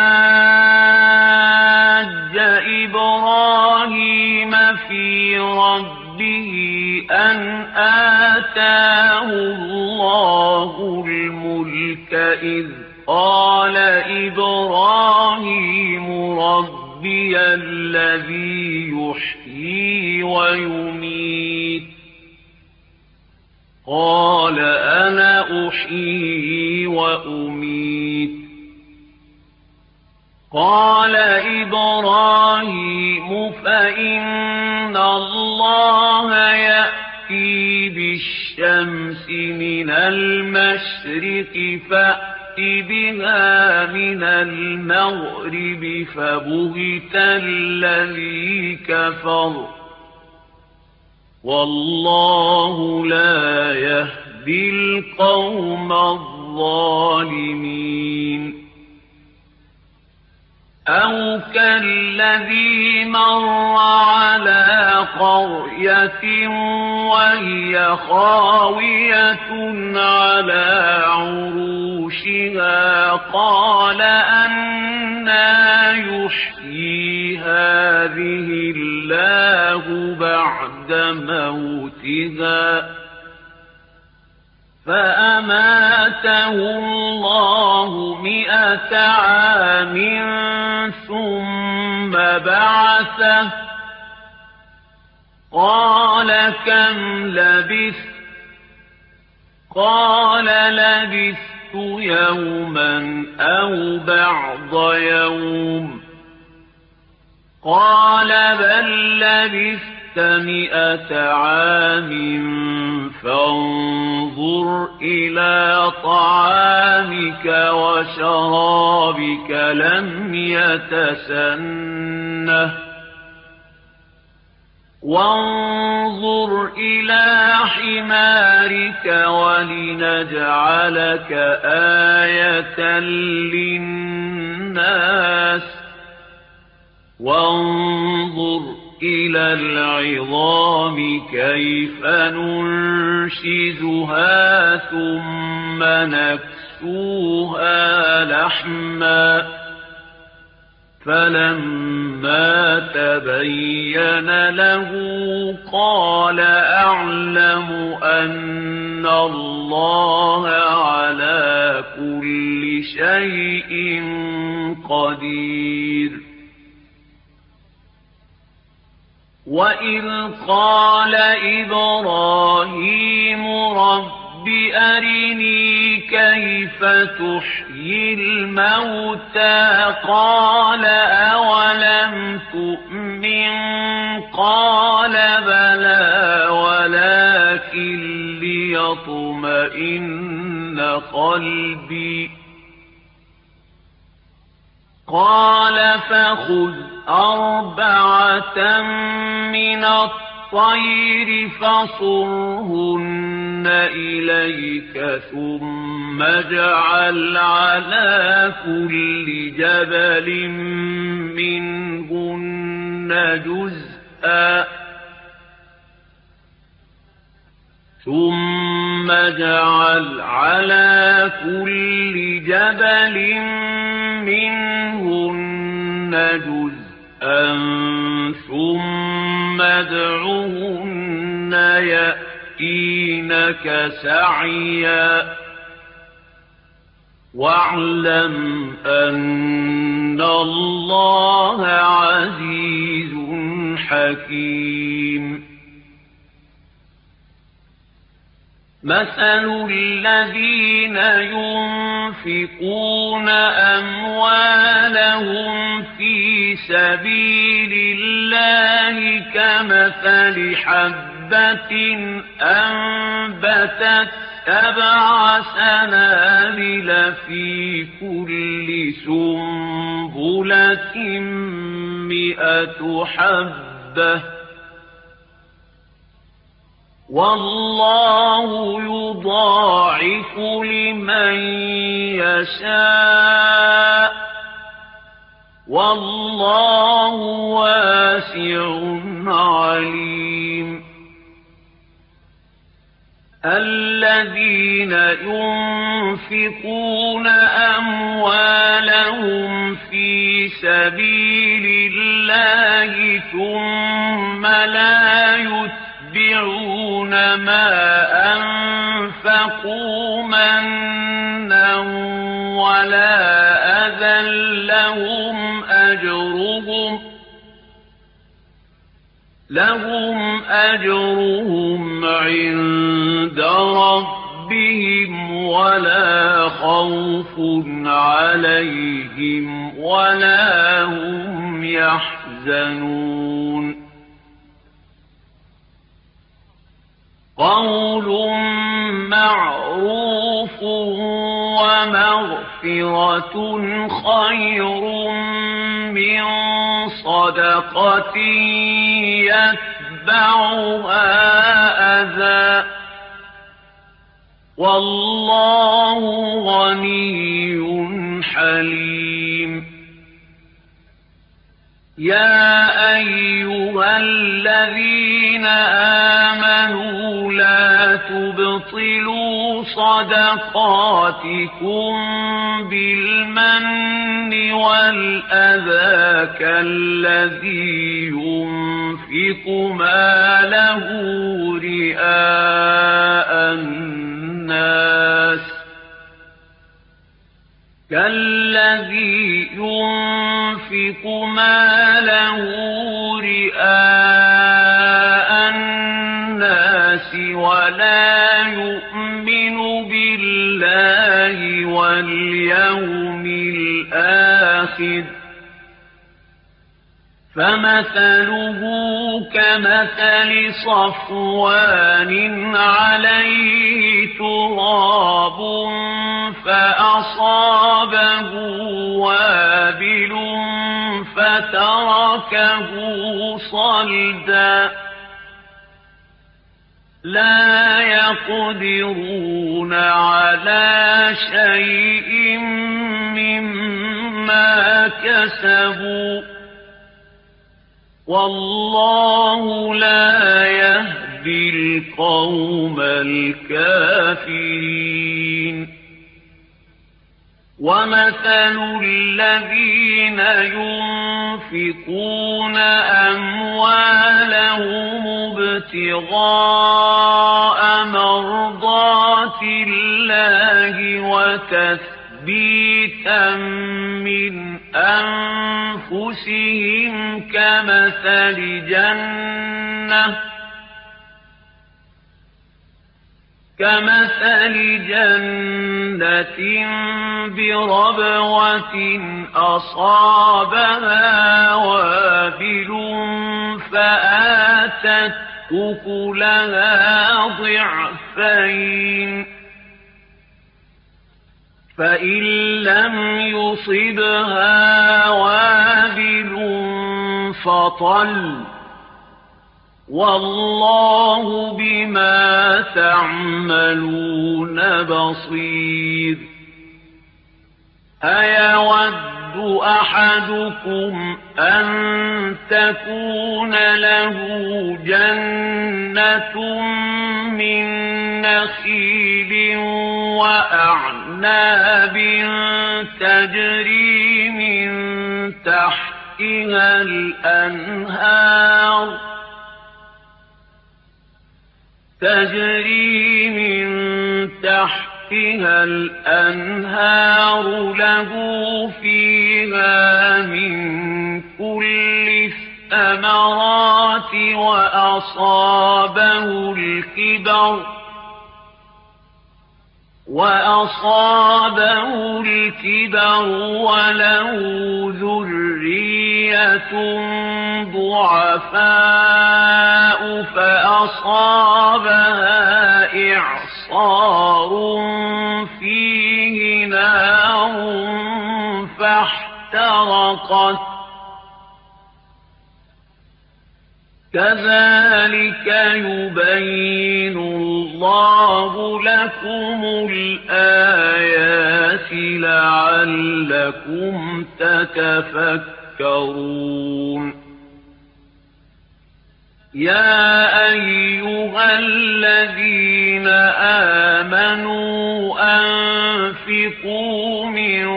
حاج إبراهيم في ربه أن آتاه الله الملك إذ قال إبراهيم ربي الذي يحيي ويميت قال أنا أحيي وأميت قال إبراهيم فإن الله يأتي بالشمس من المشرق فأت بها من المغرب فبهت الذي كفر والله لا يهدي القوم الظالمين. أو كالذي مر على قرية وهي خاوية على عروشها قال أنى يحيي هذه الله بعد موتها فأماته الله مئة عام ثم بعثه قال كم لبثت قال لبثت يوما أو بعض يوم قال بل لبثت مئة عام فانظر إلى طعامك وشرابك لم يتسنه وانظر إلى حمارك ولنجعلك آية للناس وانظر إلى العظام كيف ننشزها ثم نكسوها لحما فلما تبين له قال أعلم أن الله على كل شيء قدير وإذ قال إبراهيم رب أرني كيف تحيي الموتى قال أولم تؤمن قال بلى ولكن ليطمئن قلبي قال فخذ أربعة من الطير فصرهن إليك ثم اجعل على كل جبل منهن جزءا ثم اجعل على كل جبل منهن جزءا ثم ادعهن يأتينك سعيا واعلم أن الله عزيز حكيم مثل الذين ينفقون أموالهم في سبيل الله كمثل حبة أنبتت سبع سنابل في كل سنبلة مئة حبة والله يضاعف لمن يشاء والله واسع عليم الذين ينفقون أموالهم في سبيل الله ثم لا يتبعون ما أنفقوا منا ولا أذى لهم أجرهم لهم أجرهم عند ربهم ولا خوف عليهم ولا هم يحزنون قول معروف ومغفرة خير من صدقة يتبعها أذى والله غني حليم يا أيها الذين آمنوا لا تبطلوا صدقاتكم بالمن والأذى كالذي ينفق ماله رئاء الناس كالذي ينفق ينفق ماله رئاء الناس ولا يؤمن بالله واليوم الآخر فمثله كمثل صفوان عليه تراب فأصابه وابل فتركه صلدا لا يقدرون على شيء مما كسبوا والله لا يهدي القوم الكافرين ومثل الذين ينفقون أموالهم ابتغاء مرضات الله وتثبيتا من أنفسهم كمثل جنة كمثل جنة بربوة أصابها وابل فآتت أكلها ضعفين فإن لم يصبها وابل فطل والله بما تعملون بصير أيود أحدكم أن تكون له جنة من نخيل وأعناب تجري من تحتها الأنهار تجري من تحتها الأنهار له فيها من كل الثمرات وأصابه الكبر وأصابه الكبر وله ذرية ضعفاء فأصابها إعصار فيه نار فاحترقت كذلك يبين الله لكم الآيات لعلكم تتفكرون يا أيها الذين آمنوا أنفقوا من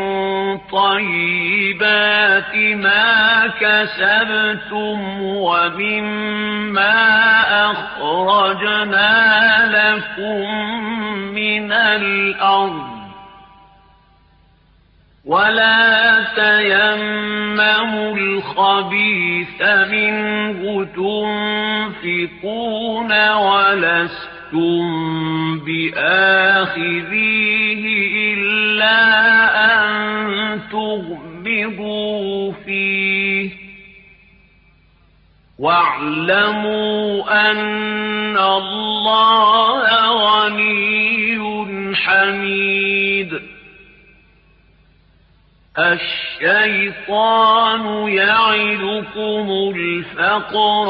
طيبات ما كسبتم ومما أخرجنا لكم من الأرض ولا تيمموا الخبيث منه تنفقون ولستم بآخذيه إلا أن تغمضوا فيه واعلموا أن الله غني حميد الشيطان يعدكم الفقر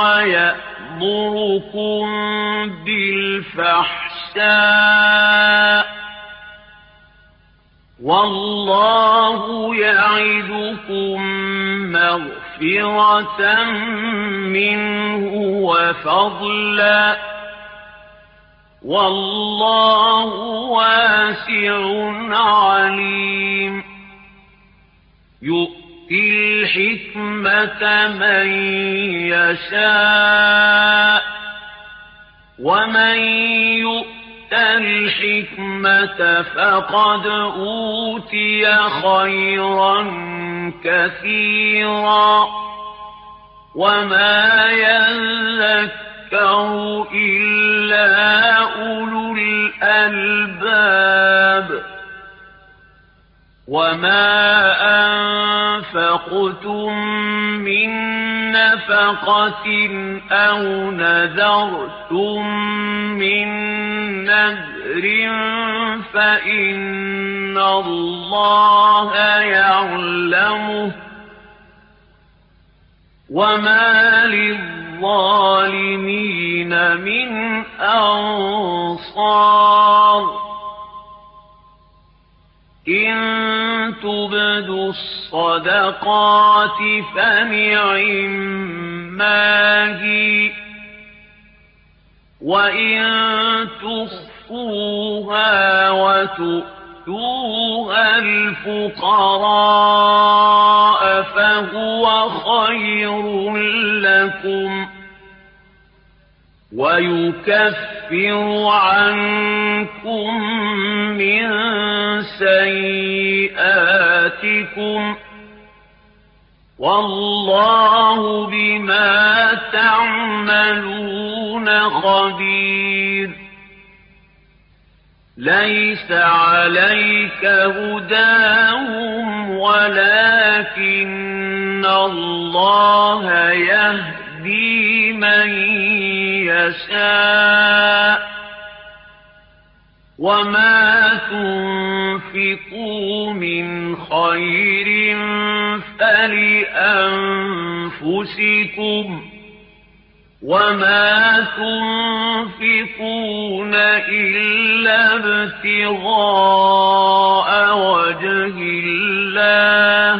ويأمركم بالفحشاء والله يعدكم مغفرة منه وفضلا والله واسع عليم يؤتي الحكمة من يشاء ومن يؤت الحكمة فقد أوتي خيرا كثيرا وما يذكر إلا أولو الألباب وما أنفقتم من نفقة أو نذرتم من نذر فإن الله يعلمه وما للظالمين من أنصار إن تبدوا الصدقات فنعما هي وإن تخفوها وتؤتوها الفقراء فهو خير لكم ويكفر عنكم من سيئاتكم والله بما تعملون خبير ليس عليك هداهم ولكن الله يهدي من يشاء وما تنفقوا من خير فلأنفسكم وما تنفقون إلا ابتغاء وجه الله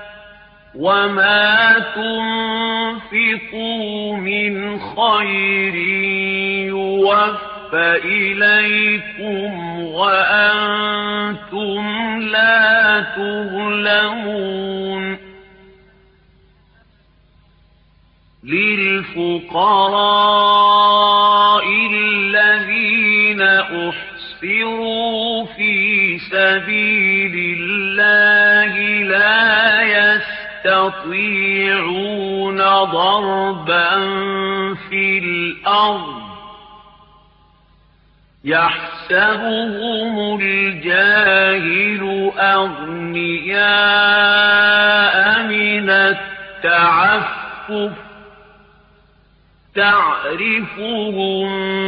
وما تنفقوا من خير يوفى إليكم وأنتم لا تظلمون للفقراء الذين أحصروا في سبيل الله لا يستطيعون ضربا في الأرض يحسبهم الجاهل أغنياء من التعفف تعرفهم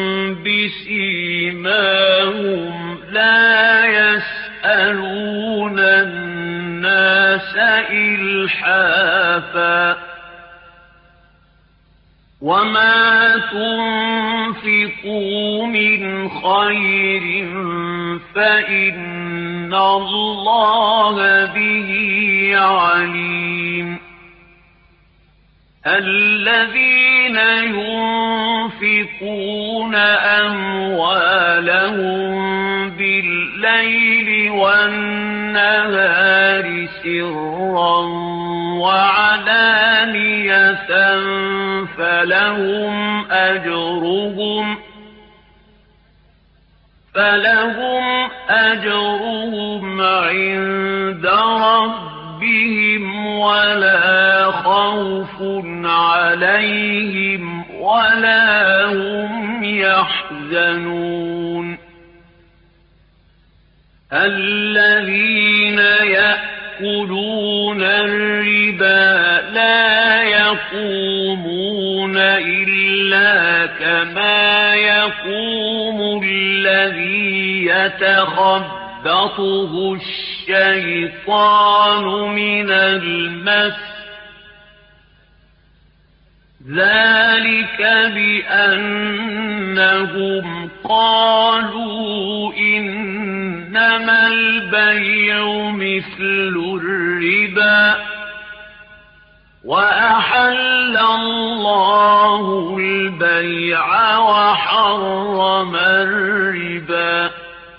بسيماهم لا يسألون الناس إلحافا وما تنفقوا من خير فإن الله به عليم الذين ينفقون أموالهم بالليل والنهار سرا وعلانية فلهم أجرهم فلهم أجرهم عند ربهم ولا خوف عليهم ولا هم يحزنون الذين يأكلون الربا لا يقومون إلا كما يقوم الذي يتخبطه الشيطان من المس ذلك بأنهم قالوا إنما البيع مثل الربا وأحل الله البيع وحرم الربا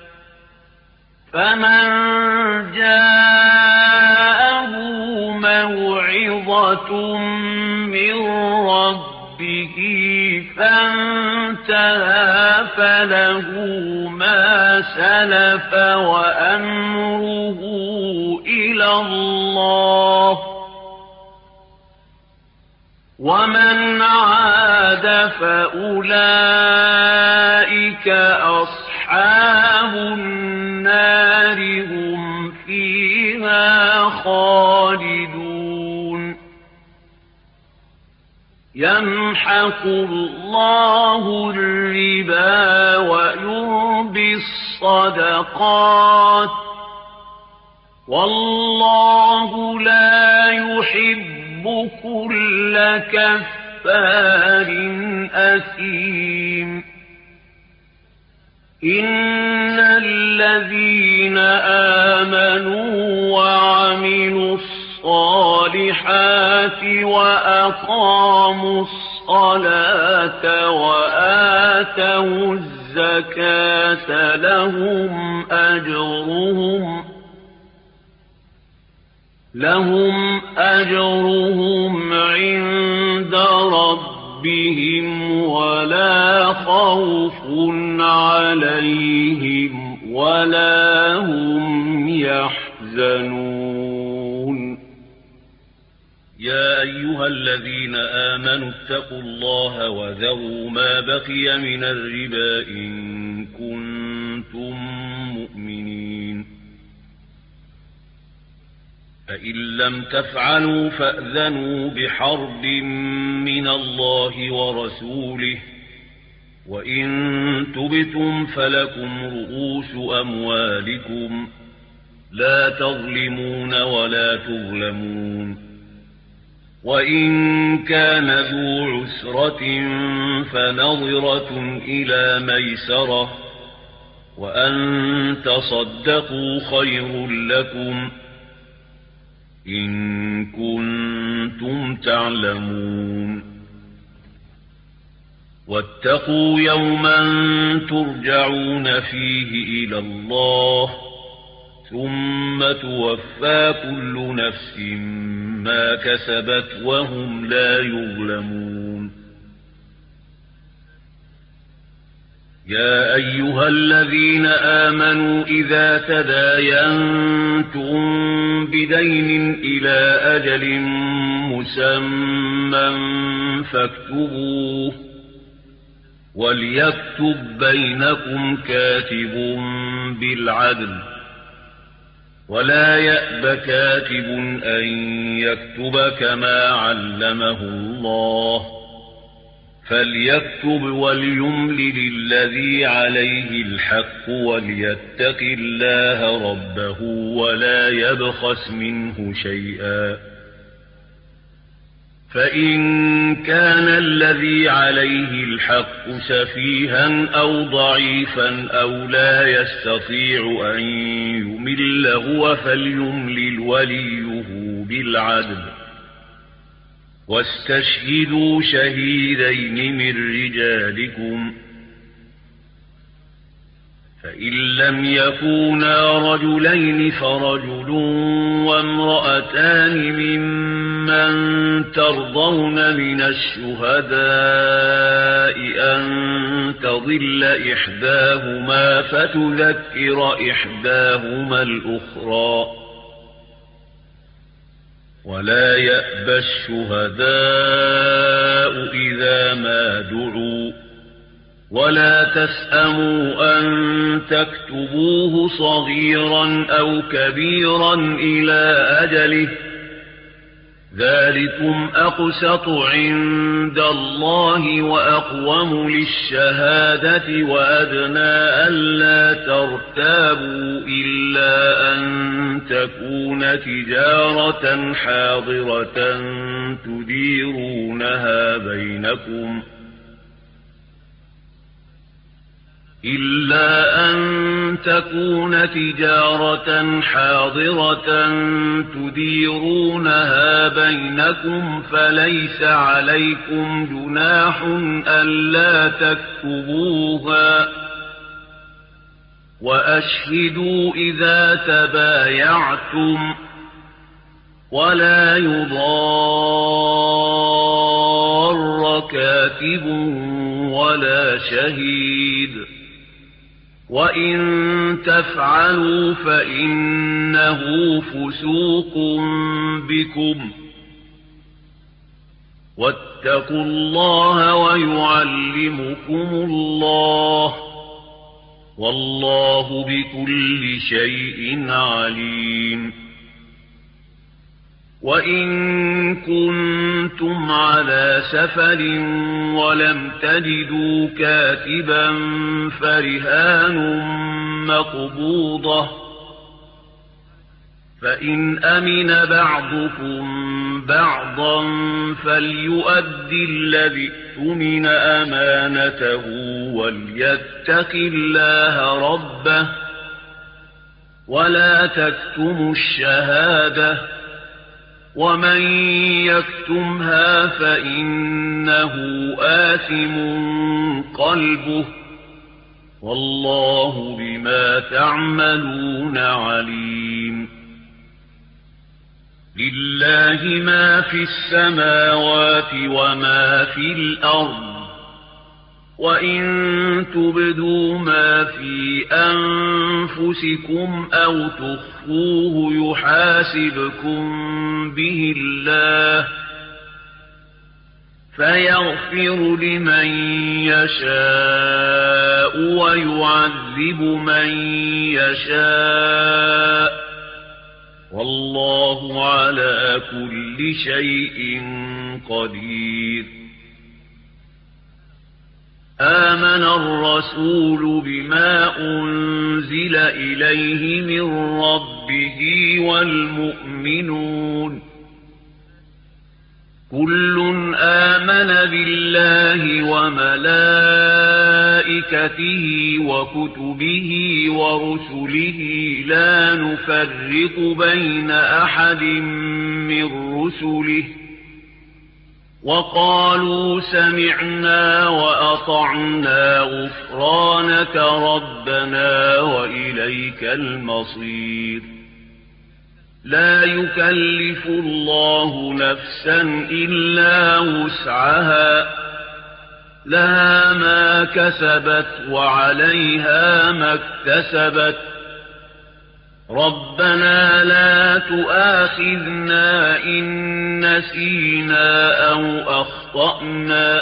فمن جاءه موعظة من ربه ربه فانتهى فله ما سلف وأمره إلى الله ومن عاد فأولئك أصحاب النار هم فيها خالدون يمحق الله الربا ويربي الصدقات والله لا يحب كل كفار أثيم إن الذين آمنوا وعملوا الصالحات وأقاموا الصلاة وآتوا الزكاة لهم أجرهم لهم أجرهم عند ربهم ولا خوف عليهم ولا هم يحزنون يا أيها الذين آمنوا اتقوا الله وذروا ما بقي من الربا إن كنتم مؤمنين فإن لم تفعلوا فأذنوا بحرب من الله ورسوله وإن تبتم فلكم رؤوس أموالكم لا تظلمون ولا تظلمون وإن كان ذو عسرة فنظرة إلى ميسرة وأن تصدقوا خير لكم إن كنتم تعلمون واتقوا يوما ترجعون فيه إلى الله ثم توفى كل نفس ما كسبت وهم لا يظلمون يا أيها الذين آمنوا إذا تداينتم بدين إلى أجل مسمى فاكتبوه وليكتب بينكم كاتب بالعدل ولا يأب كاتب أن يكتب كما علمه الله فليكتب وليملل الذي عليه الحق وليتق الله ربه ولا يبخس منه شيئا فإن كان الذي عليه الحق سفيها أو ضعيفا أو لا يستطيع أن يمل هو فليملل وليه بالعدل واستشهدوا شهيدين من رجالكم فإن لم يكونا رجلين فرجل وامرأتان ممن ترضون من الشهداء أن تضل إحداهما فتذكر إحداهما الأخرى ولا يأبى الشهداء إذا ما دعوا ولا تسأموا أن تكتبوه صغيرا أو كبيرا إلى أجله ذلكم أقسط عند الله وأقوم للشهادة وأدنى ألا ترتابوا إلا أن تكون تجارة حاضرة تديرونها بينكم إلا أن تكون تجارة حاضرة تديرونها بينكم فليس عليكم جناح ألا تكتبوها وأشهدوا إذا تبايعتم ولا يضار كاتب كاتب ولا شهيد وإن تفعلوا فإنه فسوق بكم واتقوا الله ويعلمكم الله والله بكل شيء عليم وإن كنتم على سفر ولم تجدوا كاتبا فرهان مقبوضة فإن أمن بعضكم بعضا فليؤد الذي اؤتمن أمانته وليتق الله ربه ولا تكتموا الشهادة ومن يكتمها فإنه آثم قلبه والله بما تعملون عليم لله ما في السماوات وما في الأرض وإن تبدوا ما في أنفسكم أو تخفوه يحاسبكم به الله فيغفر لمن يشاء ويعذب من يشاء والله على كل شيء قدير آمن الرسول بما أنزل إليه من ربه والمؤمنون كل آمن بالله وملائكته وكتبه ورسله لا نفرق بين أحد من رسله وقالوا سمعنا وأطعنا غفرانك ربنا وإليك المصير لا يكلف الله نفسا إلا وسعها لها ما كسبت وعليها ما اكتسبت ربنا لا تؤاخذنا إن نسينا أو أخطأنا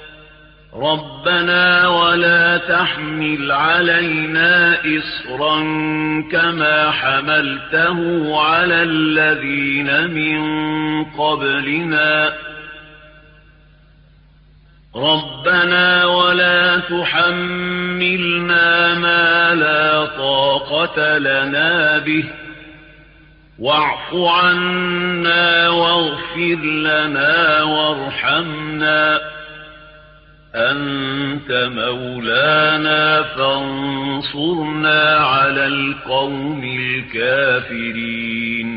ربنا ولا تحمل علينا إصرا كما حملته على الذين من قبلنا ربنا ولا تحملنا ما لا طاقة لنا به واعف عنا واغفر لنا وارحمنا أنت مولانا فانصرنا على القوم الكافرين